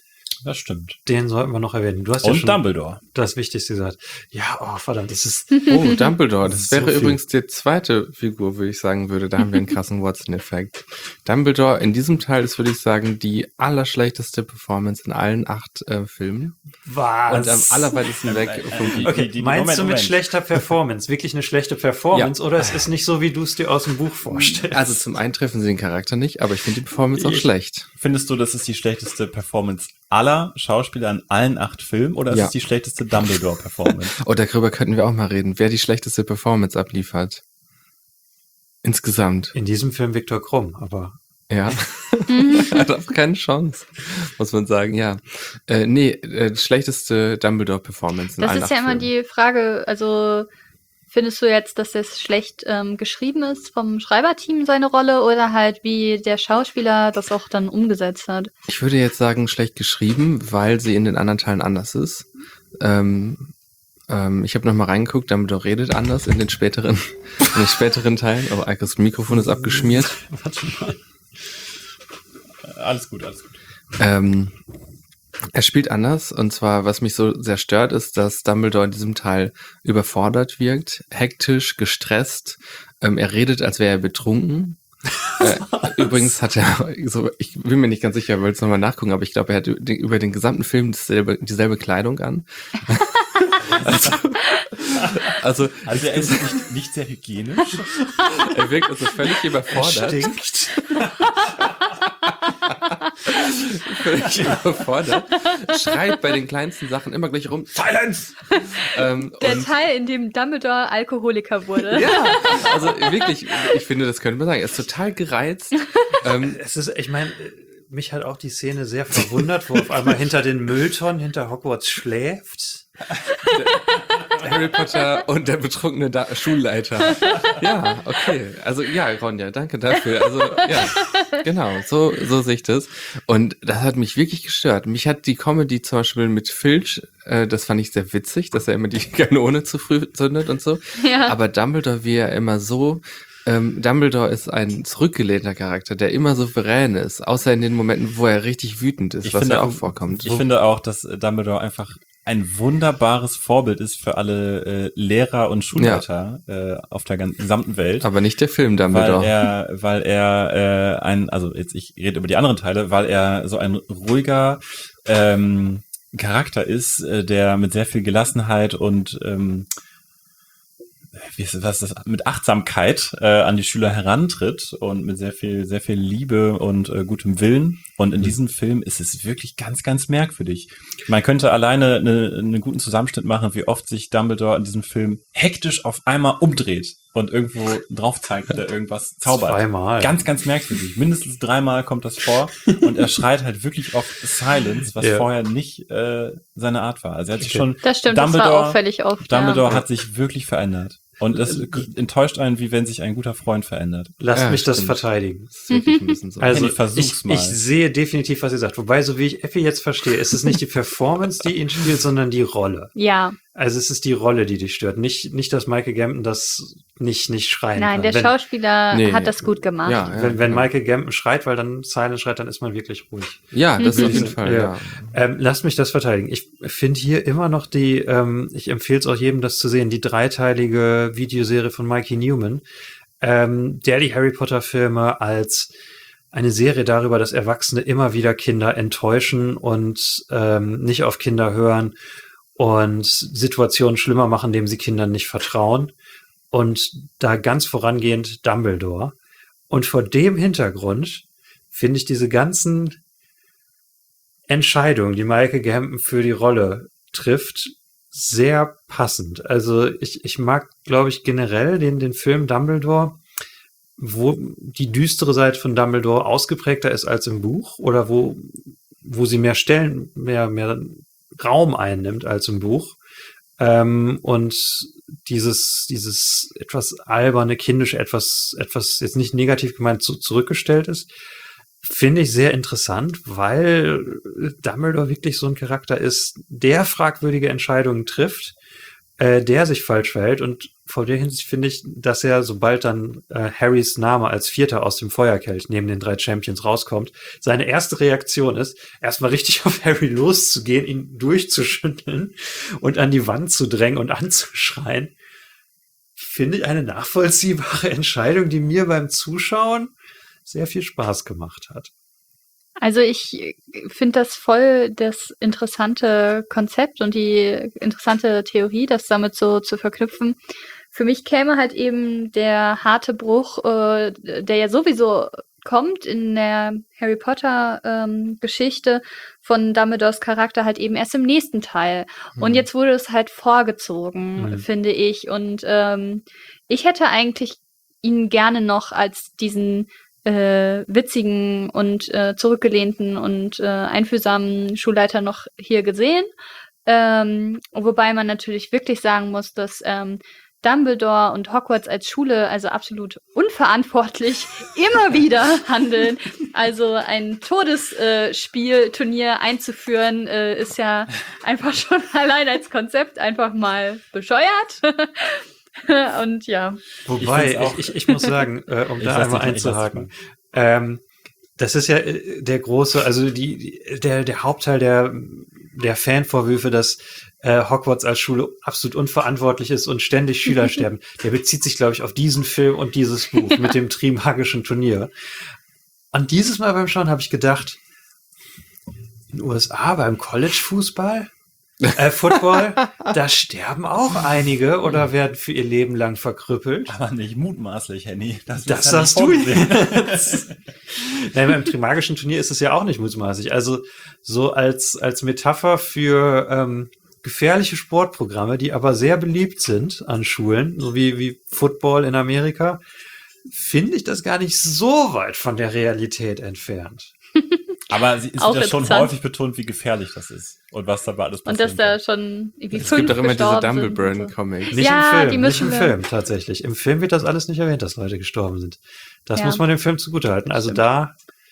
Das stimmt. Den sollten wir noch erwähnen. Du hast ja Und schon Dumbledore. das Wichtigste gesagt. Ja, oh, verdammt, das ist Oh, Dumbledore. Das So wäre viel. übrigens die zweite Figur, würde ich sagen würde. Da haben wir einen krassen Watson-Effekt. Dumbledore in diesem Teil ist, würde ich sagen, die allerschlechteste Performance in allen acht äh, Filmen. was. Und am allerweitesten weg vom Die- Okay, die- die- meinst Moment, du mit Moment. schlechter Performance wirklich eine schlechte Performance oder es ist nicht so, wie du es dir aus dem Buch vorstellst? Also zum einen treffen sie den Charakter nicht, aber ich finde die Performance auch Ich- schlecht. Findest du, das ist die schlechteste Performance aller Schauspieler in allen acht Filmen oder ist Ja. es die schlechteste Dumbledore-Performance? Oh, darüber könnten wir auch mal reden, wer die schlechteste Performance abliefert. Insgesamt. In diesem Film Viktor Krumm, aber Ja. Hat auch keine Chance, muss man sagen, ja. Äh, nee, äh, schlechteste Dumbledore-Performance in Das allen ist ja acht immer Filmen. die Frage, also findest du jetzt, dass es schlecht ähm, geschrieben ist vom Schreiberteam, seine Rolle, oder halt wie der Schauspieler das auch dann umgesetzt hat? Ich würde jetzt sagen, schlecht geschrieben, weil sie in den anderen Teilen anders ist. Ähm, ähm, ich habe nochmal reingeguckt, Dumbledore redet anders in den späteren, in den späteren Teilen. Aber Eikos Mikrofon ist abgeschmiert. warte mal. Alles gut, alles gut. Ähm, er spielt anders, und zwar, was mich so sehr stört, ist, dass Dumbledore in diesem Teil überfordert wirkt, hektisch, gestresst. Ähm, er redet, als wäre er betrunken. äh, übrigens hat er, so, ich bin mir nicht ganz sicher, wollte es nochmal nachgucken, aber ich glaube, er hat den, über den gesamten Film dieselbe, dieselbe Kleidung an. also, also, Also er ist nicht, nicht sehr hygienisch. er wirkt also völlig Er überfordert. stinkt. völlig überfordert. Schreit bei den kleinsten Sachen immer gleich rum. Silence! Ähm, Der und Teil, in dem Dumbledore Alkoholiker wurde. ja, also wirklich, ich finde, das könnte man sagen. Er ist total gereizt. Ähm, Es ist, ich meine, mich hat auch die Szene sehr verwundert, wo auf einmal hinter den Mülltonnen hinter Hogwarts schläft. Harry Potter und der betrunkene da Schulleiter. Ja, okay. Also ja, Ronja, danke dafür. Also ja, genau, so, so sehe ich das. Und das hat mich wirklich gestört. Mich hat die Comedy zum Beispiel mit Filch, äh, das fand ich sehr witzig, dass er immer die Kanone zu früh zündet und so. Ja. Aber Dumbledore, wie er immer so, ähm, Dumbledore ist ein zurückgelehnter Charakter, der immer souverän ist, außer in den Momenten, wo er richtig wütend ist, Ich was finde ja auch auch- vorkommt. Ich finde auch, dass Dumbledore einfach ein wunderbares Vorbild ist für alle äh, Lehrer und Schulleiter äh, auf der ganzen gesamten Welt. Aber nicht der Film Dumbledore. Weil er, weil er äh, ein, also jetzt ich rede über die anderen Teile, weil er so ein ruhiger ähm, Charakter ist, äh, der mit sehr viel Gelassenheit und ähm, wie ist, was ist das, mit Achtsamkeit äh, an die Schüler herantritt und mit sehr viel, sehr viel Liebe und äh, gutem Willen. Und in diesem Film ist es wirklich ganz, ganz merkwürdig. Man könnte alleine eine, einen guten Zusammenschnitt machen, wie oft sich Dumbledore in diesem Film hektisch auf einmal umdreht und irgendwo drauf zeigt oder irgendwas zaubert. Zweimal. Ganz, ganz merkwürdig. Mindestens dreimal kommt das vor und er schreit halt wirklich auf Silence, was Ja. vorher nicht äh, seine Art war. Also er hat sich Okay. schon Das stimmt, das Dumbledore, war auffällig oft. Dumbledore ja. hat sich wirklich verändert. Und das enttäuscht einen, wie wenn sich ein guter Freund verändert. Lasst Ja, mich das stimmt. verteidigen. Das ist wirklich ein bisschen so. Also Henny, versuch's ich, mal. ich sehe definitiv, was ihr sagt. Wobei, so wie ich Effi jetzt verstehe, ist es nicht die Performance, die ihn spielt, sondern die Rolle. Ja, Also es ist die Rolle, die dich stört. Nicht, nicht dass Michael Gambon das nicht, nicht schreien nein, kann. der wenn, Schauspieler Nee. hat das gut gemacht. Ja, ja, wenn, wenn ja. Michael Gambon schreit, weil dann Silent schreit, dann ist man wirklich ruhig. Ja, das Mhm. auf jeden Fall, Ja. ja. Ähm, lasst mich das verteidigen. Ich finde hier immer noch die, ähm, ich empfehle es auch jedem, das zu sehen, die dreiteilige Videoserie von Mikey Newman, ähm, der die Harry Potter Filme als eine Serie darüber, dass Erwachsene immer wieder Kinder enttäuschen und ähm, nicht auf Kinder hören und Situationen schlimmer machen, indem sie Kindern nicht vertrauen. Und da ganz vorangehend Dumbledore. Und vor dem Hintergrund finde ich diese ganzen Entscheidung, die Michael Gambon für die Rolle trifft, sehr passend. Also ich, ich mag, glaube ich, generell den, den Film Dumbledore, wo die düstere Seite von Dumbledore ausgeprägter ist als im Buch oder wo, wo sie mehr Stellen, mehr, mehr Raum einnimmt als im Buch. Ähm, und dieses, dieses etwas alberne, kindische, etwas, etwas jetzt nicht negativ gemeint zu, zurückgestellt ist, finde ich sehr interessant, weil Dumbledore wirklich so ein Charakter ist, der fragwürdige Entscheidungen trifft, äh, der sich falsch verhält und vor der Hinsicht finde ich, dass er, sobald dann äh, Harrys Name als Vierter aus dem Feuerkelch neben den drei Champions rauskommt, seine erste Reaktion ist, erstmal richtig auf Harry loszugehen, ihn durchzuschütteln und an die Wand zu drängen und anzuschreien. Finde ich eine nachvollziehbare Entscheidung, die mir beim Zuschauen sehr viel Spaß gemacht hat. Also ich finde das voll das interessante Konzept und die interessante Theorie, das damit so zu verknüpfen. Für mich käme halt eben der harte Bruch, äh, der ja sowieso kommt in der Harry Potter ähm, Geschichte von Dumbledores Charakter halt eben erst im nächsten Teil. Mhm. Und jetzt wurde es halt vorgezogen, mhm. finde ich. Und ähm, ich hätte eigentlich ihn gerne noch als diesen Äh, witzigen und äh, zurückgelehnten und äh, einfühlsamen Schulleiter noch hier gesehen. Ähm, wobei man natürlich wirklich sagen muss, dass ähm, Dumbledore und Hogwarts als Schule also absolut unverantwortlich immer wieder handeln. Also ein Todesspielturnier äh, einzuführen, äh, ist ja einfach schon allein als Konzept einfach mal bescheuert. Und ja. Wobei, ich, ich, ich, ich muss sagen, äh, um da einmal einzuhaken, ähm, das ist ja äh, der große, also die, die der der Hauptteil der der Fanvorwürfe, dass äh, Hogwarts als Schule absolut unverantwortlich ist und ständig Schüler sterben. Der bezieht sich, glaube ich, auf diesen Film und dieses Buch mit dem Trimagischen Turnier. Und dieses Mal beim Schauen habe ich gedacht, in den U S A beim College-Fußball Äh, Football, da sterben auch einige oder werden für ihr Leben lang verkrüppelt. Aber nicht mutmaßlich, Henny. Das, das sagst du jetzt. Nein, beim Trimagischen Turnier ist es ja auch nicht mutmaßlich. Also so als, als Metapher für ähm, gefährliche Sportprogramme, die aber sehr beliebt sind an Schulen, so wie, wie Football in Amerika, finde ich das gar nicht so weit von der Realität entfernt. Aber sie ist ja schon häufig betont, wie gefährlich das ist und was dabei alles passiert. Und dass da schon irgendwie es fünf gibt doch immer diese gestorben Dumbledore-Comics. Nicht Ja, im Film, die nicht müssen im wir- Film tatsächlich. Im Film wird das alles nicht erwähnt, dass Leute gestorben sind. Das Ja. muss man dem Film zugutehalten. Also da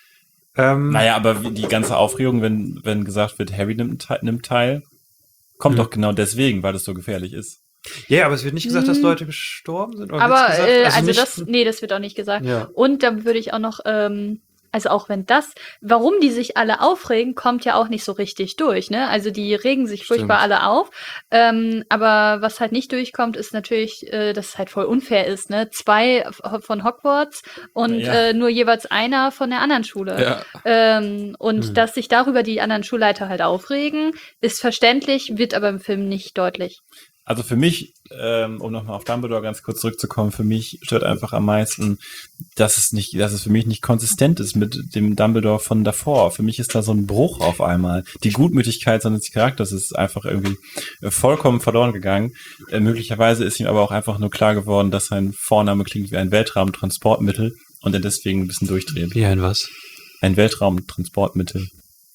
ähm, Naja, aber wie die ganze Aufregung, wenn, wenn gesagt wird, Harry nimmt, Te- nimmt teil, kommt Mhm. doch genau deswegen, weil es so gefährlich ist. ja, aber es wird nicht gesagt, dass Hm. Leute gestorben sind. Oder Aber wird's gesagt? äh, also, nicht- das, nee, das wird auch nicht gesagt. Ja. Und da würde ich auch noch, ähm, also auch wenn das, warum die sich alle aufregen, kommt ja auch nicht so richtig durch, ne? Also die regen sich furchtbar Stimmt. alle auf. Ähm, aber was halt nicht durchkommt, ist natürlich, äh, dass es halt voll unfair ist, ne? Zwei f- von Hogwarts und Ja. äh, nur jeweils einer von der anderen Schule. Ja. Ähm, und Mhm. dass sich darüber die anderen Schulleiter halt aufregen, ist verständlich, wird aber im Film nicht deutlich. Also für mich, ähm, um nochmal auf Dumbledore ganz kurz zurückzukommen, für mich stört einfach am meisten, dass es nicht, dass es für mich nicht konsistent ist mit dem Dumbledore von davor. Für mich ist da so ein Bruch auf einmal. Die Gutmütigkeit seines Charakters ist einfach irgendwie äh, vollkommen verloren gegangen. Äh, möglicherweise ist ihm aber auch einfach nur klar geworden, dass sein Vorname klingt wie ein Weltraumtransportmittel und er deswegen ein bisschen durchdreht. Wie ein was? Ein Weltraumtransportmittel.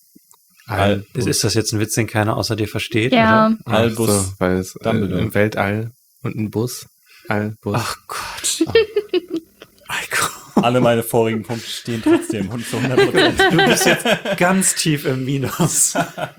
Al- Ist, ist das jetzt ein Witz, den keiner außer dir versteht? Ja. Oder? Albus Ach so, weil es äh, Dumbledore. im Weltall und ein Bus. Allbus. Ach Gott. Heiko. Alle meine vorigen Punkte stehen trotzdem und zu hundert Prozent. Du bist jetzt ganz tief im Minus.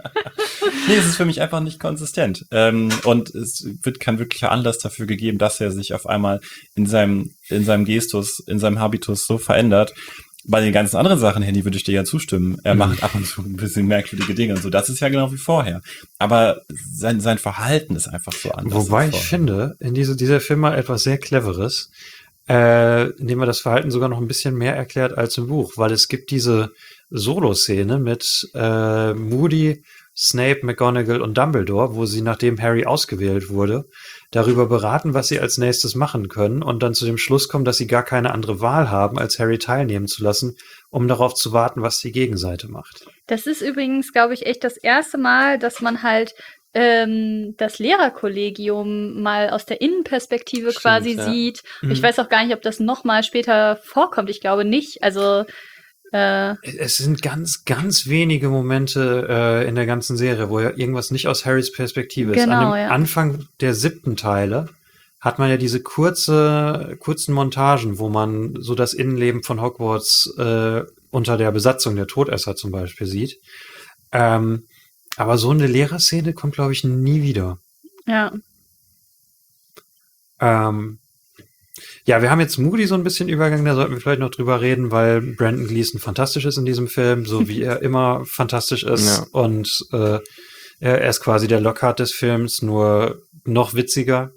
Nee, es ist für mich einfach nicht konsistent. Ähm, und es wird kein wirklicher Anlass dafür gegeben, dass er sich auf einmal in seinem, in seinem Gestus, in seinem Habitus so verändert. Bei den ganzen anderen Sachen, Henny, würde ich dir ja zustimmen. Er Mhm. macht ab und zu ein bisschen merkwürdige Dinge und so. Das ist ja genau wie vorher. Aber sein, sein Verhalten ist einfach so anders. Wobei als ich vorher. finde, in diese, dieser Film mal etwas sehr Cleveres, äh, indem er das Verhalten sogar noch ein bisschen mehr erklärt als im Buch, weil es gibt diese Solo-Szene mit äh, Moody, Snape, McGonagall und Dumbledore, wo sie, nachdem Harry ausgewählt wurde, darüber beraten, was sie als nächstes machen können und dann zu dem Schluss kommen, dass sie gar keine andere Wahl haben, als Harry teilnehmen zu lassen, um darauf zu warten, was die Gegenseite macht. Das ist übrigens, glaube ich, echt das erste Mal, dass man halt ähm, das Lehrerkollegium mal aus der Innenperspektive Stimmt, quasi ja. sieht. Mhm. Ich weiß auch gar nicht, ob das noch mal später vorkommt. Ich glaube nicht. Also äh, Es sind ganz, ganz wenige Momente äh, in der ganzen Serie, wo ja irgendwas nicht aus Harrys Perspektive ist. Genau, An dem ja. Anfang der siebten Teile hat man ja diese kurze, kurzen Montagen, wo man so das Innenleben von Hogwarts äh, unter der Besatzung der Todesser zum Beispiel sieht. Ähm, aber so eine Lehrerszene kommt, glaube ich, nie wieder. ja. Ähm, ja, wir haben jetzt Moody so ein bisschen übergangen, da sollten wir vielleicht noch drüber reden, weil Brandon Gleeson fantastisch ist in diesem Film, so wie er immer fantastisch ist. Ja. Und äh, er, er ist quasi der Lockhart des Films, nur noch witziger.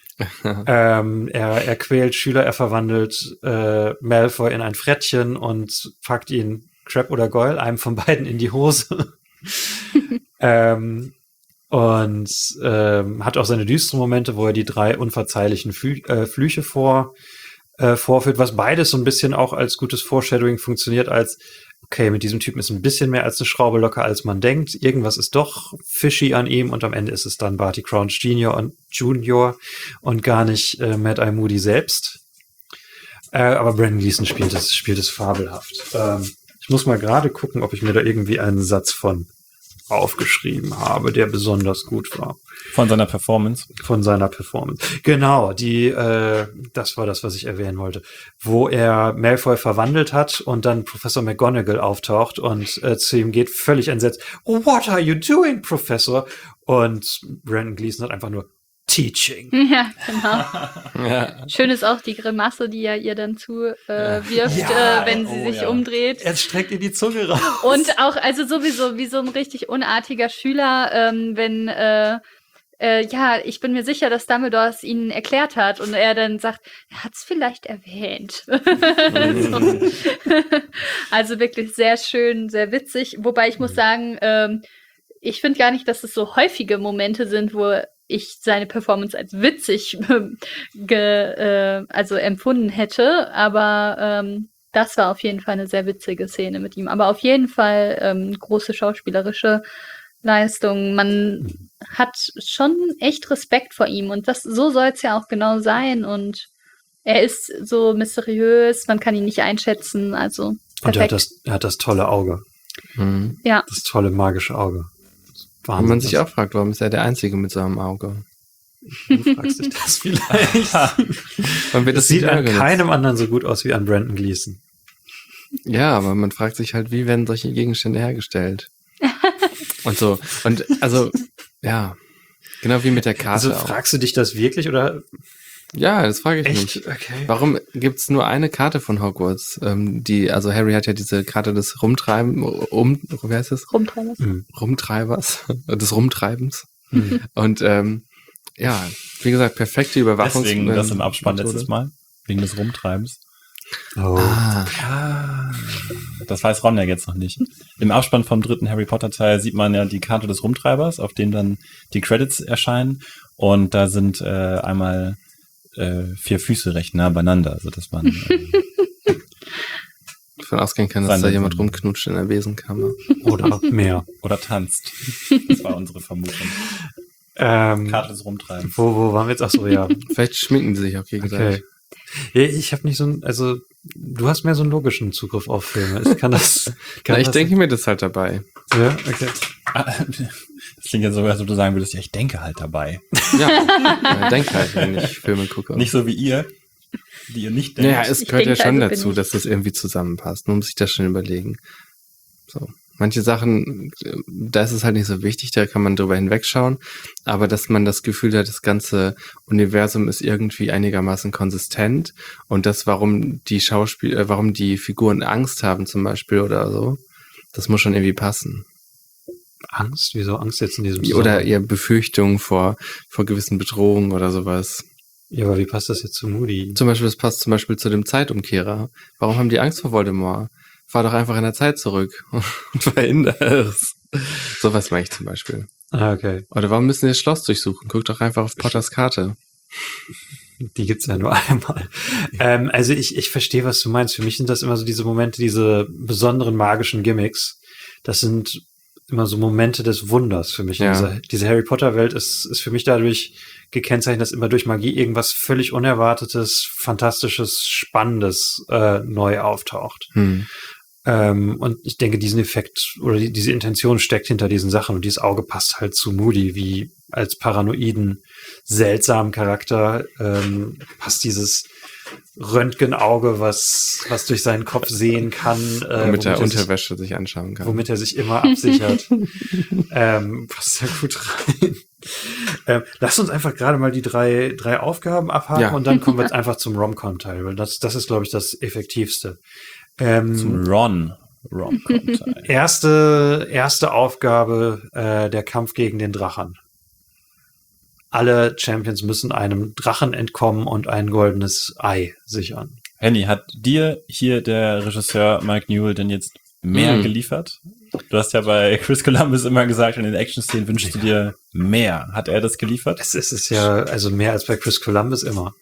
ähm, er, er quält Schüler, er verwandelt äh, Malfoy in ein Frettchen und packt ihn, Crab oder Goyle, einem von beiden in die Hose. ähm, und ähm, hat auch seine düsteren Momente, wo er die drei unverzeihlichen Flü äh, Flüche vor, äh, vorführt, was beides so ein bisschen auch als gutes Foreshadowing funktioniert, als okay, mit diesem Typen ist ein bisschen mehr als eine Schraube locker, als man denkt. Irgendwas ist doch fishy an ihm und am Ende ist es dann Barty Crouch Junior und Junior und gar nicht äh, Mad Eye Moody selbst. Äh, aber Brandon Gleeson spielt es, spielt es fabelhaft. Ähm, ich muss mal gerade gucken, ob ich mir da irgendwie einen Satz von aufgeschrieben habe, der besonders gut war. Von seiner Performance. Von seiner Performance. Genau, die, äh, das war das, was ich erwähnen wollte. Wo er Malfoy verwandelt hat und dann Professor McGonagall auftaucht und äh, zu ihm geht, völlig entsetzt. What are you doing, Professor? Und Brandon Gleeson hat einfach nur Teaching. Ja, genau. Ja. Schön ist auch die Grimasse, die er ihr dann zuwirft, äh, wirft, Ja, äh, wenn sie oh sich ja. umdreht. Er streckt ihr die Zunge raus. Und auch, also sowieso wie so ein richtig unartiger Schüler, ähm, wenn, äh, äh, ja, ich bin mir sicher, dass Dumbledore es ihnen erklärt hat und er dann sagt, er hat es vielleicht erwähnt. so. Also wirklich sehr schön, sehr witzig. Wobei ich muss sagen, ähm, ich finde gar nicht, dass es so häufige Momente sind, wo ich seine Performance als witzig ge, äh, also empfunden hätte, aber ähm, das war auf jeden Fall eine sehr witzige Szene mit ihm. Aber auf jeden Fall ähm, große schauspielerische Leistung. Man hat schon echt Respekt vor ihm und das so soll es ja auch genau sein und er ist so mysteriös, man kann ihn nicht einschätzen, also perfekt. Und er hat das, er hat das tolle Auge. Mhm. Ja. Das tolle magische Auge. Und man sich auch fragt, warum ist er der Einzige mit so einem Auge? Du fragst dich das vielleicht. Warum wird Das das sieht nicht an genutzt? keinem anderen so gut aus wie an Brandon Gleeson. Ja, aber man fragt sich halt, wie werden solche Gegenstände hergestellt? Und so. Und also, ja. Genau wie mit der Karte Also auch. fragst du dich das wirklich oder Ja, das frage ich echt? mich. Okay. Warum gibt's nur eine Karte von Hogwarts? Ähm, die, also Harry hat ja diese Karte des Rumtreiben, um, wie heißt das? Rumtreiber. Hm. Rumtreibers, des Rumtreibens. Hm. Und ähm, ja, wie gesagt, perfekte Überwachungs- Deswegen das im Abspann Methode. letztes Mal. Wegen des Rumtreibens. Oh. Ah, Das weiß Ron ja jetzt noch nicht. Im Abspann vom dritten Harry Potter Teil sieht man ja die Karte des Rumtreibers, auf dem dann die Credits erscheinen. Und da sind äh, einmal äh, vier Füße recht nah beieinander, sodass man äh, davon ausgehen kann, dass Seine da jemand Sinne. rumknutscht in der Besenkammer. Oder mehr. oder tanzt. Das war unsere Vermutung. Ähm, Karte des Rumtreibens. wo, wo waren wir jetzt? Ach so, ja. Vielleicht schminken die sich auch gegenseitig. Okay. Ja, ich habe nicht so ein, also du hast mehr so einen logischen Zugriff auf Filme. Ich kann das. Kann Na, ich das, denke mir das halt dabei. Ja, okay. Ah, Das klingt ja so, als ob du sagen würdest, ja, ich denke halt dabei. Ja, ich denke halt, wenn ich Filme gucke. Nicht so wie ihr, die ihr nicht denkt. Naja, es Ich gehört ja denke, schon also bin dazu, ich. dass das irgendwie zusammenpasst. Man muss sich das schon überlegen. So. Manche Sachen, äh, da ist es halt nicht so wichtig, da kann man drüber hinwegschauen. Aber dass man das Gefühl hat, das ganze Universum ist irgendwie einigermaßen konsistent und das, warum die Schauspiel, äh, warum die Figuren Angst haben zum Beispiel oder so, das muss schon irgendwie passen. Angst? Wieso Angst jetzt in diesem Oder Zusammenhang? eher Befürchtungen vor, vor gewissen Bedrohungen oder sowas. Ja, aber wie passt das jetzt zu Moody? Zum Beispiel, das passt zum Beispiel zu dem Zeitumkehrer. Warum haben die Angst vor Voldemort? Fahr doch einfach in der Zeit zurück und verhindere es. Sowas meine ich zum Beispiel. Ah, okay. Oder warum müssen wir das Schloss durchsuchen? Guck doch einfach auf Potters Karte. Die gibt's ja nur einmal. Ähm, also ich, ich verstehe, was du meinst. Für mich sind das immer so diese Momente, diese besonderen magischen Gimmicks. Das sind immer so Momente des Wunders für mich. Ja. Diese, diese Harry Potter Welt ist, ist für mich dadurch gekennzeichnet, dass immer durch Magie irgendwas völlig Unerwartetes, Fantastisches, Spannendes äh, neu auftaucht. Hm. Ähm, und ich denke, diesen Effekt oder die, diese Intention steckt hinter diesen Sachen und dieses Auge passt halt zu Moody, wie als paranoiden, seltsamen Charakter ähm, passt dieses Röntgenauge, was, was durch seinen Kopf sehen kann. Äh, Mit der er sich, Unterwäsche sich anschauen kann. womit er sich immer absichert. ähm, passt da gut rein. Ähm, lass uns einfach gerade mal die drei, drei Aufgaben abhaken Ja. und dann kommen wir jetzt einfach zum Rom-Com-Teil, weil das, das ist, glaube ich, das Effektivste. Ähm, Zum Ron. Rom-Com-Teil. erste, erste Aufgabe, äh, der Kampf gegen den Drachen. Alle Champions müssen einem Drachen entkommen und ein goldenes Ei sichern. Henny, hat dir hier der Regisseur Mike Newell denn jetzt mehr Mm. geliefert? Du hast ja bei Chris Columbus immer gesagt, in den Action-Szenen wünschst du dir mehr. Hat er das geliefert? Es ist, es ist ja also mehr als bei Chris Columbus immer.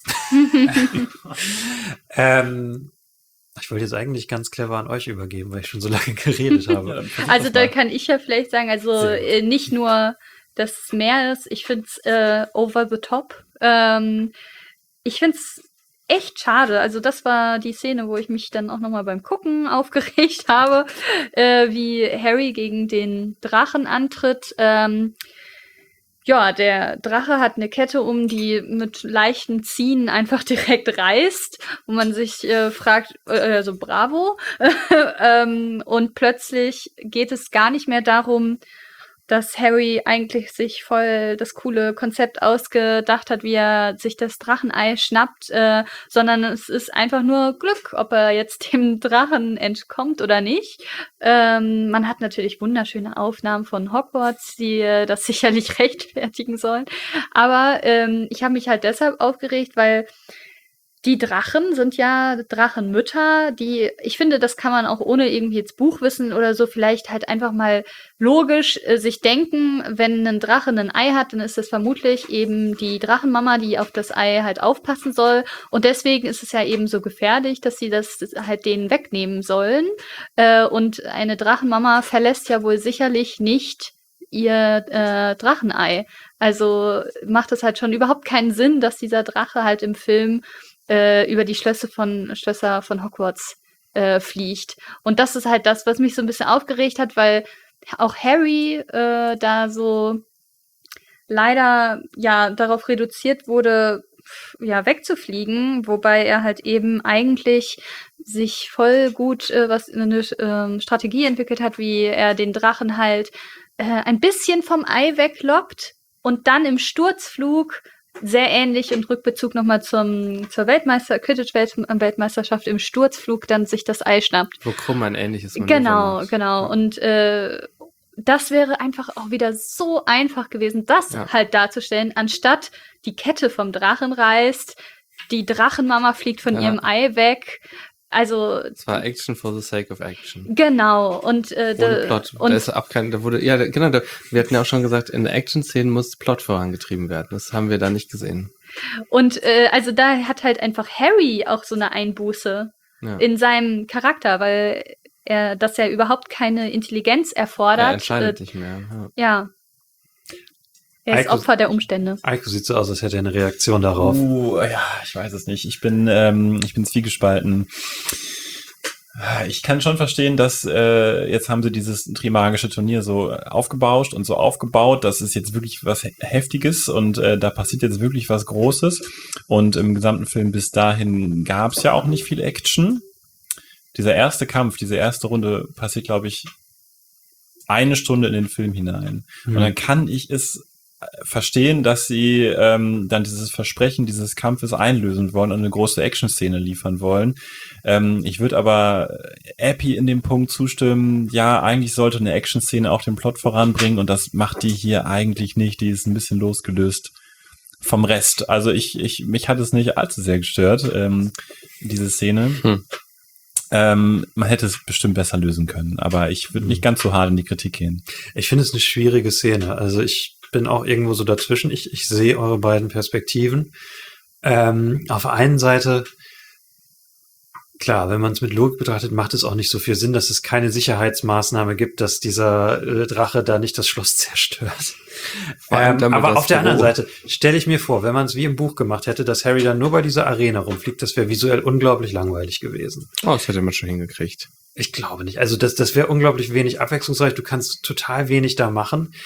ähm, ich wollte jetzt eigentlich ganz clever an euch übergeben, weil ich schon so lange geredet habe. Ja, dann versuch Also das da mal. kann ich ja vielleicht sagen, also Sehr gut. äh, nicht nur, dass es mehr ist, ich finde es äh, over the top. Ähm, ich finde es echt schade. Also das war die Szene, wo ich mich dann auch nochmal beim Gucken aufgeregt habe, äh, wie Harry gegen den Drachen antritt. Ähm, ja, der Drache hat eine Kette um, die mit leichten Ziehen einfach direkt reißt, wo man sich äh, fragt, äh, also bravo. ähm, und plötzlich geht es gar nicht mehr darum, dass Harry eigentlich sich voll das coole Konzept ausgedacht hat, wie er sich das Drachenei schnappt, äh, sondern es ist einfach nur Glück, ob er jetzt dem Drachen entkommt oder nicht. Ähm, man hat natürlich wunderschöne Aufnahmen von Hogwarts, die äh, das sicherlich rechtfertigen sollen. Aber ähm, ich habe mich halt deshalb aufgeregt, weil die Drachen sind ja Drachenmütter, die, ich finde, das kann man auch ohne irgendwie jetzt Buchwissen oder so vielleicht halt einfach mal logisch äh, sich denken, wenn ein Drache ein Ei hat, dann ist es vermutlich eben die Drachenmama, die auf das Ei halt aufpassen soll. Und deswegen ist es ja eben so gefährlich, dass sie das halt denen wegnehmen sollen. Äh, und eine Drachenmama verlässt ja wohl sicherlich nicht ihr äh, Drachenei. Also macht es halt schon überhaupt keinen Sinn, dass dieser Drache halt im Film äh, über die Schlösser von Schlösser von Hogwarts äh, fliegt. Und das ist halt das, was mich so ein bisschen aufgeregt hat, weil auch Harry äh, da so leider ja darauf reduziert wurde, ja wegzufliegen, wobei er halt eben eigentlich sich voll gut äh, was eine äh, Strategie entwickelt hat, wie er den Drachen halt äh, ein bisschen vom Ei weglockt und dann im Sturzflug sehr ähnlich im Rückbezug nochmal zum zur Weltmeister Quidditch-Weltmeisterschaft im Sturzflug dann sich das Ei schnappt. Wo Krumm ein ähnliches Manöver Genau, macht. genau. Und äh, das wäre einfach auch wieder so einfach gewesen, das Ja. halt darzustellen, anstatt die Kette vom Drachen reißt, die Drachenmama fliegt von Ja. ihrem Ei weg. Also Es war Action for the sake of action. genau. Und, äh, Ohne da- Plot. und da ist auch kein, da wurde, ja, da- genau, da, wir hatten ja auch schon gesagt, in Action-Szenen muss Plot vorangetrieben werden. Das haben wir da nicht gesehen. Und äh, also da hat halt einfach Harry auch so eine Einbuße Ja. in seinem Charakter, weil er, dass er überhaupt keine Intelligenz erfordert. Er entscheidet äh, nicht mehr. Ja. ja. Er ist Eiko- Opfer der Umstände. Eiko sieht so aus, als hätte er eine Reaktion darauf. Uh, ja, ich weiß es nicht. Ich bin, ähm, ich bin zwiegespalten. Ich kann schon verstehen, dass äh, jetzt haben sie dieses Trimagische Turnier so aufgebauscht und so aufgebaut. Das ist jetzt wirklich was He- Heftiges und äh, da passiert jetzt wirklich was Großes. Und im gesamten Film bis dahin gab es ja auch nicht viel Action. Dieser erste Kampf, diese erste Runde passiert, glaube ich, eine Stunde in den Film hinein. Hm. Und dann kann ich es verstehen, dass sie ähm, dann dieses Versprechen dieses Kampfes einlösen wollen und eine große Action-Szene liefern wollen. Ähm, ich würde aber Appy in dem Punkt zustimmen, ja, eigentlich sollte eine Action-Szene auch den Plot voranbringen und das macht die hier eigentlich nicht. Die ist ein bisschen losgelöst vom Rest. Also ich, ich, mich hat es nicht allzu sehr gestört, ähm, diese Szene. Hm. Ähm, man hätte es bestimmt besser lösen können, aber ich würde nicht ganz so hart in die Kritik gehen. Ich finde es eine schwierige Szene. Also ich bin auch irgendwo so dazwischen. Ich, ich sehe eure beiden Perspektiven. Ähm, auf der einen Seite, klar, wenn man es mit Logik betrachtet, macht es auch nicht so viel Sinn, dass es keine Sicherheitsmaßnahme gibt, dass dieser äh, Drache da nicht das Schloss zerstört. Vor allem Ähm, damit aber das auf der anderen Büro- Seite stelle ich mir vor, wenn man es wie im Buch gemacht hätte, dass Harry dann nur bei dieser Arena rumfliegt, das wäre visuell unglaublich langweilig gewesen. Oh, das hätte man schon hingekriegt. Ich glaube nicht. Also das, das wäre unglaublich wenig abwechslungsreich. Du kannst total wenig da machen.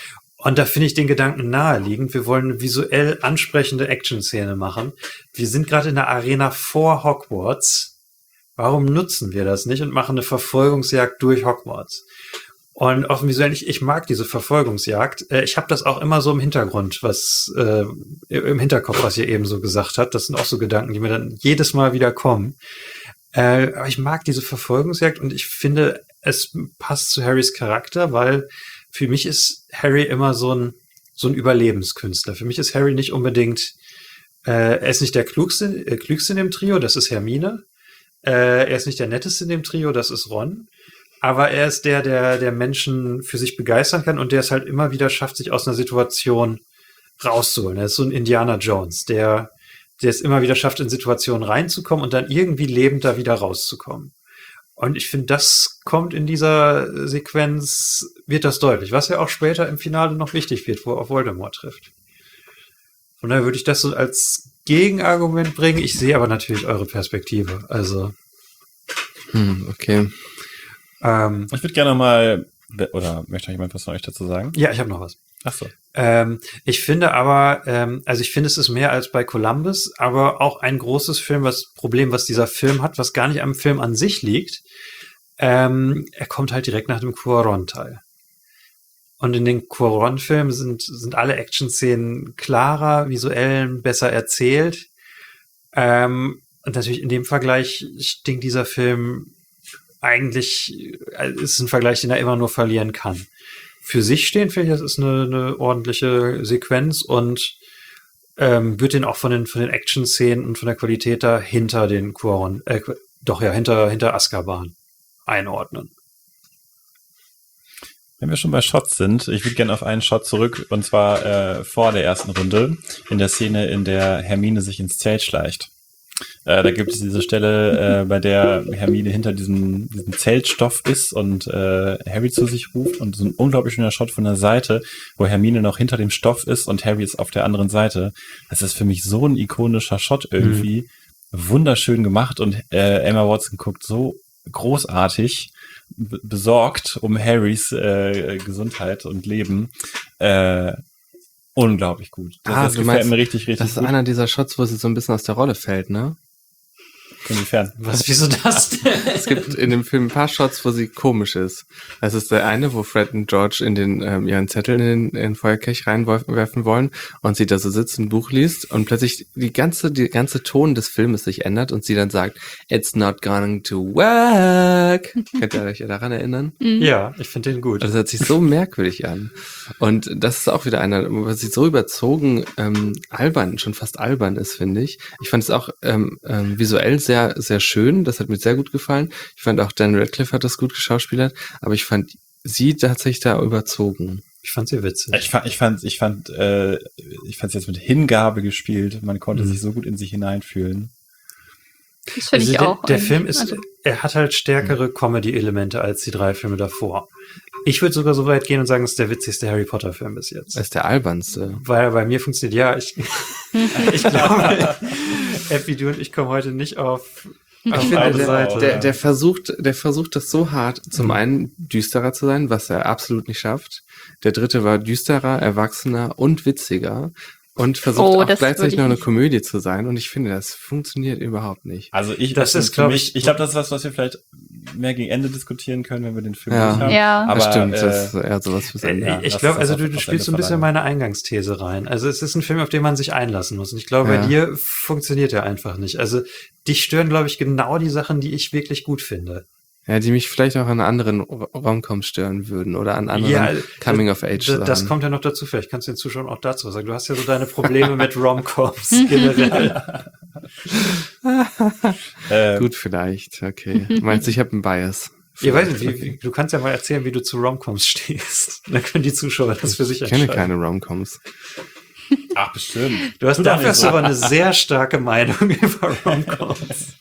Und da finde ich den Gedanken naheliegend. Wir wollen eine visuell ansprechende Action-Szene machen. Wir sind gerade in der Arena vor Hogwarts. Warum nutzen wir das nicht und machen eine Verfolgungsjagd durch Hogwarts? Und auf dem visuellen, ich, ich mag diese Verfolgungsjagd. Äh, ich habe das auch immer so im Hintergrund, was äh, im Hinterkopf, was ihr eben so gesagt habt. Das sind auch so Gedanken, die mir dann jedes Mal wieder kommen. Äh, aber ich mag diese Verfolgungsjagd und ich finde, es passt zu Harrys Charakter, weil für mich ist Harry immer so ein, so ein Überlebenskünstler. Für mich ist Harry nicht unbedingt, äh, er ist nicht der klugste, äh, klügste in dem Trio, das ist Hermine. Äh, er ist nicht der netteste in dem Trio, das ist Ron. Aber er ist der, der, der Menschen für sich begeistern kann und der es halt immer wieder schafft, sich aus einer Situation rauszuholen. Er ist so ein Indiana Jones, der, der es immer wieder schafft, in Situationen reinzukommen und dann irgendwie lebend da wieder rauszukommen. Und ich finde, das kommt in dieser Sequenz, wird das deutlich, was ja auch später im Finale noch wichtig wird, wo er auf Voldemort trifft. Von daher würde ich das so als Gegenargument bringen. Ich sehe aber natürlich eure Perspektive. Also. Hm, okay. Ähm, Ich würde gerne mal, oder möchte noch jemand was von euch dazu sagen? ja, ich habe noch was. Ach so. Ähm, ich finde aber, ähm, also ich finde, es ist mehr als bei Columbus, aber auch ein großes Film, was Problem, was dieser Film hat, was gar nicht am Film an sich liegt. Ähm, er kommt halt direkt nach dem Cuaron-Teil. Und in den Cuaron-Filmen sind, sind alle Action-Szenen klarer, visuell besser erzählt. Ähm, und natürlich in dem Vergleich stinkt dieser Film eigentlich, äh, ist ein Vergleich, den er immer nur verlieren kann. Für sich stehen, finde ich, das ist eine, eine ordentliche Sequenz und ähm, wird den auch von den, von den Action-Szenen und von der Qualität da hinter den Cuaron, äh, doch ja, hinter, hinter Azkaban einordnen. Wenn wir schon bei Shots sind, ich würde gerne auf einen Shot zurück, und zwar äh, vor der ersten Runde, in der Szene, in der Hermine sich ins Zelt schleicht. Äh, da gibt es diese Stelle, äh, bei der Hermine hinter diesem, diesem Zeltstoff ist und äh, Harry zu sich ruft, und so ein unglaublich schöner Shot von der Seite, wo Hermine noch hinter dem Stoff ist und Harry ist auf der anderen Seite. Das ist für mich so ein ikonischer Shot irgendwie. Mhm. Wunderschön gemacht, und äh, Emma Watson guckt so großartig b- besorgt um Harrys äh, Gesundheit und Leben. Äh, unglaublich gut. Das, Ah, das du gefällt meinst, mir richtig, richtig Das ist gut. einer dieser Shots, wo sie so ein bisschen aus der Rolle fällt, ne? Inwiefern? Was, wieso das denn? Es gibt in dem Film ein paar Shots, wo sie komisch ist. Das ist der eine, wo Fred und George in den ähm, ihren Zettel in den, in den Feuerkelch reinwerfen wollen und sie da so sitzt, ein Buch liest und plötzlich die ganze, die ganze Ton des Filmes sich ändert und sie dann sagt, "It's not going to work." Könnt ihr euch daran erinnern? Ja, ich finde den gut. Also das hört sich so merkwürdig an. Und das ist auch wieder einer, was sie so überzogen ähm, albern, schon fast albern ist, finde ich. Ich fand es auch ähm, ähm, visuell sehr, sehr schön. Das hat mir sehr gut gefallen. Ich fand auch Dan Radcliffe hat das gut geschauspielert, aber ich fand sie tatsächlich da überzogen. Ich fand sie witzig. Ich fand, ich fand, ich fand, äh, ich fand es jetzt mit Hingabe gespielt. Man konnte Mhm. sich so gut in sich hineinfühlen. Das finde Also ich der, auch. der eigentlich. Film ist, Also, er hat halt stärkere Comedy-Elemente als die drei Filme davor. Ich würde sogar so weit gehen und sagen, es ist der witzigste Harry Potter-Film bis jetzt. Das ist der albernste. Weil er bei mir funktioniert, ja, ich, ich glaube, Epi, du und ich kommen heute nicht auf, Ich auf finde, eine der, Seite. der, der versucht, der versucht das so hart, zum einen düsterer zu sein, was er absolut nicht schafft. Der dritte war düsterer, erwachsener und witziger und versucht Oh, auch das gleichzeitig würde ich noch eine nicht. Komödie zu sein. Und ich finde, das funktioniert überhaupt nicht. Also ich, Das ist, für glaub mich, ich- ich glaube, das ist was, was wir vielleicht mehr gegen Ende diskutieren können, wenn wir den Film Ja. durch haben. Ja. Aber, das stimmt, äh, das ist eher sowas fürs Ende. ja, ich lass glaube, uns also das du, auf- du aufs spielst so Ende ein bisschen verlagern. meine Eingangsthese rein. Also es ist ein Film, auf den man sich einlassen muss. Und ich glaube, Ja. bei dir funktioniert er einfach nicht. Also dich stören, glaube ich, genau die Sachen, die ich wirklich gut finde. Ja, die mich vielleicht auch an anderen Romcoms stören würden oder an anderen Ja, Coming-of-Age-Sachen. Das, das kommt ja noch dazu. Vielleicht kannst du den Zuschauern auch dazu was sagen. Du hast ja so deine Probleme mit Rom-Coms generell. Äh, Gut, vielleicht. Okay. Meinst du, ich habe einen Bias? Ich weiß nicht, wie, Okay. wie, du kannst ja mal erzählen, wie du zu Rom-Coms stehst. Dann können die Zuschauer das für sich Ich kenne entscheiden. keine Romcoms. ach, bestimmt. Du hast Tu doch dafür nicht hast so. du aber eine sehr starke Meinung über Rom-Coms.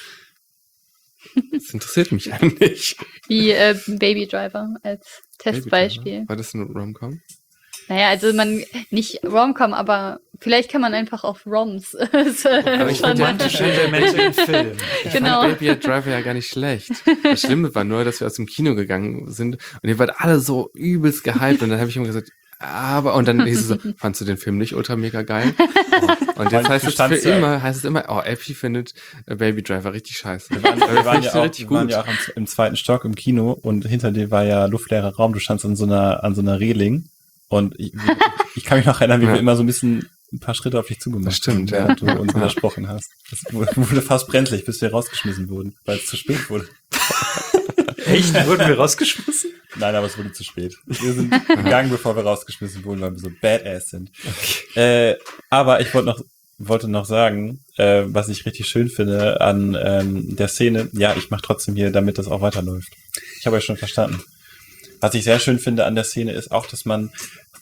Das interessiert mich eigentlich. wie äh, Baby Driver als Testbeispiel. War das ein Romcom? Naja, also man, nicht Romcom, aber vielleicht kann man einfach auf Roms. Das, äh, Aber ich schon- find ja- Romantische Elemente im Film. Ich Genau. fand Baby Driver ja gar nicht schlecht. Das Schlimme war nur, dass wir aus dem Kino gegangen sind und ihr wart alle so übelst gehypt und dann habe ich immer gesagt, aber, und dann hieß es so, fandst du den Film nicht ultra mega geil? Oh. Und jetzt heißt es für immer, heißt es immer, oh, Effie findet äh, Baby Driver richtig scheiße. Wir waren, wir waren, ja, auch, richtig wir waren gut. ja auch im, im zweiten Stock im Kino und hinter dir war ja luftleerer Raum. Du standst an so einer, an so einer Reling und ich, ich kann mich noch erinnern, wie Ja. wir immer so ein bisschen ein paar Schritte auf dich zugemacht Das stimmt, haben, ja. während du uns widersprochen hast. Das wurde fast brenzlig, bis wir rausgeschmissen wurden, weil es zu spät wurde. Echt? Wurden wir rausgeschmissen? Nein, aber es wurde zu spät. Wir sind gegangen, bevor wir rausgeschmissen wurden, weil wir so badass sind. Okay. Äh, aber ich wollte noch, wollte noch sagen, äh, was ich richtig schön finde an ähm, der Szene. Ja, ich mache trotzdem hier, damit das auch weiterläuft. Ich habe euch schon verstanden. Was ich sehr schön finde an der Szene ist auch, dass man,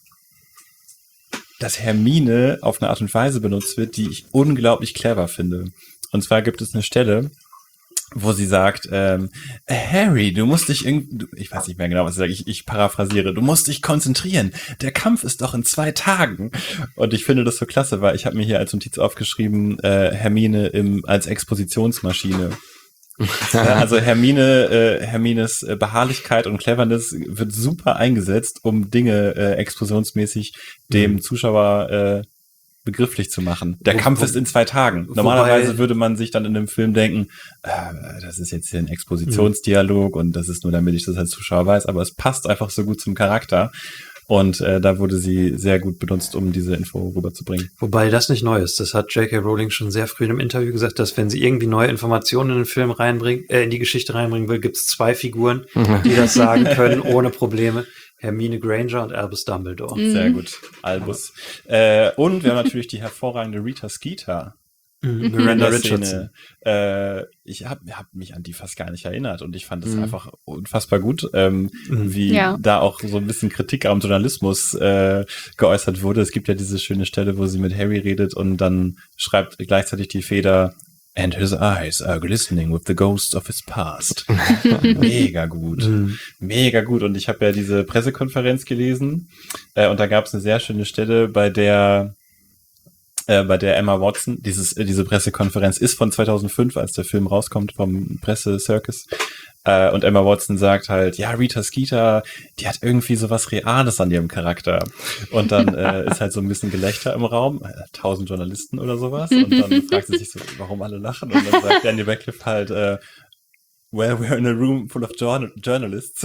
dass Hermine auf eine Art und Weise benutzt wird, die ich unglaublich clever finde. Und zwar gibt es eine Stelle, wo sie sagt, ähm, Harry, du musst dich irgendwie, ich weiß nicht mehr genau, was sie sagt, ich, ich paraphrasiere, du musst dich konzentrieren, der Kampf ist doch in zwei Tagen. Und ich finde das so klasse, weil ich habe mir hier als Notiz aufgeschrieben, äh, Hermine im, als Expositionsmaschine. äh, also Hermine, äh, Hermines äh, Beharrlichkeit und Cleverness wird super eingesetzt, um Dinge äh, explosionsmäßig dem mhm. Zuschauer äh, begrifflich zu machen. Der wo, Kampf wo, ist in zwei Tagen. Normalerweise wobei, würde man sich dann in einem Film denken, äh, das ist jetzt hier ein Expositionsdialog mh. und das ist nur, damit ich das als Zuschauer weiß, aber es passt einfach so gut zum Charakter. Und äh, da wurde sie sehr gut benutzt, um diese Info rüberzubringen. Wobei das nicht neu ist. Das hat J K. Rowling schon sehr früh in einem Interview gesagt, dass wenn sie irgendwie neue Informationen in den Film reinbringen, äh, in die Geschichte reinbringen will, gibt es zwei Figuren, die das sagen können, ohne Probleme. Hermine Granger und Albus Dumbledore. Mhm. Sehr gut. Albus. Äh, und wir haben natürlich die hervorragende Rita Skeeter. Mhm. Miranda Richardson. Äh, ich habe hab mich an die fast gar nicht erinnert und ich fand es mhm. einfach unfassbar gut, ähm, mhm. wie ja. da auch so ein bisschen Kritik am Journalismus äh, geäußert wurde. Es gibt ja diese schöne Stelle, wo sie mit Harry redet und dann schreibt gleichzeitig die Feder And his eyes are glistening with the ghosts of his past. Mega gut. Mhm. Mega gut. Und ich habe ja diese Pressekonferenz gelesen äh, und da gab es eine sehr schöne Stelle, bei der äh, bei der Emma Watson, dieses äh, diese Pressekonferenz ist von zweitausendfünf, als der Film rauskommt vom Presse-Circus. Äh, und Emma Watson sagt halt, ja, Rita Skeeter, die hat irgendwie so was Reales an ihrem Charakter. Und dann äh, ist halt so ein bisschen Gelächter im Raum, äh, tausend Journalisten oder sowas. Und dann fragt sie sich so, warum alle lachen. Und dann sagt Daniel Radcliffe halt, äh, well, we're in a room full of journal- journalists.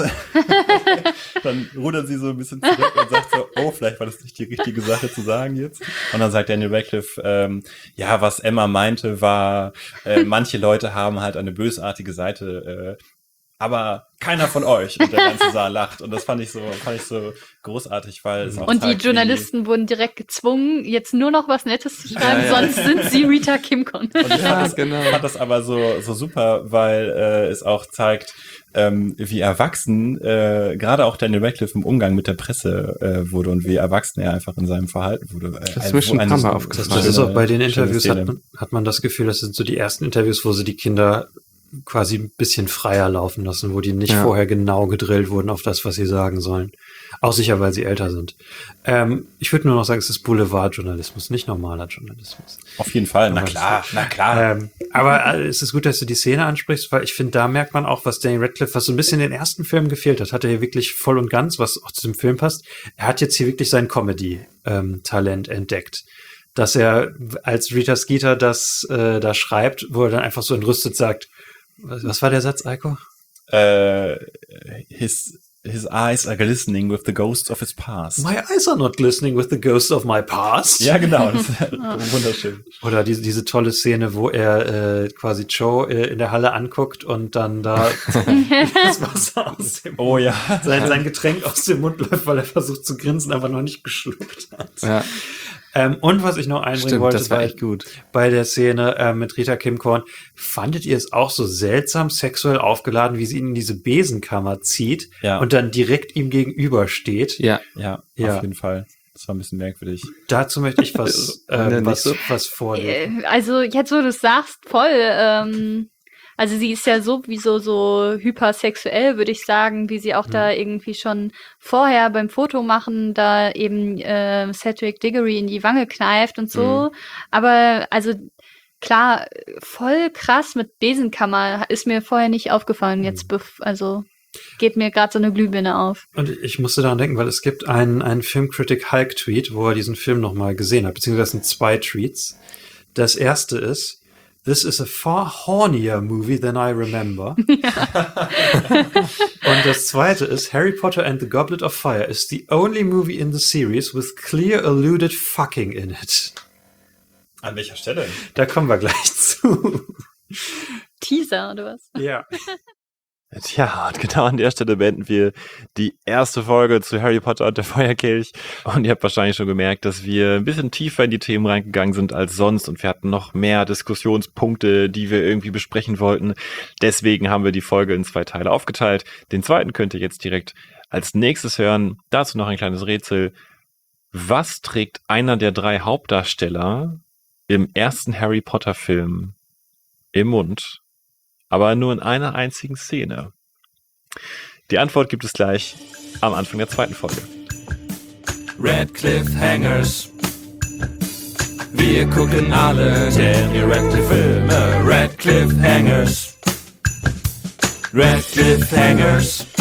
Dann rudert sie so ein bisschen zurück und sagt so, oh, vielleicht war das nicht die richtige Sache zu sagen jetzt. Und dann sagt Daniel Radcliffe, ähm, ja, was Emma meinte war, äh, manche Leute haben halt eine bösartige Seite, äh, aber keiner von euch. Und der ganze Saal lacht. Und das fand ich so, fand ich so großartig, weil es auch Und zeigt, die Journalisten wurden direkt gezwungen, jetzt nur noch was Nettes zu schreiben, ja, ja. sonst sind sie Rita Kimcon. Und ich fand, Ja, das, genau. fand das aber so, so super, weil äh, es auch zeigt, ähm, wie erwachsen äh, gerade auch Daniel Radcliffe im Umgang mit der Presse äh, wurde und wie erwachsen er einfach in seinem Verhalten wurde. Äh, Das ist mir schon ein paar Mal aufgefallen. Das ist auch bei den Interviews, hat man, hat man das Gefühl, das sind so die ersten Interviews, wo sie die Kinder quasi ein bisschen freier laufen lassen, wo die nicht ja. vorher genau gedrillt wurden auf das, was sie sagen sollen. Auch sicher, weil sie älter sind. Ähm, ich würde nur noch sagen, es ist Boulevardjournalismus, nicht normaler Journalismus. Auf jeden Fall, na klar, na klar. Ähm, aber äh, es ist gut, dass du die Szene ansprichst, weil ich finde, da merkt man auch, was Daniel Radcliffe, was so ein bisschen in den ersten Filmen gefehlt hat, hat er hier wirklich voll und ganz, was auch zu dem Film passt. Er hat jetzt hier wirklich sein Comedy-Talent ähm, entdeckt. Dass er als Rita Skeeter das äh, da schreibt, wo er dann einfach so entrüstet sagt, was, was war der Satz, Eiko? Uh, his his eyes are glistening with the ghosts of his past. My eyes are not glistening with the ghosts of my past. Ja, genau. Das ist wunderschön. Oder diese, diese tolle Szene, wo er äh, quasi Joe äh, in der Halle anguckt und dann da das Wasser aus dem oh, ja. sein, sein Getränk aus dem Mund läuft, weil er versucht zu grinsen, aber noch nicht geschluckt hat. Ja. Ähm, und was ich noch einbringen Stimmt, wollte, das war bei, echt gut. bei der Szene äh, mit Rita Kimcorn, fandet ihr es auch so seltsam sexuell aufgeladen, wie sie ihn in diese Besenkammer zieht ja. und dann direkt ihm gegenüber steht? Ja, ja, ja. auf jeden Fall. Das war ein bisschen merkwürdig. Dazu möchte ich was, äh, was, so? was vorlesen. Also jetzt, wo du es sagst, voll. Ähm, also sie ist ja sowieso so hypersexuell, würde ich sagen, wie sie auch mhm. da irgendwie schon vorher beim Fotomachen da eben äh, Cedric Diggory in die Wange kneift und so. Mhm. Aber also klar, voll krass mit Besenkammer ist mir vorher nicht aufgefallen. Jetzt, bef- also geht mir gerade so eine Glühbirne auf. Und ich musste daran denken, weil es gibt einen, einen Filmcritic-Hulk-Tweet, wo er diesen Film nochmal gesehen hat, beziehungsweise das sind zwei Tweets. Das erste ist, "This is a far hornier movie than I remember." Und das zweite ist, "Harry Potter and the Goblet of Fire is the only movie in the series with clear alluded fucking in it." An welcher Stelle? Da kommen wir gleich zu. Teaser oder was? Ja. Tja, und genau an der Stelle beenden wir die erste Folge zu Harry Potter und der Feuerkelch. Und ihr habt wahrscheinlich schon gemerkt, dass wir ein bisschen tiefer in die Themen reingegangen sind als sonst. Und wir hatten noch mehr Diskussionspunkte, die wir irgendwie besprechen wollten. Deswegen haben wir die Folge in zwei Teile aufgeteilt. Den zweiten könnt ihr jetzt direkt als nächstes hören. Dazu noch ein kleines Rätsel. Was trägt einer der drei Hauptdarsteller im ersten Harry Potter Film im Mund? Aber nur in einer einzigen Szene. Die Antwort gibt es gleich am Anfang der zweiten Folge. Red Cliffhangers. Wir gucken alle Daniel Radcliffe-Filme. Red Cliffhangers. Red Cliffhangers.